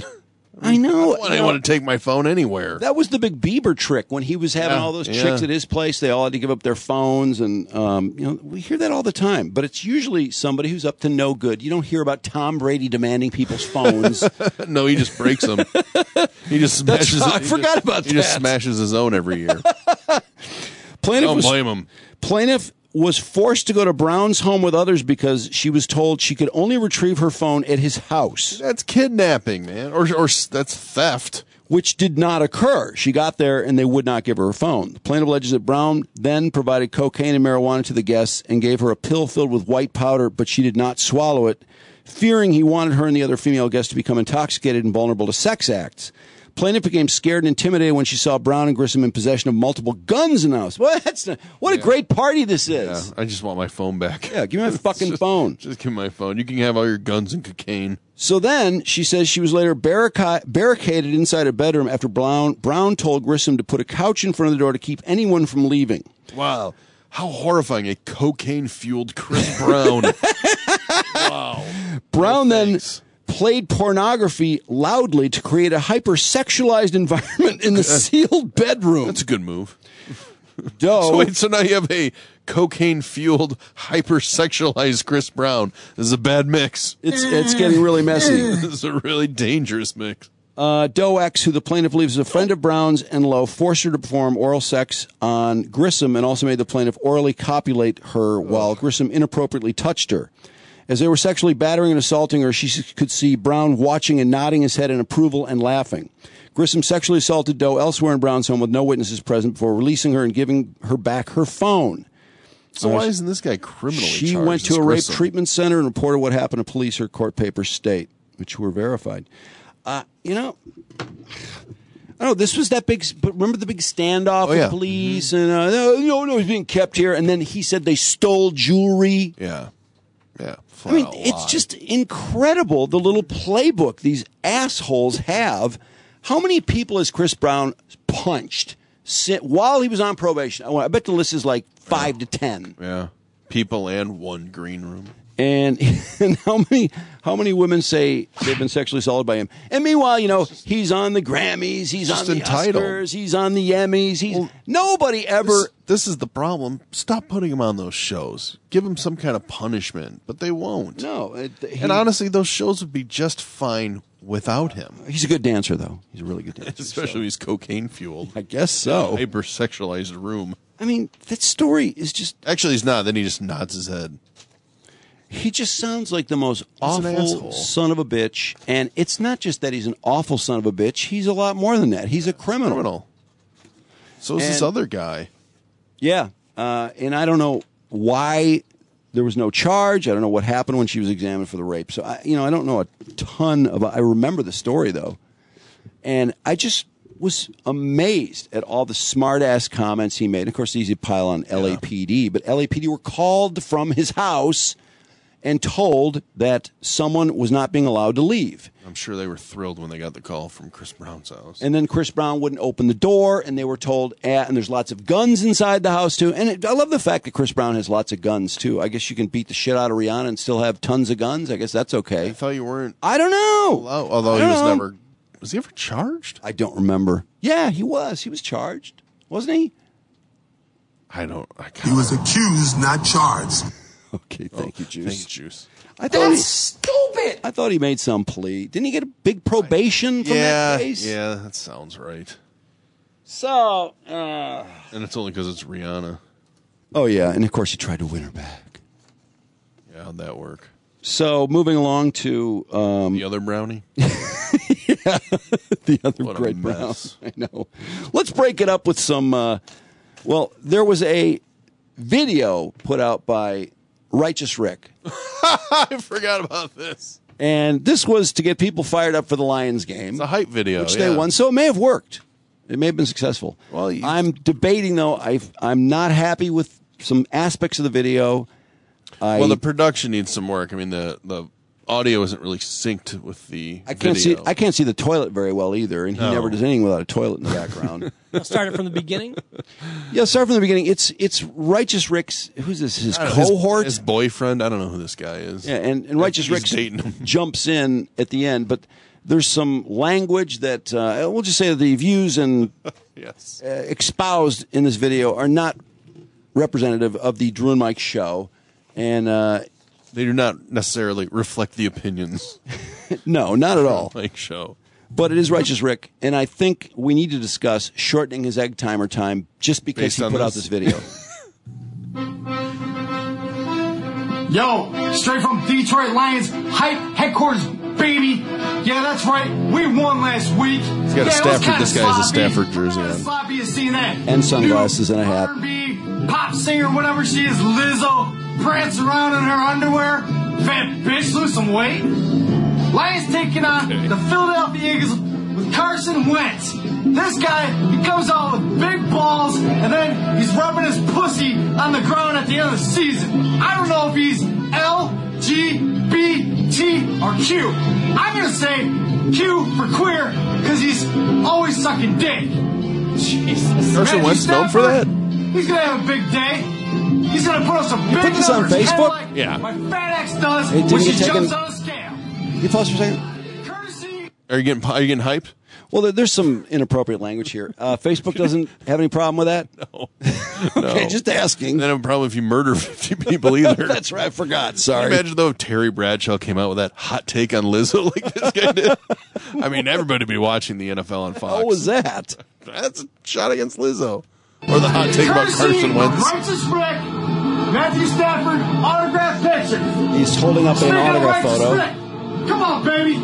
I know. I don't want to take my phone anywhere. That was the big Bieber trick when he was having Yeah, all those yeah. chicks at his place. They all had to give up their phones, and um, you know we hear that all the time. But it's usually somebody who's up to no good. You don't hear about Tom Brady demanding people's phones. No, he just breaks them. He just That's smashes. right. I he forgot just, about He just that. smashes his own every year. Plaintiff Don't was, blame him. Plaintiff was forced to go to Brown's home with others because she was told she could only retrieve her phone at his house. That's kidnapping, man, or or that's theft. Which did not occur. She got there and they would not give her her phone. The plaintiff alleges that Brown then provided cocaine and marijuana to the guests and gave her a pill filled with white powder, but she did not swallow it, fearing he wanted her and the other female guests to become intoxicated and vulnerable to sex acts. Plaintiff became scared and intimidated when she saw Brown and Grissom in possession of multiple guns in the house. Well, that's not, what a great party this is. Yeah, I just want my phone back. Yeah, give me my fucking just, phone. Just give me my phone. You can have all your guns and cocaine. So then, she says she was later barrica- barricaded inside a bedroom after Brown, Brown told Grissom to put a couch in front of the door to keep anyone from leaving. Wow. How horrifying. A cocaine-fueled Chris Brown. Wow. Brown no, then played pornography loudly to create a hypersexualized environment in the sealed bedroom. That's a good move. Doe. So wait, so now you have a cocaine-fueled, hypersexualized Chris Brown. This is a bad mix. It's it's getting really messy. This is a really dangerous mix. Uh, Doe X, who the plaintiff believes is a friend of Brown's and Lowe, forced her to perform oral sex on Grissom and also made the plaintiff orally copulate her while Grissom inappropriately touched her. As they were sexually battering and assaulting her, she could see Brown watching and nodding his head in approval and laughing. Grissom sexually assaulted Doe elsewhere in Brown's home with no witnesses present before releasing her and giving her back her phone. So Uh, why isn't this guy criminally She charged? went to as a rape Grissom? treatment center and reported what happened to police. Her court papers state, which were verified. Uh, you know, I don't know. This was that big. But remember the big standoff Oh, with yeah. police and uh, no, no, no, he's being kept here. And then he said they stole jewelry. Yeah, yeah. I mean, flat out it's lie. just incredible the little playbook these assholes have. How many people has Chris Brown punched sit, while he was on probation? I bet the list is like five to ten. Yeah, people and one green room. And, and how many how many women say they've been sexually assaulted by him? And meanwhile, you know, he's on the Grammys, he's Just on the entitled. Oscars, he's on the Emmys. He's nobody ever. This, this is the problem. Stop putting him on those shows. Give him some kind of punishment, but they won't. No, it, he, And honestly, those shows would be just fine without him. he's a good dancer, though. He's a really good dancer. Especially when he's cocaine fueled. I guess so. Hypersexualized room. I mean, that story is just. Actually, he's not. Then he just nods his head. He just sounds like the most an awful asshole. son of a bitch. And it's not just that he's an awful son of a bitch. He's a lot more than that. He's a criminal. Criminal. So is this And- other guy. Yeah. Uh, and I don't know why there was no charge. I don't know what happened when she was examined for the rape. So, I, you know, I don't know a ton of. I remember the story, though. And I just was amazed at all the smart-ass comments he made. Of course, it's easy to pile on L A P D, but L A P D were called from his house and told that someone was not being allowed to leave. I'm sure they were thrilled when they got the call from Chris Brown's house. And then Chris Brown wouldn't open the door, and they were told, eh, and there's lots of guns inside the house, too. And it, I love the fact that Chris Brown has lots of guns, too. I guess you can beat the shit out of Rihanna and still have tons of guns. I guess that's okay. I thought you weren't. I don't know. Although, although I he don't was know. never. Was he ever charged? I don't remember. Yeah, he was. He was charged. Wasn't he? I don't. I can't. He was accused, not charged. Okay, thank you, Juice. Thank you, Juice. I thought That's he, stupid. I thought he made some plea. Didn't he get a big probation from yeah, that case? yeah, that sounds right. So, uh, And it's only because it's Rihanna. oh yeah, and of course he tried to win her back. Yeah, how'd that work? So moving along to um, The other brownie? yeah, the other What a great brown. mess. I know. Let's break it up with some. Uh, well, there was a video put out by Righteous Rick. I forgot about this. And this was to get people fired up for the Lions game. It's a hype video, which yeah. they won. So it may have worked. It may have been successful. Well, you- I'm debating, though. I've, I'm not happy with some aspects of the video. I, Well, the production needs some work. I mean, the, the audio isn't really synced with the I can't video. see. I can't see the toilet very well either, and he No. never does anything without a toilet in the background. I'll start it from the beginning. Yeah, start from the beginning. It's it's Righteous Rick's. Who's this? His I don't know, cohort. His, his boyfriend. I don't know who this guy is. Yeah, and, and Righteous He's Rick dating him. jumps in at the end. But There's some language that uh, we'll just say that the views and yes. uh, espoused in this video are not representative of the Drew and Mike show, and uh, they do not necessarily reflect the opinions. No, not at all. Mike show, but it is Righteous Rick, and I think we need to discuss shortening his egg timer time just because Based he on put this? out this video. Yo, straight from Detroit Lions hype headquarters, baby. Yeah, that's right. We won last week. He's got a yeah, Stafford. This guy has a Stafford jersey on. Sloppy to see that. And sunglasses and a hat. R and B, pop singer, whatever she is, Lizzo, prance around in her underwear. Fat bitch, lose some weight. Lions taking on okay. the Philadelphia Eagles with Carson Wentz. This guy, he comes out with big balls, and then he's rubbing his pussy on the ground at the end of the season. I don't know if he's L, G, B, T, or Q. I'm going to say Q for queer, because he's always sucking dick. Jesus. Carson Wentz known for that? He's going to have a big day. He's going to put up some you big put this on numbers, Facebook? Like yeah. my fat ex does hey, when she taken... jumps on a scale. You pause for a second? Are you getting, are you getting hyped? Well, there, there's some inappropriate language here. Uh, Facebook doesn't have any problem with that? No. Okay, no. just asking. They don't have a problem if you murder fifty people either. That's right, I forgot. Sorry. Can you imagine, though, if Terry Bradshaw came out with that hot take on Lizzo like this guy did? I mean, everybody would be watching the N F L on Fox. What was that? That's a shot against Lizzo. Or the hot take about Carson Wentz. Righteous Rick, Matthew Stafford, autograph picture. He's holding up an autograph photo. Rick. Come on, baby.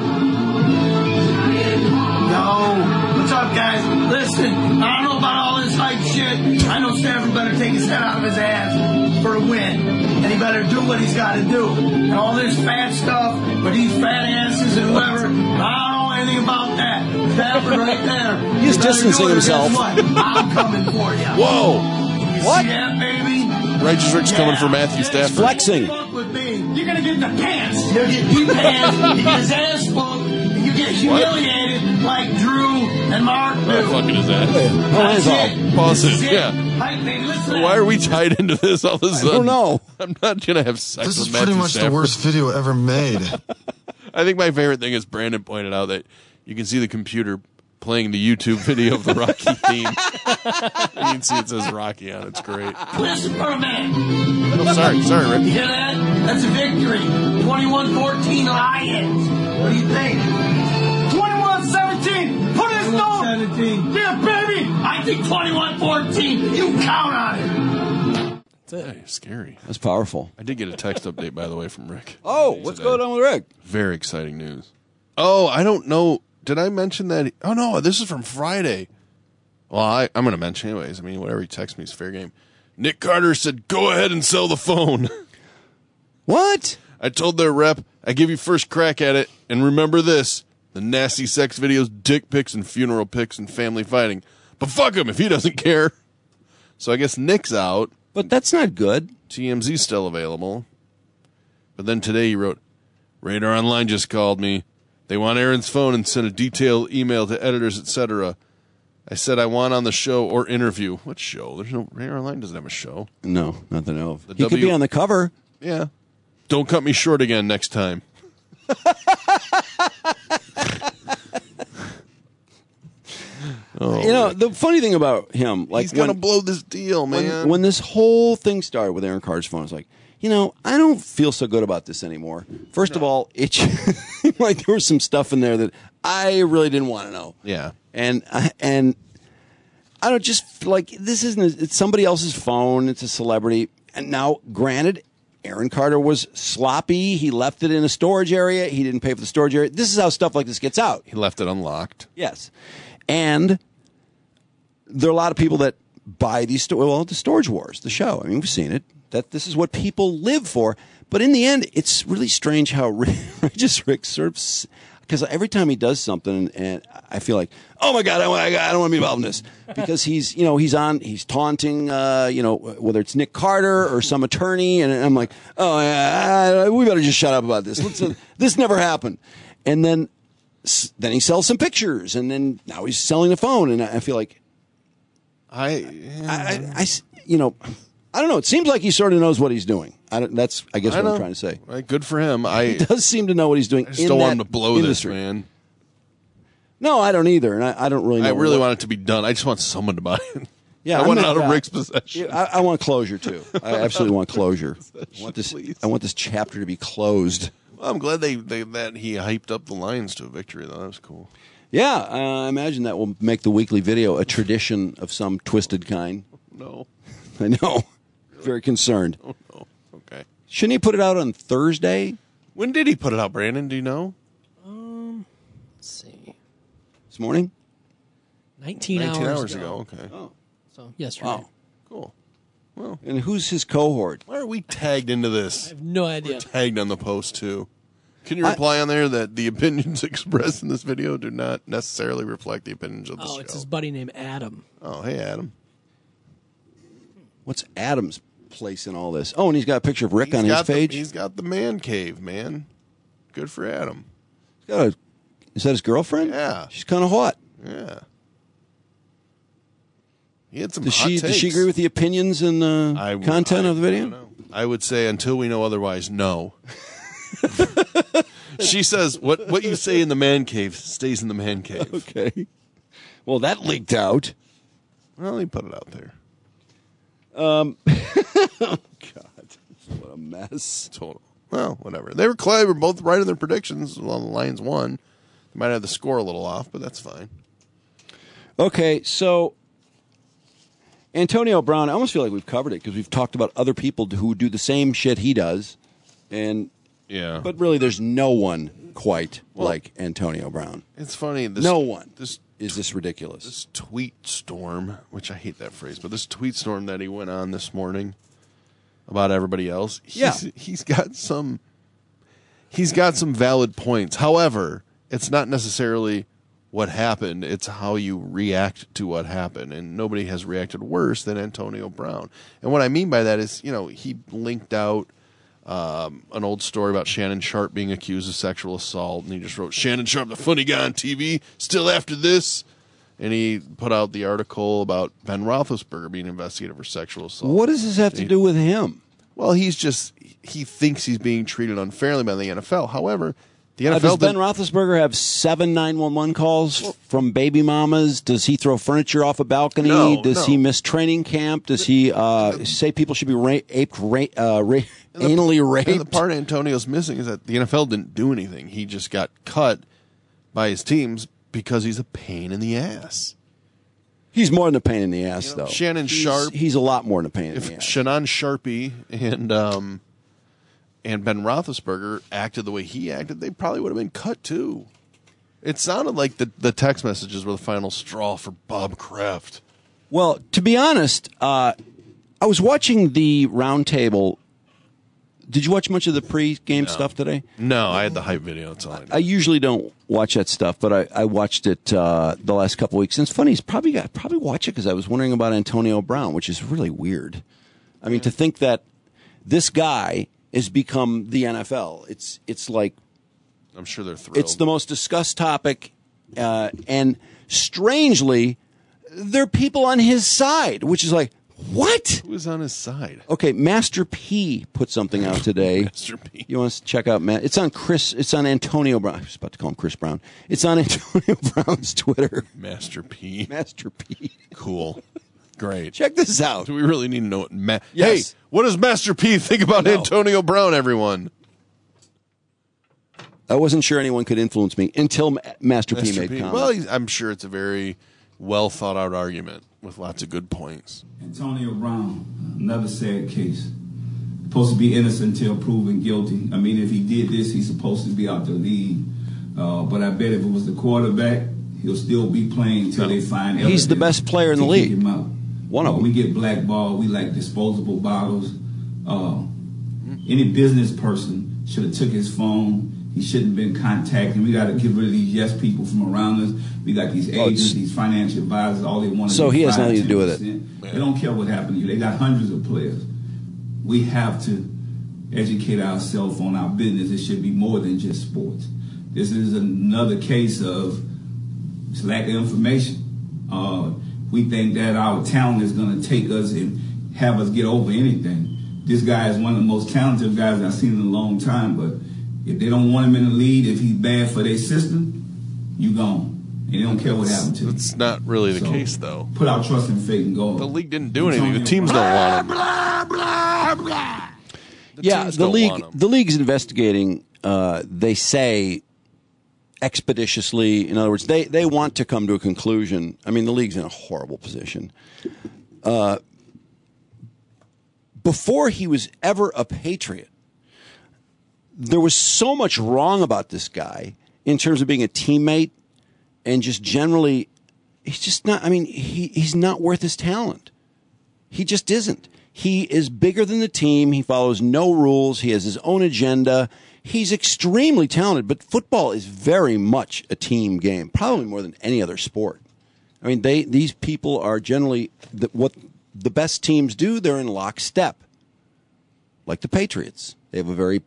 Yo, what's up, guys? Listen, I don't know about all this hype shit. I know Stafford better take his head out of his ass for a win. And he better do what he's got to do. And all this fat stuff with these fat asses and whoever, I don't know anything about that. Stafford right there. He's distancing himself. What? I'm coming for you. Whoa. You what? See that, baby? Righteous Rick's yeah. coming for Matthew Stafford. He's flexing. With me. You're going to get the pants. You'll get deep pants. You get his ass full. You get humiliated what? Like Drew and Mark. What the fucking is that? Oh, that's all. Pause it. Yeah. Hype, baby. Listen Why are we tied into this all of a sudden? I don't know. I'm not going to have sex this with is Matthew pretty much Stafford. the worst video ever made. I think my favorite thing is Brandon pointed out that you can see the computer playing the YouTube video of the Rocky theme. You can see it says Rocky on it. It's great. Listen for a minute. Oh, sorry. Sorry, Rick. You hear that? That's a victory. twenty-one fourteen Lions. What do you think? twenty-one seventeen. Put his nose. seventeen. Yeah, baby. I think twenty-one fourteen. You count on it. That's it. Hey, scary. That's powerful. I did get a text update, by the way, from Rick. Oh, what's going on with Rick? Very exciting news. Oh, I don't know. Did I mention that? He, oh, no, this is from Friday. Well, I, I'm going to mention anyways. I mean, whatever he texts me is fair game. Nick Carter said, go ahead and sell the phone. What? I told their rep, I give you first crack at it. And remember this, the nasty sex videos, dick pics, and funeral pics, and family fighting. But fuck him if he doesn't care. So I guess Nick's out. But that's not good. T M Z's still available. But then today he wrote, Radar Online just called me. They want Aaron's phone and sent a detailed email to editors, et cetera. I said I want on the show or interview. What show? There's no Radar Online doesn't have a show. No, not that I know of. The He W- could be on the cover. Yeah. Don't cut me short again next time. Oh, you know, the funny thing about him, like he's gonna when, blow this deal, man. When, when this whole thing started with Aaron Carter's phone, it's like, you know, I don't feel so good about this anymore. First no. of all, it like there was some stuff in there that I really didn't want to know. Yeah, and and I don't just like this isn't a, it's somebody else's phone. It's a celebrity, and now, granted, Aaron Carter was sloppy. He left it in a storage area. He didn't pay for the storage area. This is how stuff like this gets out. He left it unlocked. Yes, and there are a lot of people that buy these sto- well the Storage Wars, the show. I mean, we've seen it. That this is what people live for. But in the end, it's really strange how Righteous Rick serves. Because every time he does something, and I feel like, oh my god, I, I don't want to be involved in this, because he's, you know, he's on, he's taunting, uh, you know, whether it's Nick Carter or some attorney, and I'm like, oh, uh, we better just shut up about this. Let's, uh, this never happened. And then, then he sells some pictures, and then now he's selling the phone, and I feel like, I, yeah. I, I, I, you know. I don't know. It seems like he sort of knows what he's doing. I don't, that's, I guess, I what know. I'm trying to say. Right, good for him. I he does seem to know what he's doing. I just in don't that want him to blow industry. this, man. No, I don't either, and I, I don't really know. I really what, want it to be done. I just want someone to buy it. Yeah, I I'm want it not- out of uh, Rick's possession. I, I want closure too. I absolutely want closure. I want this. Please. I want this chapter to be closed. Well, I'm glad they, they that he hyped up the Lions to a victory, though. That was cool. Yeah, uh, I imagine that will make the weekly video a tradition of some twisted kind. No. I know. Very concerned. Oh, no. Okay. Shouldn't he put it out on Thursday? When did he put it out, Brandon? Do you know? Um, let's see. This morning? nineteen, nineteen hours, hours ago. ago. Okay. Oh. So, yesterday. Wow. Cool. Well, and who's his cohort? Why are we tagged into this? I have no idea. We're tagged on the post, too. Can you reply I, on there that the opinions expressed in this video do not necessarily reflect the opinions of the oh, show? it's his buddy named Adam. Oh, hey, Adam. What's Adam's place in all this? Oh, and he's got a picture of Rick He's on his got the- page. he's got the man cave, man. Good for Adam. He's got a, is that his girlfriend? Yeah. She's kind of hot. Yeah. He had some Does hot she takes. does she agree with the opinions and the I- content I- of the video? I don't know. I would say until we know otherwise, no. She says what what you say in the man cave stays in the man cave. Okay. Well, that leaked out. Well, he put it out there. Um. Oh God, what a mess. Total. Well, whatever. They were close. They were both right in their predictions. Well, the Lions won. They might have the score a little off, but that's fine. Okay, so Antonio Brown, I almost feel like we've covered it because we've talked about other people who do the same shit he does, and yeah, but really, there's no one quite Well, like Antonio Brown. It's funny. This, no one. This is this ridiculous. This tweet storm, which I hate that phrase, but this tweet storm that he went on this morning about everybody else. He's, Yeah. he's got some. He's got some valid points. However, it's not necessarily what happened. It's how you react to what happened, and nobody has reacted worse than Antonio Brown. And what I mean by that is, you know, he linked out um, an old story about Shannon Sharp being accused of sexual assault, and he just wrote, Shannon Sharp, the funny guy on T V, still after this. And he put out the article about Ben Roethlisberger being investigated for sexual assault. What does this have to do with him? Well, he's just, he thinks he's being treated unfairly by the N F L. However, the N Uh, F L does Ben didn't- Roethlisberger have seven nine one one calls from baby mamas? Does he throw furniture off a balcony? No, Does no. he miss training camp? Does he uh, say people should be ra- aped, ra- uh, ra- anally raped? And the part Antonio's missing is that the N F L didn't do anything. He just got cut by his teams because he's a pain in the ass. He's more than a pain in the ass, You know, though. Shannon He's- Sharp. He's a lot more than a pain in If the ass. Shannon Sharpie and um, and Ben Roethlisberger acted the way he acted, they probably would have been cut too. It sounded like the, the text messages were the final straw for Bob Kraft. Well, to be honest, uh, I was watching the roundtable. Did you watch much of the pre-game No. stuff today? No, I had the hype video. That's all I did. I usually don't watch that stuff, but I, I watched it uh, the last couple of weeks. And it's funny, it's probably I probably watch it because I was wondering about Antonio Brown, which is really weird. I mean, to think that this guy has become the N F L. It's it's like I'm sure they're thrilled. it's the most discussed topic, uh, and strangely, there are people on his side, which is like, what? Who is on his side? Okay, Master P put something out today. Master P. You want us to check out? Ma- It's on Chris. It's on Antonio Brown. I was about to call him Chris Brown. It's on Antonio Brown's Twitter. Master P. Master P. Cool. Great. Check this out. Do we really need to know what Ma- Yes. Hey, what does Master P think about No. Antonio Brown, everyone? I wasn't sure anyone could influence me until Ma- Master, P Master made P. comment. Well, he's, I'm sure it's a very well thought out argument with lots of good points. Antonio Brown, another sad case. Supposed to be innocent until proven guilty. I mean, if he did this, he's supposed to be out the league. Uh, but I bet if it was the quarterback, he'll still be playing until they find evidence. He's the best player in the to kick league. him out. One of Uh, them. We get blackballed. We like disposable bottles. Uh, any business person should have took his phone. He shouldn't have been contacting. We got to get rid of these yes people from around us. We got these Oh, agents, it's- these financial advisors. All they want to So do he is has five, nothing to do with it. ten percent. They don't care what happened to you. They got hundreds of players. We have to educate ourselves on our business. It should be more than just sports. This is another case of just lack of information. Uh, we think that our talent is going to take us and have us get over anything. This guy is one of the most talented guys I've seen in a long time, but if they don't want him in the lead, if he's bad for their system, you gone. And they don't care what happened to you. It's not really the So, case, though. Put our trust in faith and go. The league didn't do anything. The teams don't want him. The yeah, teams the don't league. want him. The league's investigating. Uh, they say expeditiously. In other words, they they want to come to a conclusion. I mean, the league's in a horrible position. Uh, before he was ever a Patriot, there was so much wrong about this guy in terms of being a teammate and just generally, he's just not. I mean, he he's not worth his talent. He just isn't. He is bigger than the team. He follows no rules. He has his own agenda. He's extremely talented, but football is very much a team game, probably more than any other sport. I mean, they these people are generally the, what the best teams do. They're in lockstep, like the Patriots. They have a very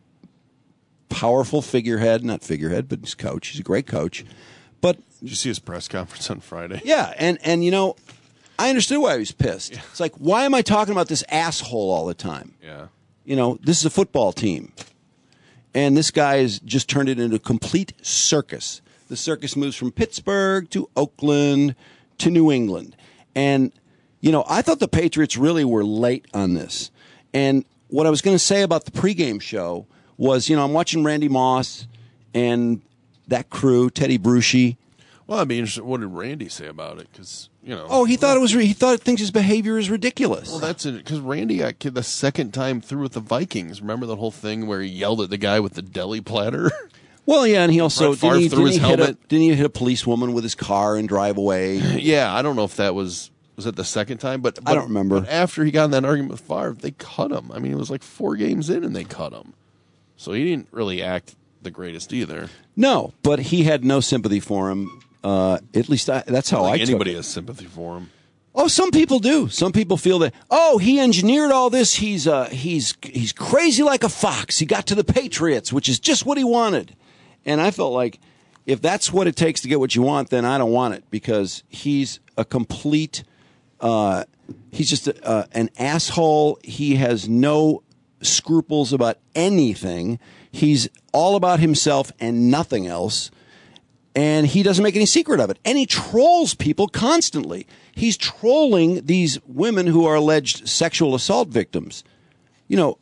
powerful figurehead, not figurehead, but he's coach. He's a great coach. But did you see his press conference on Friday? Yeah, and and you know, I understood why he was pissed. Yeah. It's like, why am I talking about this asshole all the time? Yeah. You know, this is a football team. And this guy has just turned it into a complete circus. The circus moves from Pittsburgh to Oakland to New England. And, you know, I thought the Patriots really were late on this. And what I was going to say about the pregame show was, you know, I'm watching Randy Moss and that crew, Teddy Bruschi. Well, I'd be interested. What did Randy say about it? Because you know, oh, he thought it was. He thought thinks his behavior is ridiculous. Well, that's it. Because Randy got killed the second time through with the Vikings. Remember the whole thing where he yelled at the guy with the deli platter? Well, yeah, and he also Brett Favre didn't he, threw didn't his he hit a, helmet. didn't he hit a policewoman with his car and drive away? Yeah, I don't know if that was was it the second time, but, but I don't remember. But after he got in that argument with Favre, they cut him. I mean, it was like four games in, and they cut him. So he didn't really act the greatest either. No, but he had no sympathy for him. Uh, at least I, that's how I, I think took anybody it. has sympathy for him. Oh, some people do. Some people feel that. Oh, he engineered all this. He's uh, he's he's crazy like a fox. He got to the Patriots, which is just what he wanted. And I felt like if that's what it takes to get what you want, then I don't want it because he's a complete. Uh, he's just a, uh, an asshole. He has no scruples about anything. He's all about himself and nothing else. And he doesn't make any secret of it. And he trolls people constantly. He's trolling these women who are alleged sexual assault victims. You know,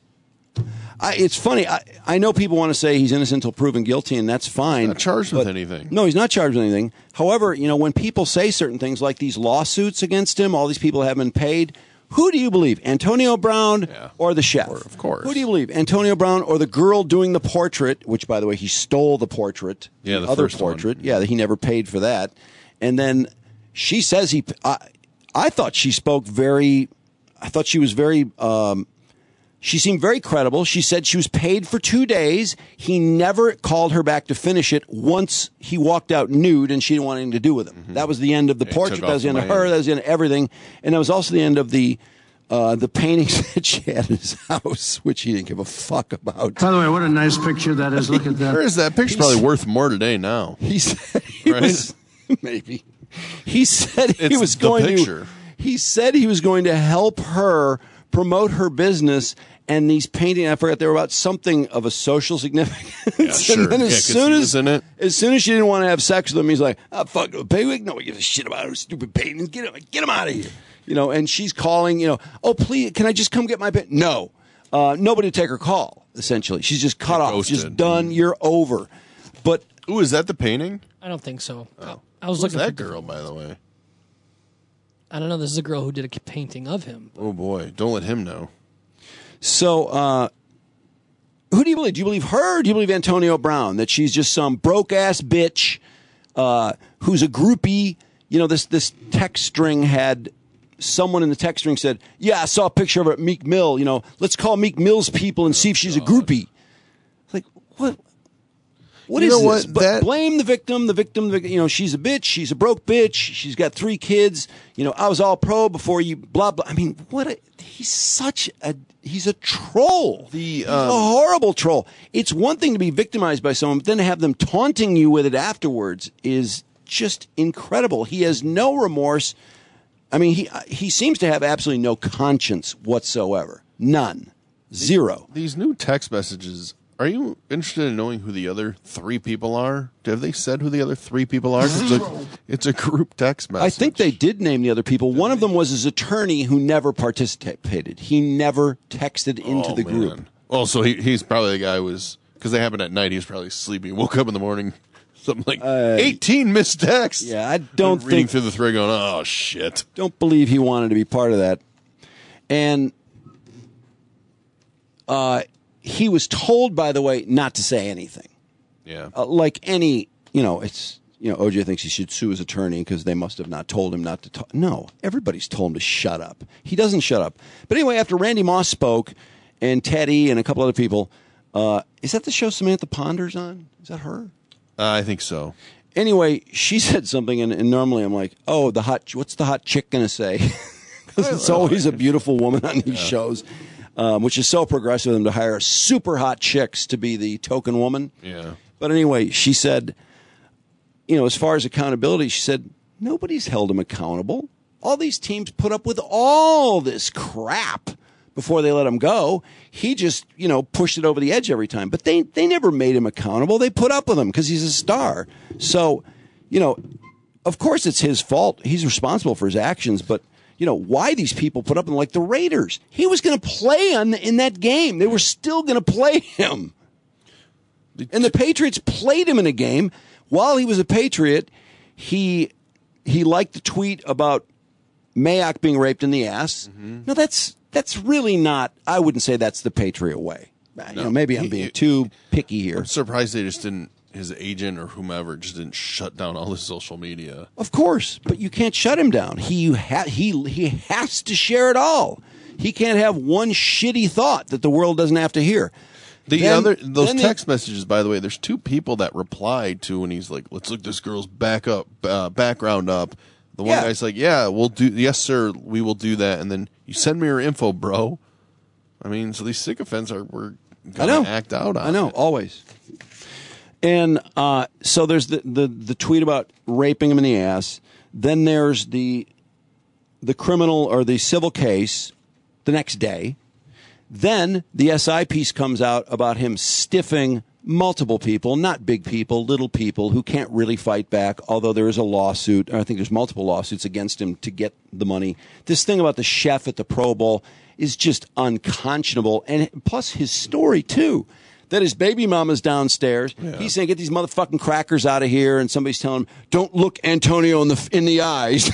I, it's funny. I, I know people want to say he's innocent until proven guilty, and that's fine. Not charged with anything. No, he's not charged with anything. However, you know, when people say certain things like these lawsuits against him, all these people have been paid. Who do you believe, Antonio Brown yeah. or the chef? Of course. Who do you believe, Antonio Brown or the girl doing the portrait, which, by the way, he stole the portrait. Yeah, the other first portrait. one. Yeah, he never paid for that. And then she says he. I, I thought she spoke very. I thought she was very. Um, she seemed very credible. She said she was paid for two days. He never called her back to finish it once he walked out nude and she didn't want anything to do with him. Mm-hmm. That was the end of the Yeah, portrait. took That was the off end of the her. man. That was the end of everything. And that was also the end of the uh, the paintings that she had in his house, which he didn't give a fuck about. By the way, what a nice picture that is. Look at that. Where is that picture's probably worth more today now. He said he Right? was maybe. He said he It's was the going picture. to. He said he was going to help her promote her business. And these paintings, I forgot they were about something of a social significance. Yeah, sure. And then as Yeah, 'cause soon he as was in it. as soon as she didn't want to have sex with him, he's like, "Ah, fuck the pay. Nobody gives a shit about her stupid paintings. Get him, get him out of here." You know. And she's calling. You know, oh please, can I just come get my paint? No, uh, nobody take her call. Essentially, she's just cut Like off. ghosted. Just done. You're over. But Ooh, is that the painting? I don't think so. Oh. I was Who's looking that for girl, by the way? I don't know. This is a girl who did a painting of him. Oh boy, don't let him know. So, uh, who do you believe? Do you believe her or do you believe Antonio Brown? That she's just some broke ass bitch uh, who's a groupie? You know, this this text string had someone in the text string said, "Yeah, I saw a picture of her at Meek Mill. You know, let's call Meek Mill's people and see if she's a groupie." Like, what? What You is know this? what? But That- blame the victim. The victim. The, you know, she's a bitch. She's a broke bitch. She's got three kids. You know, I was all pro before you. Blah blah. I mean, what? A, he's such a. He's a troll. The he's um, a horrible troll. It's one thing to be victimized by someone, but then to have them taunting you with it afterwards is just incredible. He has no remorse. I mean, he he seems to have absolutely no conscience whatsoever. None. Zero. These new text messages Are you interested in knowing who the other three people are? Have they said who the other three people are? It's a, it's a group text message. I think they did name the other people. One of them was his attorney who never participated. He never texted into oh, the man. group. Oh, so he, he's probably the guy who was, because they happened at night, he was probably sleeping. Woke up in the morning, something like Uh, eighteen missed texts. Yeah, I don't reading think. through the thread going, oh, shit. Don't believe he wanted to be part of that. And uh, he was told, by the way, not to say anything. Yeah. Uh, like any, you know, it's, you know, O J thinks he should sue his attorney because they must have not told him not to talk. No, everybody's told him to shut up. He doesn't shut up. But anyway, after Randy Moss spoke and Teddy and a couple other people, uh, is that the show Samantha Ponder's on? Is that her? Uh, I think so. Anyway, she said something, and, and normally I'm like, oh, the hot, what's the hot chick going to say? Because it's always a beautiful woman on these yeah. shows, um, which is so progressive of them to hire super hot chicks to be the token woman. Yeah. But anyway, she said, you know, as far as accountability, she said, nobody's held him accountable. All these teams put up with all this crap before they let him go. He just, you know, pushed it over the edge every time. But they, they never made him accountable. They put up with him because he's a star. So, you know, of course it's his fault. He's responsible for his actions. But, you know, why these people put up with him, like the Raiders. He was going to play on the, in that game. They were still going to play him. And the Patriots played him in a game. While he was a Patriot, he he liked the tweet about Mayock being raped in the ass. Mm-hmm. No, that's that's really not. I wouldn't say that's the Patriot way. No. You know, maybe I'm being he, too picky here. I'm surprised they just didn't. His agent or whomever just didn't shut down all his social media. Of course, but you can't shut him down. He ha- he he has to share it all. He can't have one shitty thought that the world doesn't have to hear. The then, other those text the, messages, by the way, there's two people that replied to when he's like, "Let's look this girl's back up, uh, background up." The one yeah. guy's like, "Yeah, we'll do. Yes, sir, we will do that." And then you send me your info, bro. I mean, so these sycophants are we're gonna act out on I know it. always. And uh, so there's the, the the tweet about raping him in the ass. Then there's the the criminal or the civil case the next day. Then the S I piece comes out about him stiffing multiple people, not big people, little people who can't really fight back, although there is a lawsuit. I think there's multiple lawsuits against him to get the money. This thing about the chef at the Pro Bowl is just unconscionable. And plus his story, too, that his baby mama's downstairs. Yeah. He's saying, get these motherfucking crackers out of here. And somebody's telling him, don't look Antonio in the in the eyes.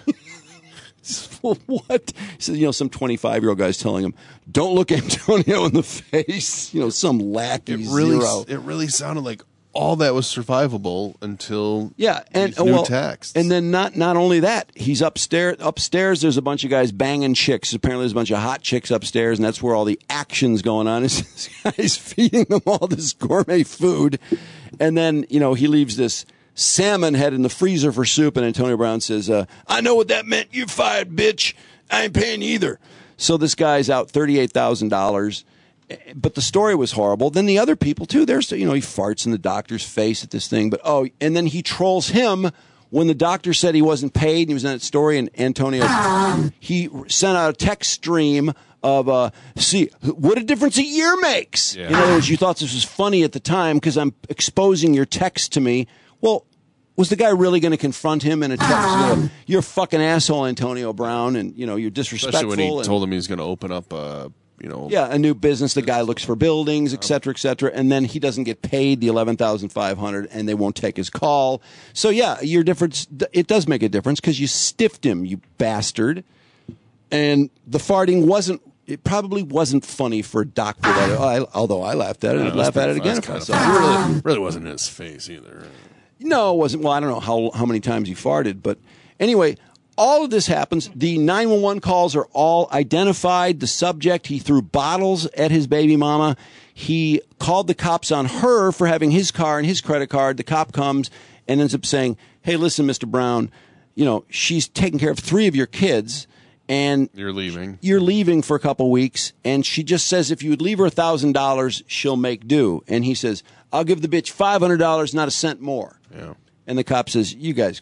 What? He says, you know, some twenty-five-year-old guy's telling him, don't look Antonio in the face. You know, some lackey it really, zero. It really sounded like all that was survivable until yeah, and these new well, texts. And then not not only that, he's upstairs. Upstairs, there's a bunch of guys banging chicks. Apparently, there's a bunch of hot chicks upstairs, and that's where all the action's going on. Is this guy's feeding them all this gourmet food, and then you know he leaves this salmon head in the freezer for soup, and Antonio Brown says, uh, I know what that meant. You're fired, bitch. I ain't paying you either. So this guy's out thirty-eight thousand dollars. But the story was horrible. Then the other people, too, there's, you know, he farts in the doctor's face at this thing. But, oh, and then he trolls him when the doctor said he wasn't paid, and he was in that story, and Antonio, he sent out a text stream of, uh, see, what a difference a year makes. Yeah. In other words, you thought this was funny at the time because I'm exposing your text to me. Well, was the guy really going to confront him in a text? You know, you're a fucking asshole, Antonio Brown, and you know you're disrespectful. Especially when he and, told him he was going to open up, a, you know, yeah, a new business. The guy looks for buildings, et cetera, et cetera, and then he doesn't get paid the eleven thousand five hundred, and they won't take his call. So yeah, your difference. It does make a difference because you stiffed him, you bastard, and the farting wasn't. It probably wasn't funny for a doctor. That, I, although I laughed at it, I'd laugh at it again if I saw it. It really, really wasn't in his face either. No, it wasn't. Well, I don't know how how many times he farted, but anyway, all of this happens. The nine one one calls are all identified. The subject, he threw bottles at his baby mama. He called the cops on her for having his car and his credit card. The cop comes and ends up saying, hey, listen, Mister Brown, you know, she's taking care of three of your kids. And you're leaving. You're leaving for a couple weeks, and she just says if you would leave her a thousand dollars, she'll make do. And he says, "I'll give the bitch five hundred dollars, not a cent more." Yeah. And the cop says, "You guys got to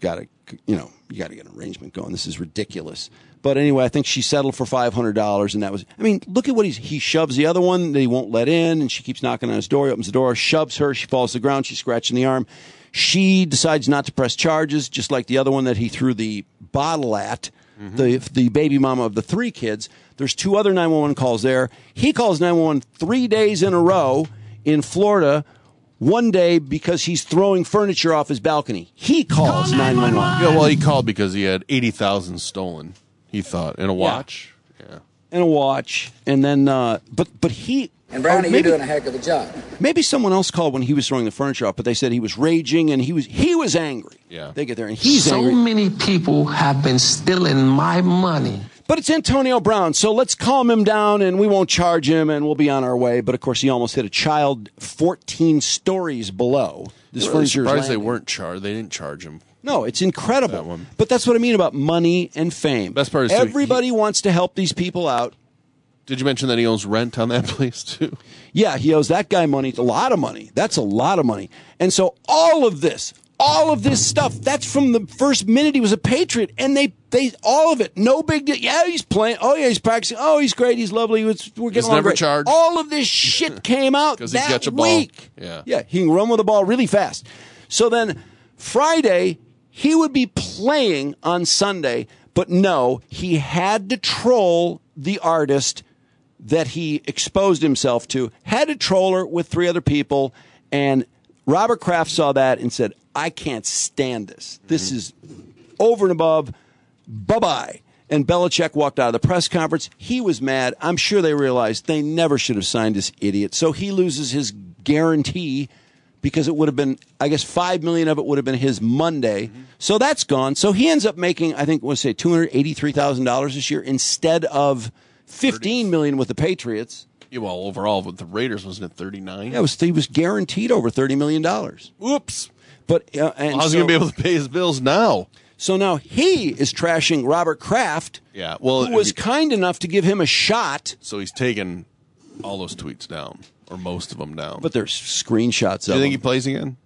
you know, you got to get an arrangement going. This is ridiculous. But anyway, I think she settled for five hundred dollars, and that was, I mean, look at what he's, he shoves the other one that he won't let in, and she keeps knocking on his door. He opens the door, shoves her, she falls to the ground, she's scratching the arm. She decides not to press charges, just like the other one that he threw the bottle at, mm-hmm. the the baby mama of the three kids. There's two other nine one one calls there. He calls nine one one three days in a row in Florida, one day because he's throwing furniture off his balcony. He calls nine one one. Yeah, well, he called because he had eighty thousand stolen. He thought in a watch, yeah, yeah. in a watch, and then, uh, but but he and Brownie, maybe, you're doing a heck of a job. Maybe someone else called when he was throwing the furniture off, but they said he was raging and he was he was angry. Yeah, they get there and he's so angry. So many people have been stealing my money. But it's Antonio Brown, so let's calm him down and we won't charge him and we'll be on our way. But of course, he almost hit a child fourteen stories below. This really furniture is surprised landing. they weren't charged. They didn't charge him. No, it's incredible. That one. But that's what I mean about money and fame. Best part is everybody he, wants to help these people out. Did you mention that he owns rent on that place too? Yeah, he owes that guy money, a lot of money. That's a lot of money. And so all of this, all of this stuff, that's from the first minute he was a Patriot. And they, they, all of it, no big deal. Yeah, he's playing. Oh, yeah, he's practicing. Oh, he's great. He's lovely. It's, we're getting he's along never great. charged. All of this shit came out that he's got your ball. week. Yeah. Yeah, he can run with the ball really fast. So then Friday, he would be playing on Sunday, but no, he had to troll the artist that he exposed himself to, had to troll her with three other people, and Robert Kraft saw that and said, I can't stand this. This mm-hmm. is over and above. Bye-bye. And Belichick walked out of the press conference. He was mad. I'm sure they realized they never should have signed this idiot. So he loses his guarantee because it would have been, I guess, five million dollars of it would have been his Monday. Mm-hmm. So that's gone. So he ends up making, I think, let's say two hundred eighty-three thousand dollars this year instead of fifteen million dollars with the Patriots. Yeah, well, overall with the Raiders, wasn't it thirty-nine? Yeah, it was, he was guaranteed over thirty million dollars. Whoops. But uh, and well, how's so, he going to be able to pay his bills now? So now he is trashing Robert Kraft, yeah, well, who was he, kind enough to give him a shot. So he's taken all those tweets down, or most of them down. But there's screenshots Do of you think him. he plays again?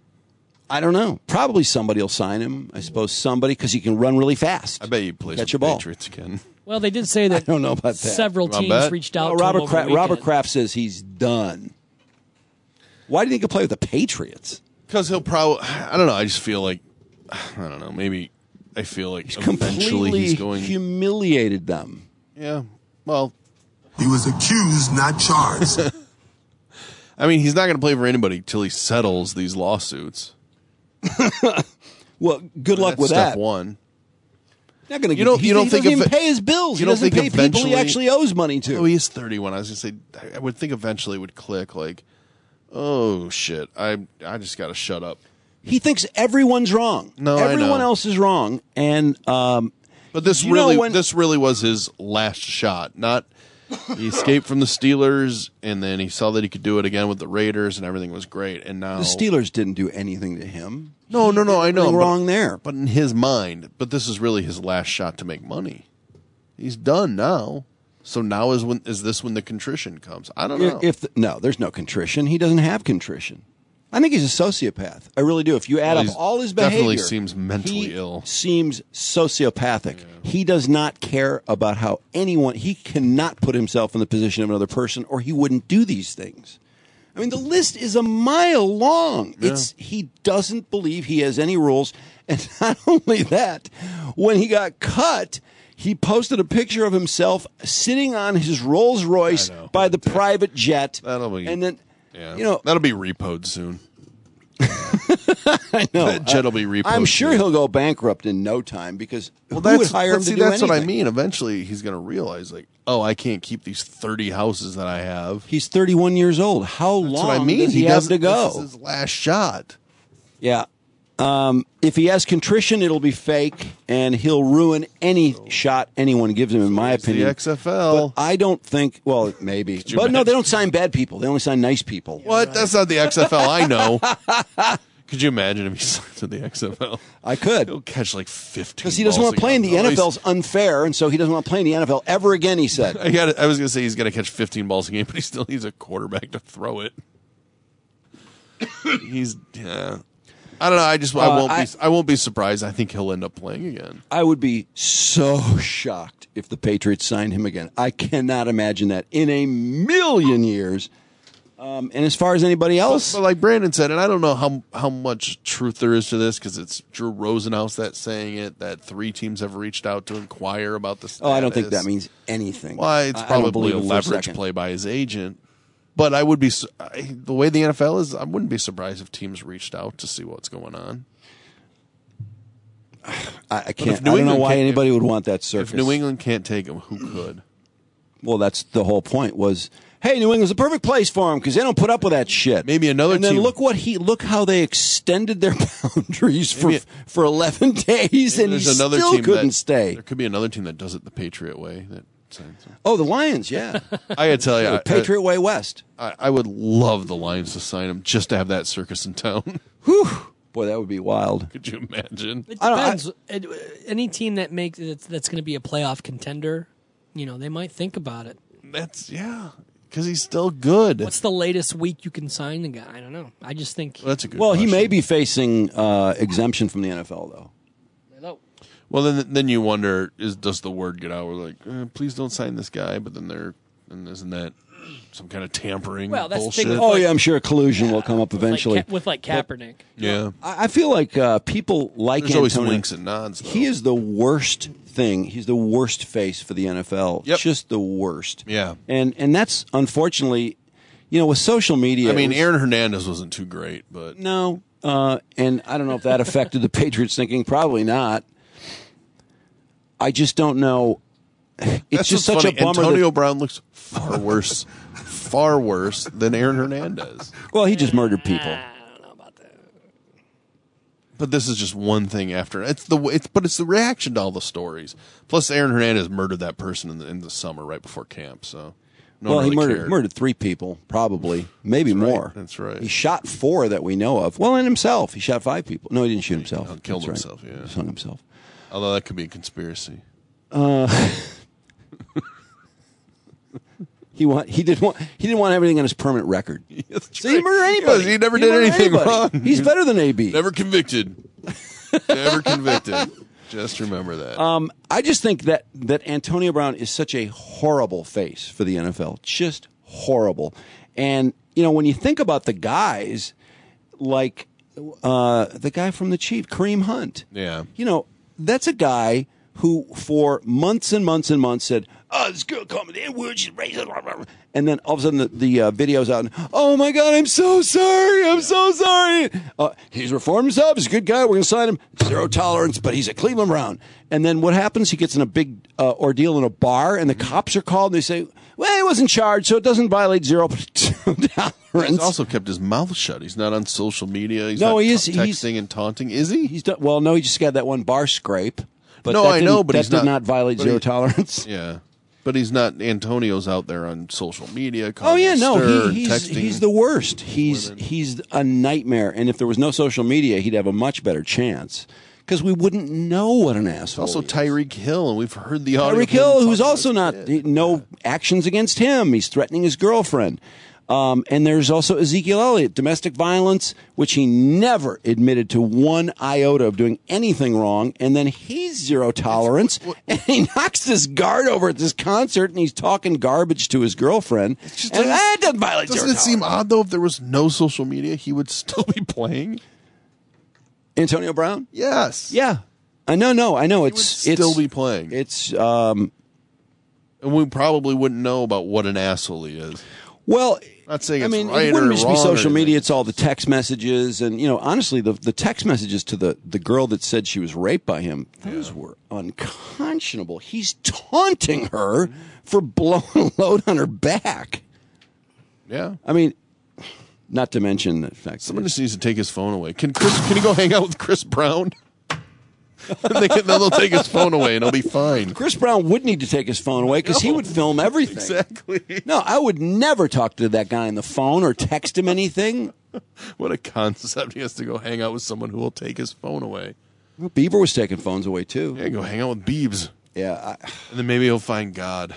I don't know. Probably somebody will sign him. I suppose somebody, because he can run really fast. I bet he plays Catch with a the ball. Patriots again. Well, they did say that I don't know about that. several I'll teams bet. reached out Well, to Robert him over Kraft, the Robert weekend. Kraft says he's done. Why do you think he'll play with the Patriots? Because he'll probably, I don't know, I just feel like, I don't know, maybe I feel like He's eventually completely he's going. humiliated them. Yeah, well. He was accused, not charged. I mean, he's not going to play for anybody till he settles these lawsuits. Well, good luck That's with step that. one. Not going to. You don't. He, You don't he think doesn't even ev- pay his bills. You He don't doesn't think pay people he eventually- actually owes money to. Oh, he is thirty-one. I was going to say, I would think eventually it would click. Like, oh shit, I I just got to shut up. He thinks everyone's wrong. No, I everyone know. else is wrong, and um, But this you really, know when- this really was his last shot. Not he escaped from the Steelers, and then he saw that he could do it again with the Raiders, and everything was great. And now the Steelers didn't do anything to him. No, no, no. I know. Nothing but- wrong there. But in his mind, but this is really his last shot to make money. He's done now. So now is when is this when the contrition comes? I don't know. If the, no, there's no contrition. He doesn't have contrition. I think he's a sociopath. I really do. If you add Well, up he's all his behavior, definitely seems mentally he ill. Seems sociopathic. He does not care about how anyone. He cannot put himself in the position of another person, or he wouldn't do these things. I mean, the list is a mile long. Yeah. It's he doesn't believe he has any rules, and not only that, when he got cut, he posted a picture of himself sitting on his Rolls Royce by the private jet, That'll be, and then yeah, you know that'll be repoed soon. I know That jet will be repoed. I'm sure soon. he'll go bankrupt in no time because Well, who would that's hire him but see, to do that's what I anything? mean. Eventually, he's going to realize, like, oh, I can't keep these thirty houses that I have. He's thirty-one years old. How That's long what I mean. does he, have doesn't- to go? This is his last shot. Yeah. Um, if he has contrition, it'll be fake, and he'll ruin any shot anyone gives him, in my It's the opinion. X F L. But I don't think, well, maybe. you But no, imagine? they don't sign bad people. They only sign nice people. What? That's not the X F L I know. Could you imagine if he signed to the X F L? I could. He'll catch like fifteen. Because he doesn't want to play in the N F L's unfair, and so he doesn't want to play in the N F L ever again, he said. I got. I was going to say he's going to catch fifteen balls a game, but he still needs a quarterback to throw it. He's yeah. I don't know. I just I Uh, won't I- be I won't be surprised. I think he'll end up playing again. I would be so shocked if the Patriots signed him again. I cannot imagine that in a million years. Um, and as far as anybody else, But, but like Brandon said, and I don't know how how much truth there is to this because it's Drew Rosenhaus that's saying it. That three teams have reached out to inquire about the status. oh, I don't think that means anything. Why? It's I- I don't probably believe a it for a leverage second. play by his agent. But I would be su- I, the way the N F L is. I wouldn't be surprised if teams reached out to see what's going on. I, I if can't. New I don't know England why can't- anybody would want that circus. If New England can't take him, who could? Well, that's the whole point. Was hey, New England's the perfect place for him because they don't put up with that shit. Maybe another and then team. look what he look how they extended their boundaries for Maybe- for eleven days, and he There's another still team couldn't that, stay. There could be another team that does it the Patriot way. That signs him. Oh, the Lions, yeah, I gotta tell you, The I- Patriot Way West. I, I would love the Lions to sign him just to have that circus in town. Whew. Boy, that would be wild. Could you imagine? It I don't- I- depends. It- Any team that makes that's, that's going to be a playoff contender, you know, they might think about it. That's yeah, because he's still good. What's the latest week you can sign the guy? I don't know. I just think. Well, that's a good. Well, question. he may be facing uh, exemption from the N F L, though. Hello. Well, then then you wonder: is does the word get out? We're like, eh, please don't sign this guy. But then they're, and isn't that some kind of tampering Well, that's the bullshit? thing with- Oh yeah, I'm sure collusion will come up eventually. Like Ka- with like Kaepernick. yeah, I I feel like uh, people like there's always Antonio. winks and nods. Though. He is the worst thing. He's the worst face for the N F L. Yep. Just the worst. Yeah. And and that's unfortunately, you know, with social media. I mean, it was- Aaron Hernandez wasn't too great, but No. Uh, and I don't know if that affected the Patriots' thinking. Probably not. I just don't know. It's that's just what's such funny. a bummer. Antonio that- Brown looks far worse, far worse than Aaron Hernandez. well, he just murdered people. But this is just one thing after it's the it's but it's the reaction to all the stories. Plus, Aaron Hernandez murdered that person in the in the summer right before camp. So, no well, one he really murdered cared. murdered three people, probably, maybe That's right. more. That's right. He shot four that we know of. Well, and himself, he shot five people. No, he didn't shoot himself. He killed That's right. himself. Yeah, He hung himself. although that could be a conspiracy. Uh, he want he didn't want he didn't want everything on his permanent record. So he murdered anybody. Yes, he never didn't did murder anything anybody. wrong. He's better than A B. Never convicted. Never convicted. Just remember that. Um, I just think that that Antonio Brown is such a horrible face for the N F L. Just horrible. And you know, when you think about the guys like uh, the guy from the Chiefs, Kareem Hunt. Yeah. You know, that's a guy who for months and months and months said, "Oh, this girl called me the N-word, she's racist," blah, blah, blah. And then all of a sudden the, the uh, video's out, and, "Oh my God, I'm so sorry, I'm so sorry." Uh, he's reformed himself, he's a good guy, we're going to sign him. Zero tolerance, but he's a Cleveland Brown. And then what happens? He gets in a big uh, ordeal in a bar, and the cops are called, and they say, "Well, he wasn't charged, so it doesn't violate zero tolerance." He's also kept his mouth shut. He's not on social media. He's No, not he is- t- he's- texting and taunting. Is he? He's done, well, no, he just got that one bar scrape. But no, that I know, didn't- but that he's did not, not violate but zero he- tolerance. Yeah, but he's not. Antonio's out there on social media. Oh causing yeah, no, stir, he, he's texting. he's the worst. He's he's a nightmare. And if there was no social media, he'd have a much better chance because we wouldn't know what an asshole. also he is. Tyreek Hill, and we've heard the audio. Tyreek of him Hill, talking who's about also his not kid. he- no actions against him. He's threatening his girlfriend. Um, and there's also Ezekiel Elliott, domestic violence, which he never admitted to one iota of doing anything wrong. And then he's zero tolerance, and he knocks this guard over at this concert, and he's talking garbage to his girlfriend. Just And doesn't- that doesn't violate Doesn't zero it seem tolerance. odd though? If there was no social media, he would still be playing. Antonio Brown? Yes. Yeah. I know, no, I know. He It's would still it's, be playing, It's um. and we probably wouldn't know about what an asshole he is. Well, Not saying I it's mean, right it wouldn't or just wrong be or social anything. media. It's all the text messages, and you know, honestly, the the text messages to the the girl that said she was raped by him, those were unconscionable. He's taunting her for blowing a load on her back. Yeah. I mean, not to mention the fact Someone that just needs to take his phone away. Can Chris? Can he go hang out with Chris Brown? they can, then they'll take his phone away and he'll be fine. Chris Brown would need to take his phone away because he No. would film everything. Exactly. No, I would never talk to that guy on the phone or text him anything. What a concept! He has to go hang out with someone who will take his phone away. Well, Bieber was taking phones away too. Yeah, go hang out with Biebs, Yeah, I, and then maybe he'll find God.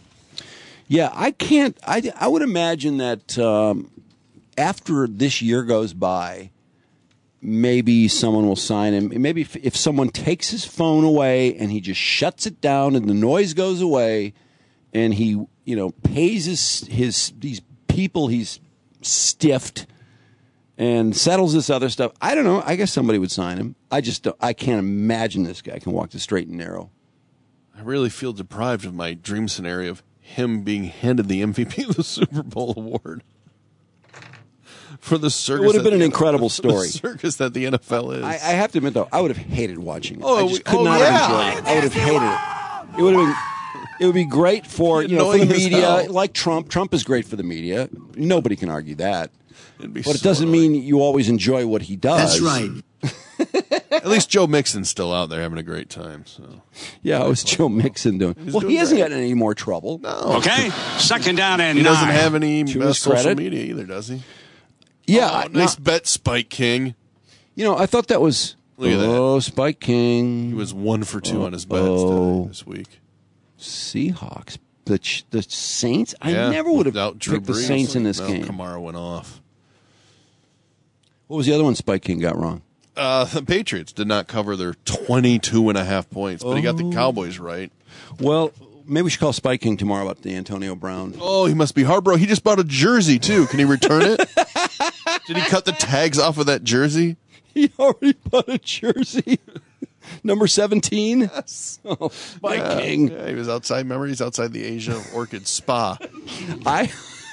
yeah. I can't. I I would imagine that um, after this year goes by, maybe someone will sign him. Maybe if, if someone takes his phone away and he just shuts it down and the noise goes away, and he, you know, pays his his these people he's stiffed and settles this other stuff. I don't know. I guess somebody would sign him. I just don't, I can't imagine this guy can walk the straight and narrow. I really feel deprived of my dream scenario of him being handed the M V P of the Super Bowl award. For the circus. It would have been an the, incredible story. The circus that the N F L is. I, I have to admit, though, I would have hated watching it. Oh, I just could oh, not yeah. have enjoyed it. I would have hated it. It would have been. It would be great for you know for the media, like Trump. Trump is great for the media. Nobody can argue that. But so it doesn't mean you always enjoy what he does. That's right. At least Joe Mixon's still out there having a great time. So yeah, how's Joe Mixon doing? He's well, doing he hasn't great. gotten any more trouble. No. Okay, second down and He nine. doesn't have any To uh, his social credit. media either, does he? Yeah, Oh, nice no- bet, Spike King. You know, I thought that was Look at that. oh Spike King. He was one for two oh, on his bets oh, today, this week. Seahawks, the Ch- the Saints. I Yeah, never would without have Drew picked the Brees. Saints in this No, game. Kamara went off. What was the other one Spike King got wrong? Uh, the Patriots did not cover their twenty-two and a half points, but he got the Oh. Cowboys right. Well, maybe we should call Spike King tomorrow about the Antonio Brown. Oh, he must be heartbroken. He just bought a jersey, too. Can he return it? Did he cut the tags off of that jersey? He already bought a jersey. Number seventeen? Yes. Oh, Spike yeah, King. Yeah, he was outside. Remember, he's outside the Asia Orchid Spa. I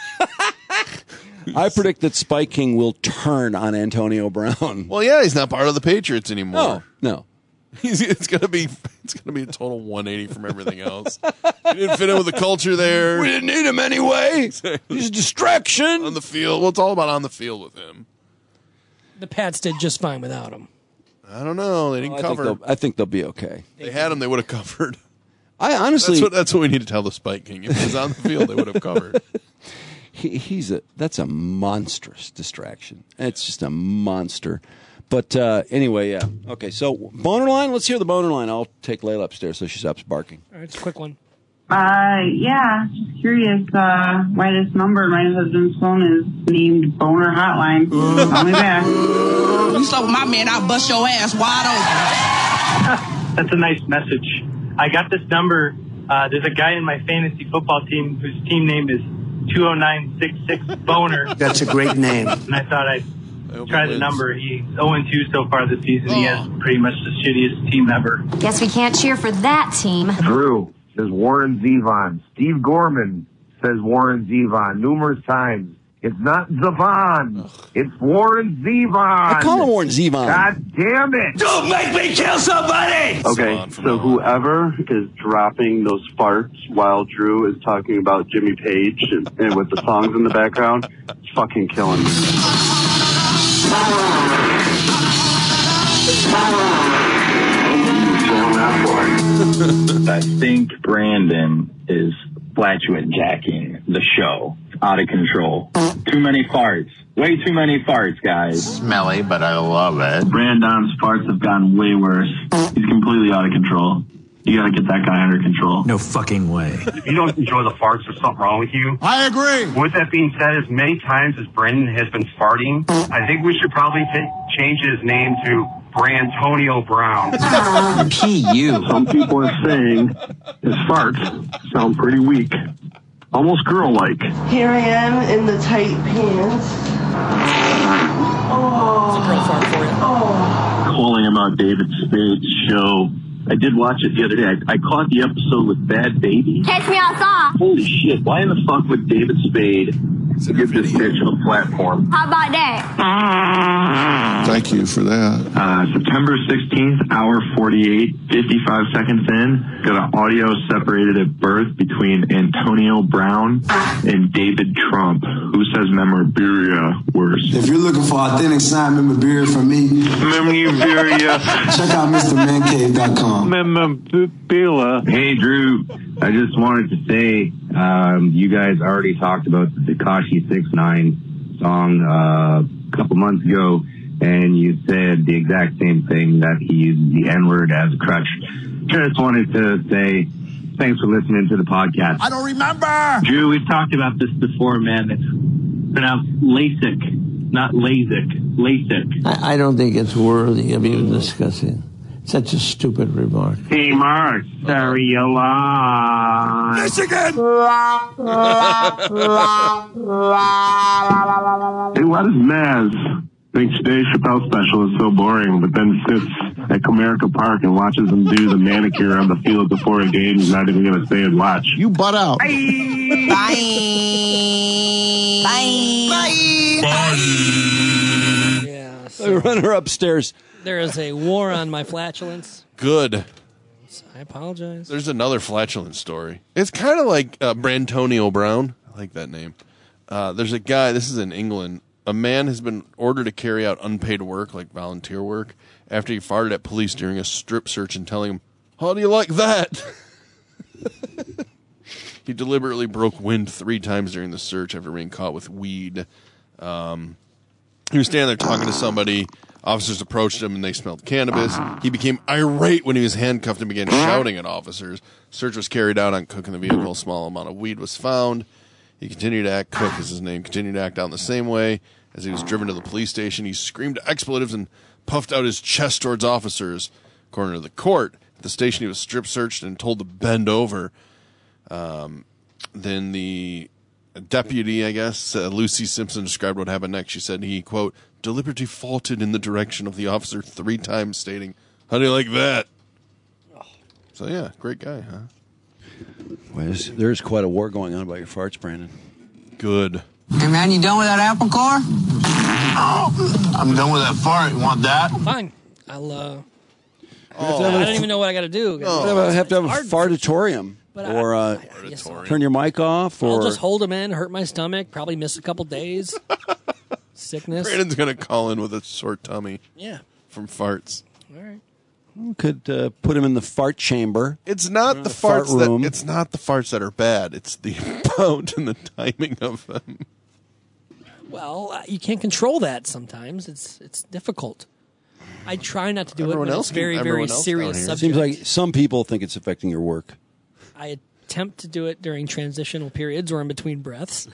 I predict that Spike King will turn on Antonio Brown. Well, yeah, he's not part of the Patriots anymore. No, no. He's, it's gonna be it's gonna be a total one eighty from everything else. He didn't fit in with the culture there. We didn't need him anyway. He's a distraction. On the field. Well, it's all about on the field with him. The Pats did just fine without him. I don't know. They didn't I think, cover. they'll, I think they'll be okay. They had him. They would have covered. I honestly, That's what, that's what we need to tell the Spike King. If he was on the field, they would have covered. he, he's a that's a monstrous distraction. It's just a monster. But uh, anyway, yeah. Okay, so boner line. Let's hear the boner line. I'll take Layla upstairs so she stops barking. All right, it's a quick one. Uh, yeah, just curious, uh, why this number, my husband's phone, is named Boner Hotline. Call me back. You slept with my man, I'll bust your ass wide open. That's a nice message. I got this number. Uh, there's a guy in my fantasy football team whose team name is two oh nine six six Boner. That's a great name. And I thought I'd try the number. He's oh and two so far this season. He has pretty much the shittiest team ever. Guess we can't cheer for that team. Drew says Warren Zevon. Steve Gorman says Warren Zevon numerous times. It's not Zevon. It's Warren Zevon. I call him Warren Zevon. God damn it. Don't make me kill somebody! Okay, so whoever is dropping those farts while Drew is talking about Jimmy Page and, and with the songs in the background, it's fucking killing me. I think Brandon is flatulent jacking the show. Out of control. Too many farts. Way too many farts, guys. Smelly, but I love it. Brandon's farts have gotten way worse. He's completely out of control. You gotta get that guy under control. No fucking way. If you don't enjoy the farts, there's something wrong with you. I agree. With that being said, as many times as Brandon has been farting, I think we should probably t- change his name to Brantonio Brown. P U. Some people are saying his farts sound pretty weak. Almost girl-like. Here I am in the tight pants. Oh. It's a girl fart for you. Oh. Calling about David Spade's show. I did watch it the other day. I, I caught the episode with Bad Baby. Catch me outside. Holy shit, why in the fuck would David Spade give this bitch a platform? How about that? Thank you for that. Uh, September sixteenth, hour forty-eight, fifty-five seconds in. Got an audio separated at birth between Antonio Brown and David Trump. Who says memorabilia worse? If you're looking for authentic signed memorabilia from me, memorabilia. check out Mister Man Cave dot com. Memorabilia. Hey, Drew. I just wanted to say, um, you guys already talked about the Tekashi six nine song uh, a couple months ago, and you said the exact same thing, that he used the N-word as a crutch. Just wanted to say thanks for listening to the podcast. I don't remember. Drew, we've talked about this before, man. It's pronounced LASIK. not LASIK. LASIK. I, I don't think it's worthy of even discussing. Such a stupid remark. Hey, Mark, sorry you lost. Michigan! Hey, why does Maz think today's Chappelle special is so boring, but then sits at Comerica Park and watches them do the manicure on the field before a game? He's not even going to stay and watch. You butt out. Bye. Bye. Bye. Yeah. I So run her upstairs. there is a war on my flatulence. Good. I apologize. There's another flatulence story. It's kind of like uh, Brantonio Brown. I like that name. Uh, there's a guy, this is in England. A man has been ordered to carry out unpaid work, like volunteer work, after he farted at police during a strip search and telling him, "How do you like that?" He deliberately broke wind three times during the search after being caught with weed. Um, he was standing there talking to somebody. Officers approached him and they smelled cannabis. He became irate when he was handcuffed and began shouting at officers. Search was carried out on Cook in the vehicle. A small amount of weed was found. He continued to act, Cook is his name, continued to act out in the same way. As he was driven to the police station, he screamed expletives and puffed out his chest towards officers. According to the court, at the station he was strip searched and told to bend over. Um, then the deputy, I guess, uh, Lucy Simpson, described what happened next. She said he, quote, deliberately faulted in the direction of the officer three times, stating, "How do you like that?" So, yeah, great guy, huh? Well, there's, there's quite a war going on about your farts, Brandon. Good. Hey, man, you done with that apple core? Oh, I'm done with that fart. You want that? Fine. I'll, uh... Oh. I don't even know what I got to do. Oh. I have to have a fartatorium. But or I- uh, I guess I'll- turn your mic off. Or I'll just hold them in, hurt my stomach, probably miss a couple days. Sickness. Brandon's going to call in with a sore tummy. Yeah. From farts. All right. We could uh, put him in the fart chamber. It's not the fart farts room. that it's not the farts that are bad. It's the amount and the timing of them. Well, uh, you can't control that sometimes. It's it's difficult. I try not to do Everyone it when else it's can- very, very everyone else serious down here. subject. Seems like some people think it's affecting your work. I attempt to do it during transitional periods or in between breaths.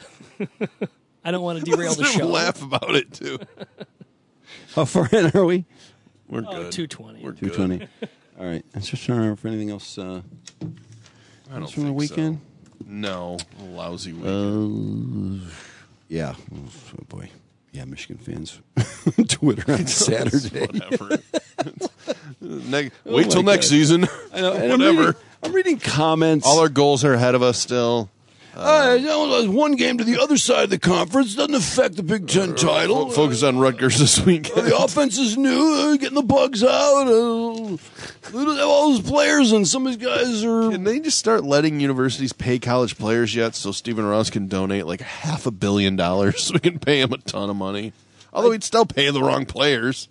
I don't want to derail the Let's show. laugh about it, too. How far in are we? We're Oh, good. two twenty. We're two twenty. All right. Let's just trying to remember if anything else. Uh, I don't else from the think weekend. so. No. Lousy weekend. Uh, yeah. Oh, boy. Yeah, Michigan fans. Twitter on Saturday. Whatever. Neg- Oh wait till my next God. season. I know. And I'm Whatever. reading, I'm reading comments. All our goals are ahead of us still. Uh, you know, one game to the other side of the conference doesn't affect the Big Ten title. Fo- Focus on Rutgers this week. Uh, the offense is new, uh, getting the bugs out. Uh, they don't have all those players, and some of these guys are. Can they just start letting universities pay college players yet so Stephen Ross can donate like half a billion dollars so we can pay him a ton of money? Although he'd still pay the wrong players.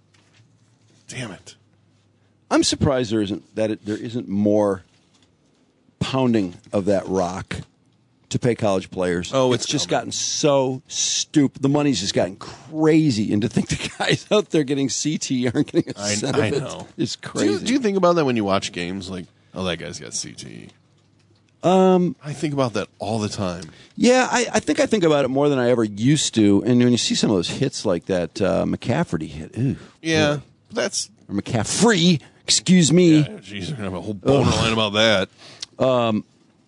Damn it. I'm surprised there isn't that it, there isn't more pounding of that rock to pay college players. Oh, it's, it's just coming. gotten so stupid. The money's just gotten crazy, and to think the guys out there getting C T aren't getting a I, cent I of it know. is Do crazy. you, do you think about that when you watch games? Like, oh, that guy's got C T. Um, I think about that all the time. Yeah, I, I think I think about it more than I ever used to. And when you see some of those hits like that uh, McCafferty hit, ooh, Yeah, ooh. that's... or McCaffrey, excuse me. Yeah, geez, we're going to have a whole boner line about that. Um,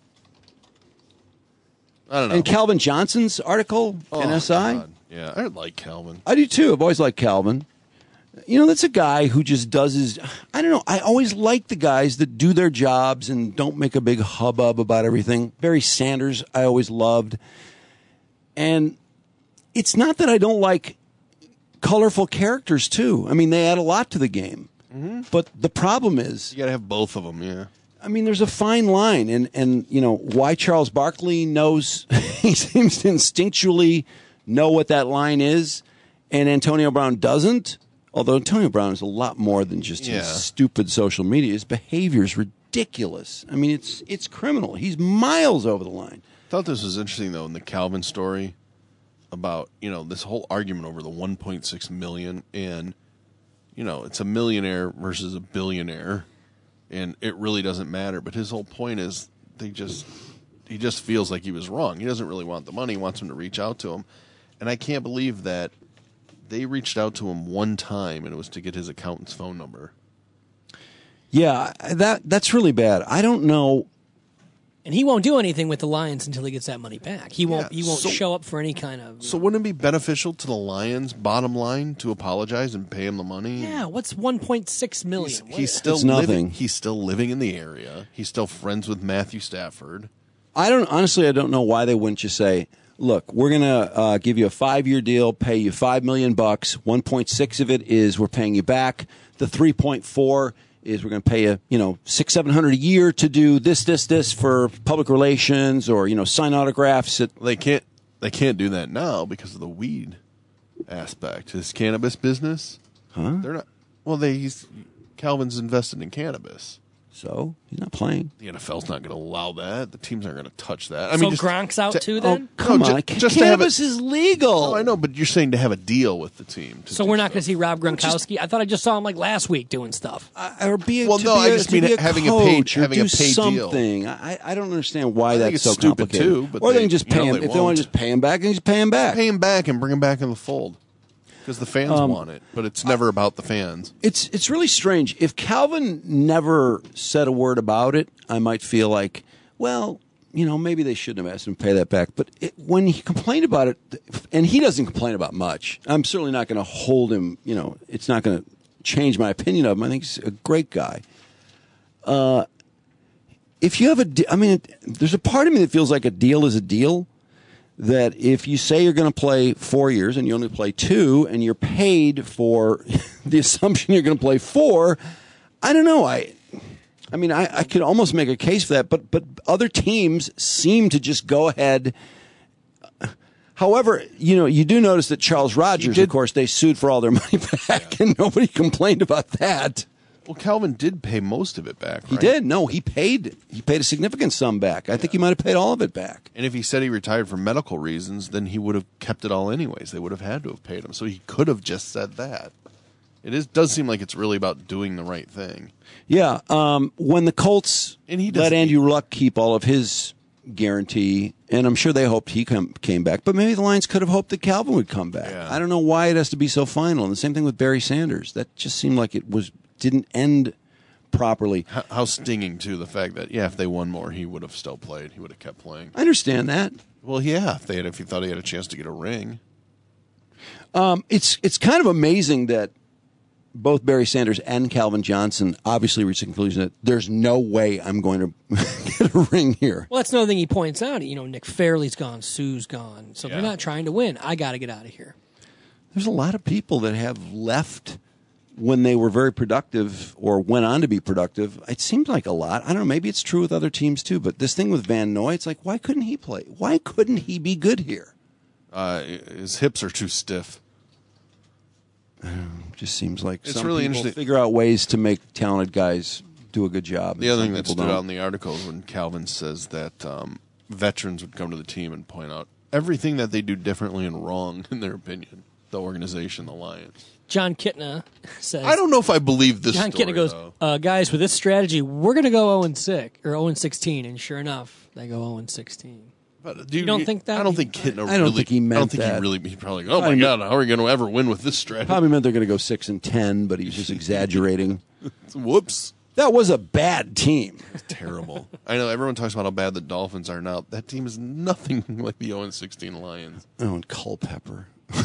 I don't know. and Calvin Johnson's article, Oh, N S I. God. Yeah, I like Calvin. I do too. I've always liked Calvin. You know, that's a guy who just does his. I don't know. I always like the guys that do their jobs and don't make a big hubbub about everything. Barry Sanders, I always loved. And it's not that I don't like colorful characters too. I mean, they add a lot to the game. Mm-hmm. But the problem is, You got to have both of them, yeah. I mean, there's a fine line, and and you know why Charles Barkley knows. He seems to instinctually know what that line is, and Antonio Brown doesn't. Although Antonio Brown is a lot more than just Yeah. his stupid social media. His behavior is ridiculous. I mean, it's it's criminal. He's miles over the line. I thought this was interesting, though, in the Calvin story about, you know, this whole argument over the one point six million dollars and, you know, it's a millionaire versus a billionaire, and it really doesn't matter. But his whole point is they just he just feels like he was wrong. He doesn't really want the money. He wants him to reach out to him. And I can't believe that they reached out to him one time, and it was to get his accountant's phone number. Yeah, that that's really bad. I don't know. And he won't do anything with the Lions until he gets that money back. He won't. Yeah, he won't so- show up for any kind of. So wouldn't it be beneficial to the Lions, bottom line, to apologize and pay him the money? Yeah, what's one point six million? He's, What- he's still It's living. nothing. He's still living in the area. He's still friends with Matthew Stafford. I don't honestly. I don't know why they wouldn't just say, "Look, we're going to uh, give you a five-year deal, pay you five million bucks. One point six of it is we're paying you back. The three point four is we're going to pay you, you know, six, seven hundred a year to do this, this, this for public relations, or you know, sign autographs." At- They can't. They can't do that now because of the weed aspect. His cannabis business. Huh? They're not. Well, they. He's, Calvin's invested in cannabis. So he's not playing. The N F L's not going to allow that. The teams aren't going to touch that. I So mean, just Gronk's out to- too then? Oh, come No, ju- on, just to have cannabis it- is legal. No, I know, but you're saying to have a deal with the team. to So do we're not going to stuff. see Rob Gronkowski. I thought I just saw him like last week doing stuff. Or be Well, to no, be I a- just to mean be a having a paid- coach or having a do paid deal. something. I, I don't understand why I think that's it's so stupid, complicated. too, but or they, they- can just you pay know him they if they want won't. to just pay him back. And just pay him back. Pay him back and bring him back in the fold because the fans Um, want it. But it's never about the fans. It's it's really strange. If Calvin never said a word about it, I might feel like, well, you know, maybe they shouldn't have asked him to pay that back. But it, when he complained about it, and he doesn't complain about much, I'm certainly not going to hold him. You know, it's not going to change my opinion of him. I think he's a great guy. Uh, if you have a, de- I mean, there's a part of me that feels like a deal is a deal. That if you say you're going to play four years and you only play two, and you're paid for the assumption you're going to play four, I don't know. I, I mean, I, I could almost make a case for that, but but other teams seem to just go ahead. However, you know, you do notice that Charles Rogers, of course, they sued for all their money back, and nobody complained about that. Well, Calvin did pay most of it back. He right? did. No, he paid. He paid a significant sum back. I think he might have paid all of it back. And if he said he retired for medical reasons, then he would have kept it all anyways. They would have had to have paid him. So he could have just said that. It is does seem like it's really about doing the right thing. Yeah. Um, when the Colts And he let doesn't- Andrew Luck keep all of his guarantee, and I'm sure they hoped he come, came back, but maybe the Lions could have hoped that Calvin would come back. Yeah. I don't know why it has to be so final. And the same thing with Barry Sanders. That just seemed like it was didn't end properly. How, how stinging, too, the fact that, yeah, if they won more, he would have still played. He would have kept playing. I understand that. Well, yeah, if, they had, if he thought he had a chance to get a ring. Um, it's it's kind of amazing that both Barry Sanders and Calvin Johnson obviously reached the conclusion that there's no way I'm going to get a ring here. Well, that's another thing he points out. You know, Nick Fairley's gone, Sue's gone. So if Yeah. they're not trying to win, I got to get out of here. There's a lot of people that have left when they were very productive or went on to be productive. It seems like a lot. I don't know. Maybe it's true with other teams too. But this thing with Van Noy, it's like, why couldn't he play? Why couldn't he be good here? Uh, his hips are too stiff. It just seems like It's some really people interesting. figure out ways to make talented guys do a good job. The and other some thing that people stood don't. out in the article is when Calvin says that um, veterans would come to the team and point out everything that they do differently and wrong, in their opinion, the organization, the Lions. John Kitna says. I don't know if I believe this John story, Kitna goes, though. uh, guys, with this strategy, we're going to go zero and six or zero and sixteen, and sure enough, they go zero and sixteen. But do You don't think that? I don't think Kitna I don't really, think he meant I don't think that. he really, he probably, oh my Probably God, how are we going to ever win with this strategy? Probably meant they're going to go six and ten, but he was just exaggerating. Whoops. That was a bad team. Terrible. I know everyone talks about how bad the Dolphins are now. That team is nothing like the zero and sixteen Lions. Oh, and Culpepper.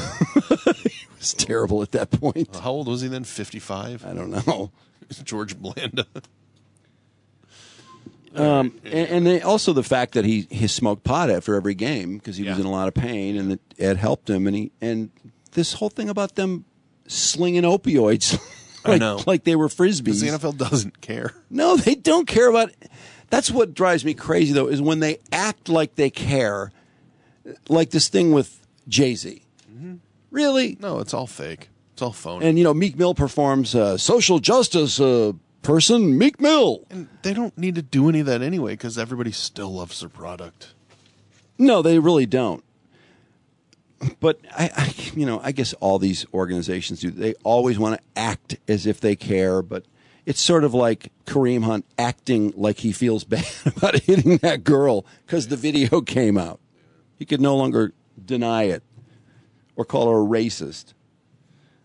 He was terrible at that point. Uh, how old was he then? fifty-five? I don't know. George Blanda. Um, and, and they, also the fact that he, he smoked pot after every game because he was Yeah. in a lot of pain, and it, it helped him. And he and this whole thing about them slinging opioids, like, I know. like they were frisbees. Because the N F L doesn't care. No, they don't care about. That's what drives me crazy, though, is when they act like they care, like this thing with Jay-Z. Mm-hmm. Really? No, it's all fake. It's all phony. And, you know, Meek Mill performs uh, social justice uh, person, Meek Mill. And they don't need to do any of that anyway because everybody still loves their product. No, they really don't. But, I, I, you know, I guess all these organizations do. They always want to act as if they care, but it's sort of like Kareem Hunt acting like he feels bad about hitting that girl because the video came out. He could no longer deny it or call her a racist.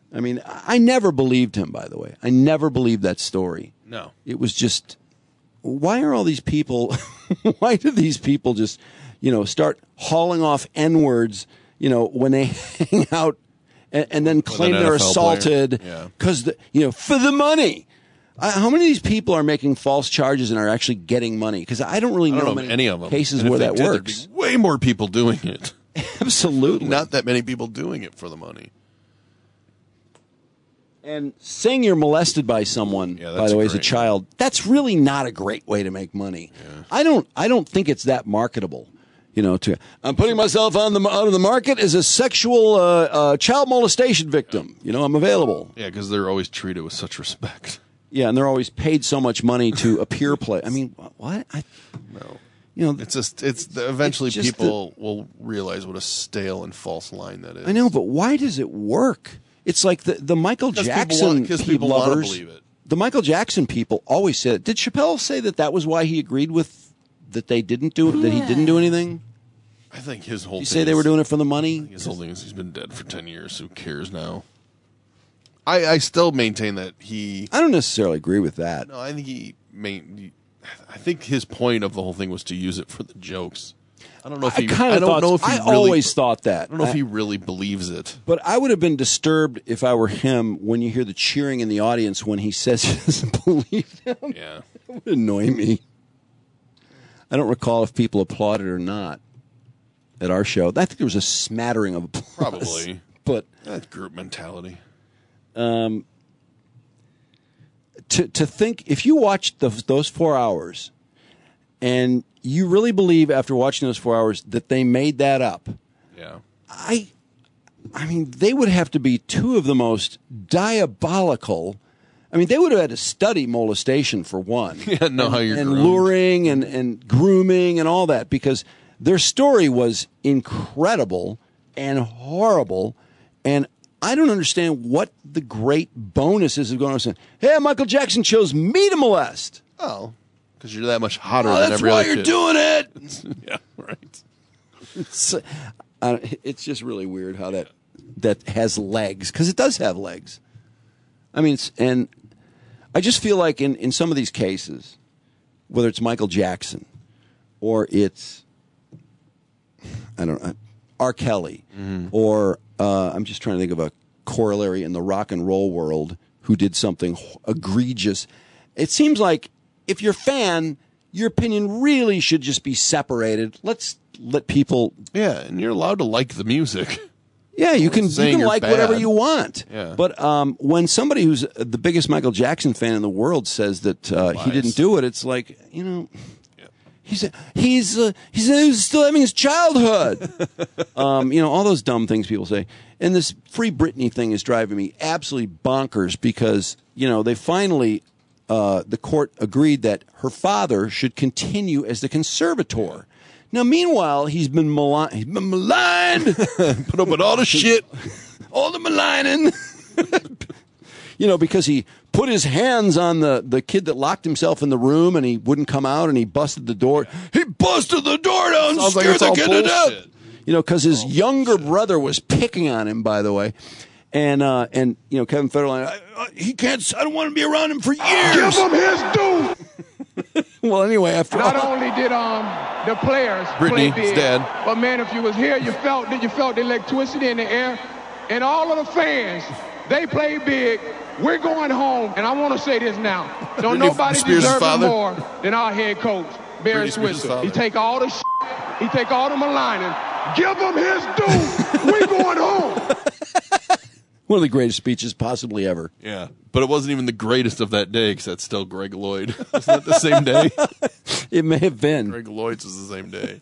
I mean, I never believed him, by the way. I never believed that story. No. It was just, why are all these people, why do these people just, you know, start hauling off N-words, you know, when they hang out and, and then claim they're N F L assaulted player. because, yeah. you know, for the money. I, how many of these people are making false charges and are actually getting money? Because I don't really I know, don't know many any of them. cases And if where they that did, there'd works. be way more people doing it. Absolutely. Not that many people doing it for the money. And saying you're molested by someone, Yeah, by that's the way, as a great. child, that's really not a great way to make money. I don't, I don't think it's that marketable. You know, to I'm putting myself on the out of the market as a sexual uh, uh, child molestation victim. You know, I'm available. Yeah, because they're always treated with such respect. Yeah, and they're always paid so much money to appear play. I mean, what? I, No. you know, It's just it's the, eventually It's just people will realize what a stale and false line that is. I know, but why does it work? It's like the, the Michael Because people Jackson want- 'cause people people wanna lovers. believe it. The Michael Jackson people always said. Did Chappelle say that that was why he agreed with that they didn't do that he didn't do anything? I think his whole You thing say they is- were doing it for the money? His whole thing is he's been dead for ten years. Who cares now? I, I still maintain that he. I don't necessarily agree with that. No, I think he main. I think his point of the whole thing was to use it for the jokes. I don't know if I he. kind I of don't thought. know if he I really, always thought that. I don't know if I- he really believes it. But I would have been disturbed if I were him when you hear the cheering in the audience when he says he doesn't believe him. Yeah, It would annoy me. I don't recall if people applauded or not at our show. I think there was a smattering of applause. Probably. But That's group mentality. um, to to think if you watched those, those four hours and you really believe after watching those four hours that they made that up, Yeah. I, I mean, they would have to be two of the most diabolical. I mean, they would have had to study molestation for one. Yeah, know and, how you're and groomed. luring and, and grooming and all that because their story was incredible and horrible. And I don't understand what the great bonuses of going on saying, hey, Michael Jackson chose me to molest. Oh, because you're that much hotter Oh, than that's every why other you're kid. doing it. Yeah, right. It's, uh, it's just really weird how that that has legs because it does have legs. I mean, it's, and I just feel like in, in some of these cases, whether it's Michael Jackson or it's I don't know R. Kelly or uh, I'm just trying to think of a corollary in the rock and roll world who did something egregious. It seems like if you're a fan, your opinion really should just be separated. Let's let people. Yeah, and you're allowed to like the music. Yeah, you can you saying can you're like bad. whatever you want. Yeah. But um, when somebody who's the biggest Michael Jackson fan in the world says that uh, he Lies. didn't do it, it's like, you know, he's he's uh, he's, he's still having his childhood. um, you know, all those dumb things people say. And this Free Britney thing is driving me absolutely bonkers because you know they finally uh, the court agreed that her father should continue as the conservator. Now, meanwhile, he's been maligned. He's been maligned. Put up with all the shit. All the maligning. You know, because he put his hands on the, the kid that locked himself in the room and he wouldn't come out and he busted the door. He busted the door down and Sounds like scared it's the all kid to death. bullshit. You know, because his younger brother was picking on him, by the way. And, uh, and you know, Kevin Federline, I, I, he can't, I don't want to be around him for years. Give him his due. Well, anyway, after Not all. only did um the players Britney, play it's big, dead. but man, if you was here, you felt that you felt the electricity in the air, and all of the fans, they played big. We're going home, and I want to say this now: don't Britney nobody Spears' deserve it father? more than our head coach, Barry Britney Spears' Switzer. father. He take all the shit, he take all the maligning. Give him his due. We're going home. One of the greatest speeches possibly ever. Yeah, but it wasn't even the greatest of that day because that's still Greg Lloyd. Wasn't that the same day? It may have been. Greg Lloyd's was the same day.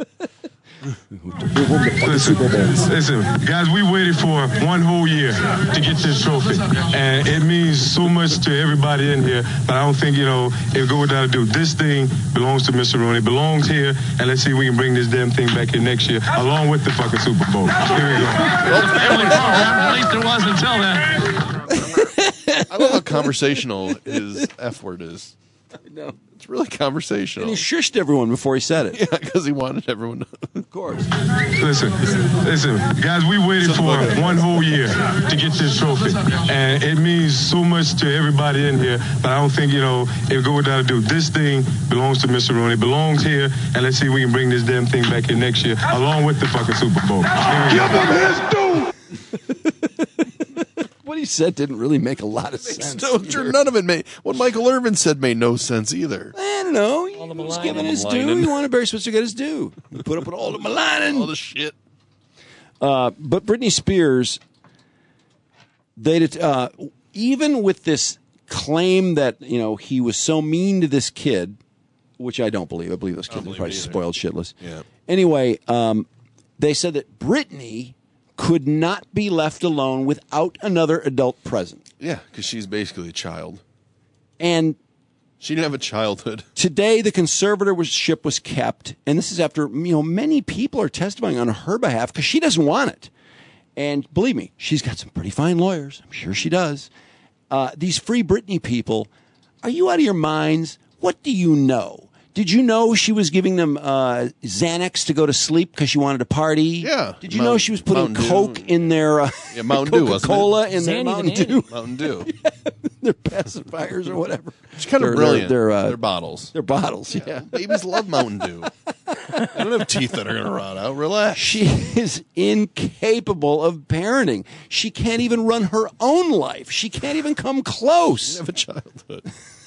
Listen, guys, we waited for one whole year to get this trophy, and it means so much to everybody in here. But I don't think, you know, it go without a do. This thing belongs to Mister Rooney. It belongs here, and let's see if we can bring this damn thing back here next year, along with the fucking Super Bowl. Here we go. At least it was until then. I love how conversational his F word is. I know. It's really conversational. And he shushed everyone before he said it. Yeah, because he wanted everyone to. Of course. Listen, listen, guys, we waited for one whole year to get this trophy. And it means so much to everybody in here, but I don't think, you know, it go without a do. This thing belongs to Mister Rooney. It belongs here, and let's see if we can bring this damn thing back here next year, along with the fucking Super Bowl. Give him his due! What he said didn't really make a lot of sense. No, sure, none of it made. What Michael Irvin said made no sense either. I don't know. He was giving his due. He wanted Barry Switzer to get his due. He put up with all the maligning. All the shit. Uh, but Britney Spears, they did, uh, even with this claim that, you know, he was so mean to this kid, which I don't believe. I believe those kids are probably spoiled shitless. Yeah. Anyway, um, they said that Britney could not be left alone without another adult present. Yeah, because she's basically a child. And she didn't have a childhood. Today, the conservatorship was kept, and this is after, you know, many people are testifying on her behalf because she doesn't want it. And believe me, she's got some pretty fine lawyers. I'm sure she does. Uh, these Free Britney people, are you out of your minds? What do you know? Did you know she was giving them uh, Xanax to go to sleep because she wanted to party? Yeah. Did you Mount, know she was putting Mountain Coke Dew. in their uh, yeah, Mountain Dew, Coca-Cola in their Zanny Mountain the Dew? Mountain Dew. Their pacifiers or whatever. It's kind of They're- brilliant. They're, uh, They're bottles. They're bottles, yeah. Babies love Mountain Dew. They don't have teeth that are going to rot out. Relax. She is incapable of parenting. She can't even run her own life. She can't even come close. She have a childhood.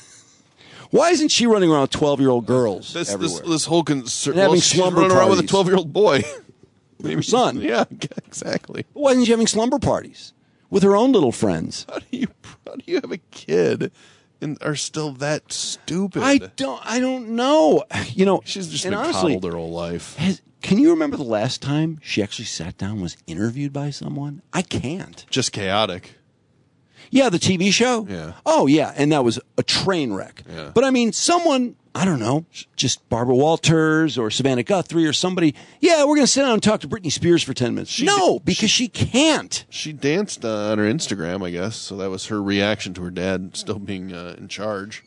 Why isn't she running around with twelve-year-old girls This, this, everywhere? this whole concern. And having Well, she's slumber running around with a parties. twelve-year-old boy. Her son. Yeah, exactly. Why isn't she having slumber parties with her own little friends? How do you how do you have a kid and are still that stupid? I don't. I don't know. You know, She's just and been honestly, coddled her whole life. has, can you remember the last time she actually sat down and was interviewed by someone? I can't. Just chaotic. Yeah, the T V show? Yeah. Oh, yeah, and that was a train wreck. Yeah. But, I mean, someone, I don't know, just Barbara Walters or Savannah Guthrie or somebody, yeah, we're going to sit down and talk to Britney Spears for ten minutes. She no, did- because she, can't. She danced uh, on her Instagram, I guess, so that was her reaction to her dad still being uh, in charge.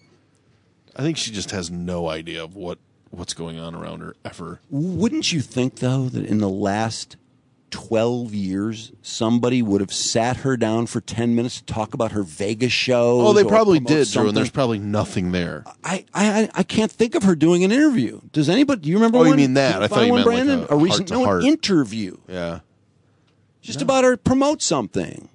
I think she just has no idea of what what's going on around her ever. Wouldn't you think, though, that in the last twelve years, somebody would have sat her down for ten minutes to talk about her Vegas show? Oh, they probably did, Drew, and there's probably nothing there. I, I I can't think of her doing an interview. Does anybody? Do you remember? Oh, you one? mean that? I Find thought you one, meant like Brandon? a recent no, an heart-to-heart. interview. Yeah. Just about her promote something.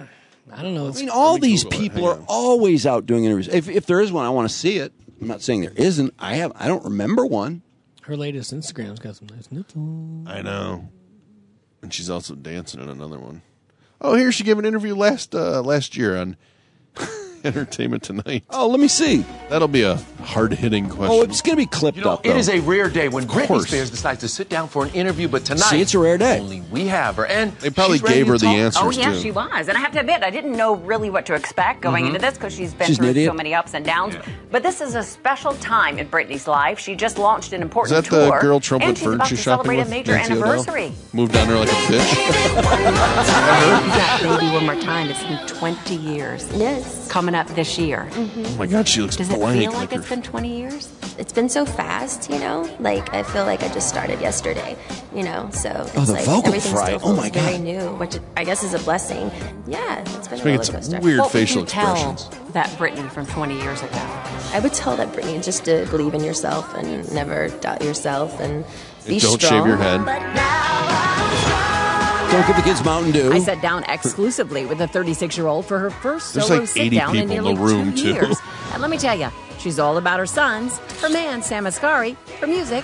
I don't know. I mean, all these Google it. people Hang are on. always out doing interviews. If if there is one, I want to see it. I'm not saying there isn't. I have. I don't remember one. Her latest Instagram's got some nice nipples. I know. And she's also dancing in another one. Oh, here she gave an interview last uh, last year on Entertainment Tonight. Oh, let me see. That'll be a hard-hitting question. Oh, it's going to be clipped You know, up. it though. is a rare day when Britney course. Spears decides to sit down for an interview, but tonight, See, it's a rare day. only we have her. And They probably she's ready gave to her the talk. answers, Oh, yeah, too. she was. And I have to admit, I didn't know really what to expect going Mm-hmm. into this because she's been She's an through idiot. so many ups and downs. But this is a special time in Britney's life. She just launched an Is important that the tour. girl Trump and went she's bird about shoe to shopping celebrate with? a major Nancy O'Dell? anniversary. Moved on her like a bitch. Baby, one more time. It's been twenty years. Yes. Coming up this year. Oh my God, she looks Does it blank. feel like her- it's been twenty years? It's been so fast, you know? Like, I feel like I just started yesterday, you know? So it's Oh, the like vocal everything fry. still Oh, feels my very God. new, which I guess is a blessing. Yeah, it's been She's a making roller some coaster. weird What facial would you tell expressions. that Britney from twenty years ago? I would tell that Britney just to believe in yourself and never doubt yourself and be And don't strong. shave your head. Don't give the kids Mountain Dew. I sat down exclusively with a thirty-six-year-old for her first There's solo like eighty sit-down in people in nearly the room, two too. years. And let me tell you, she's all about her sons, her man, Sam Asghari, her music,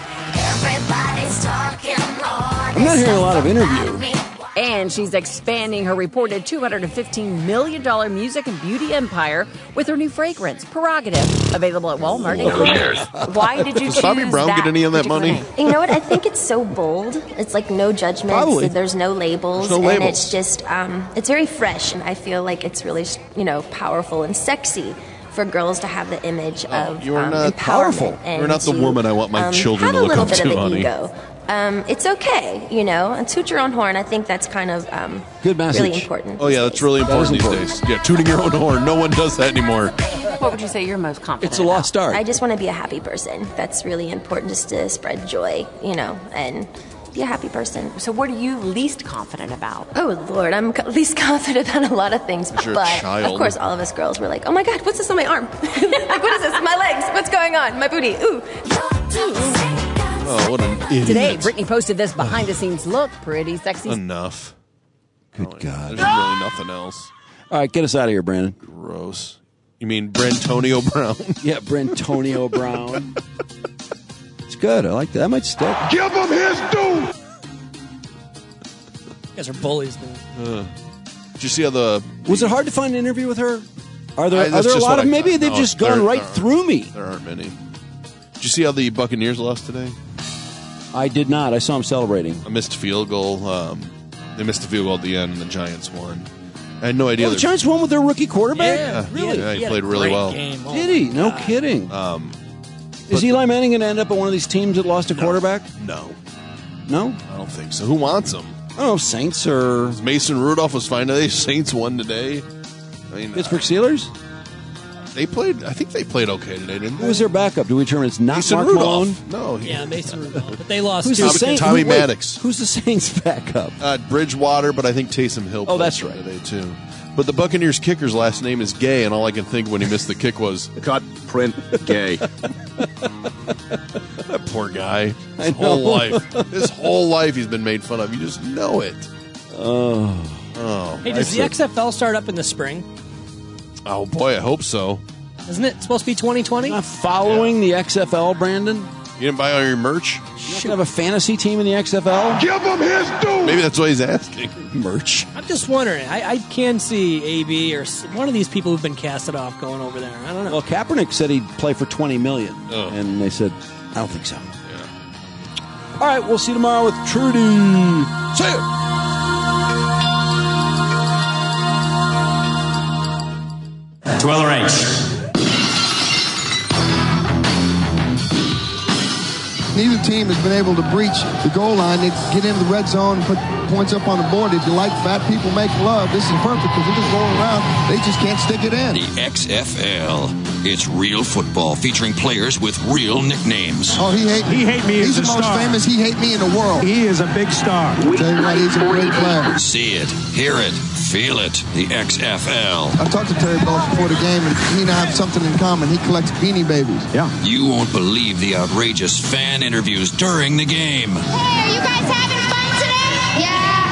I'm not hearing a lot of interview. and she's expanding her reported two hundred fifteen million dollars music and beauty empire with her new fragrance, Prerogative, available at Walmart. and Kohl's. Why did you Does choose Bobby Brown that get any of that particular money? name? You know what? I think it's so bold. It's like no judgments. Probably. There's no labels, There's no and labels. it's just um, it's very fresh, and I feel like it's really you know powerful and sexy for girls to have the image of you are um, not empowerment. powerful. And You're not the to, woman I want my um, children have to a look little up bit to, of an honey. ego. Um, it's okay, you know, and toot your own horn. I think that's kind of um, Good message. really important. Oh, yeah, that's really important these important. days. Yeah, tooting your own horn. No one does that anymore. What would you say you're most confident It's a lost art. I just want to be a happy person. That's really important, just to spread joy, you know, and be a happy person. So what are you least confident about? Oh, Lord, I'm co- least confident about a lot of things. You're a But, child. of course, all of us girls were like, oh, my God, what's this on my arm? Like, what is this? My legs. What's going on? My booty. Ooh. Oh, what an idiot. Today, Britney posted this behind-the-scenes look. Pretty sexy. Enough. Good Oh, God. There's really nothing else. All right, get us out of here, Brandon. Gross. You mean Brentonio Brown? Yeah, Brentonio Brown. It's good. I like that. That might stick. Give him his due. You guys are bullies, man. Uh, did you see how the... Was it hard to find an interview with her? Are there, I- are that's there a just lot what of I- Maybe they've no, just there- gone right there through me. There aren't many. Did you see how the Buccaneers lost today? I did not. I saw them celebrating. A missed field goal. Um, they missed a field goal at the end, and the Giants won. I had no idea. Oh, the that- Giants won with their rookie quarterback? Yeah, Really? Yeah, he, He had a played really great well. game. Oh, Did he? my No God. kidding. Um, Is Eli Manning going to end up on one of these teams that lost a quarterback? no, No? I don't think so. Who wants him? I don't know, Saints or Mason Rudolph was fine today. Saints won today. I mean, Pittsburgh uh, Steelers? they played. I think they played okay today, didn't Who they? was their backup? Do we determine it's not Mason Mark Rudolph. Malone? No, he, Yeah, Mason Rudolph. But they lost Who's two. the Tommy- Saints? Tommy who- wait, Maddox. Who's the Saints backup? uh, Bridgewater, but I think Taysom Hill. Oh, played that's right. today too. But the Buccaneers kicker's last name is Gay, and all I can think when he missed the kick was Cut, print, gay. that poor guy. I His whole know. life, his whole life, he's been made fun of. You just know it. Oh. Oh, Hey, does the life's X F L start up in the spring? a- oh boy, I hope so. Isn't it supposed to be twenty twenty? Not following the X F L, Brandon? You didn't buy all your merch? You not gonna have a fantasy team in the X F L? Give him his due. Maybe that's what he's asking. Merch. I'm just wondering. I, I can see A B or s- one of these people who've been casted off going over there. I don't know. Well, Kaepernick said he'd play for twenty million dollars, Oh. and they said, I don't think so. Yeah. All right, we'll see you tomorrow with Trudy. See ya. Dweller H. Neither team has been able to breach the goal line. They get into the red zone, put points up on the board. If you like fat people make love, this is perfect because they're just rolling around. They just can't stick it in. The X F L. It's real football featuring players with real nicknames. Oh, he hate He hate me He's as the a most star. famous. He hate me in the world. He is a big star. Tell you what, he's a great player. See it, hear it, feel it. The X F L. I talked to Terry Boss before the game, and he and I have something in common. He collects Beanie Babies. Yeah. You won't believe the outrageous fan interviews during the game. Hey, are you guys having fun today?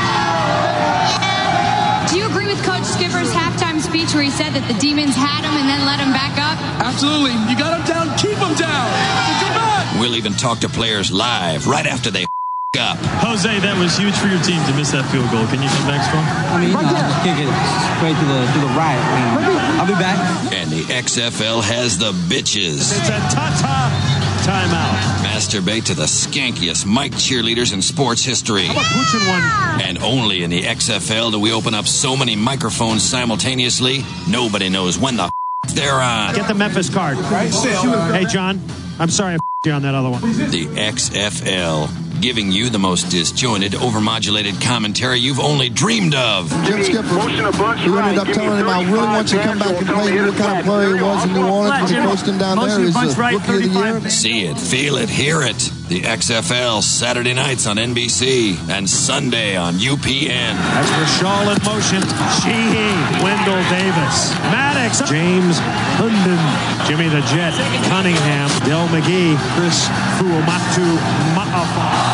Yeah. Do you agree with Coach Skipper's halftime speech where he said that the demons had him and then let him back up? Absolutely. You got him down, keep him down. Come on. We'll even talk to players live right after they up. Jose, that was huge for your team to miss that field goal. Can you come back strong? I mean, you know, I'll kick it straight to the to the right. I mean, I'll be back. And the X F L has the bitches. It's a ta-ta timeout. Masturbate to the skankiest mic cheerleaders in sports history. How about pooching one? And only in the X F L do we open up so many microphones simultaneously, nobody knows when the f- they're on. Get the Memphis card. Hey, John, I'm sorry I f***ed you on that other one. The X F L, giving you the most disjointed, overmodulated commentary you've only dreamed of. Jim Skipper, who ended up telling him, I really want you to come back and play. What kind of player he was in New Orleans when he coached him down there. He's the rookie of the year. See it, feel it, hear it. The X F L, Saturday nights on N B C and Sunday on U P N. That's Rashall in motion. Sheehy, Wendell Davis, Maddox, James Hunden, Jimmy the Jet, Cunningham, Del McGee, Chris Fuamatu Ma'afa.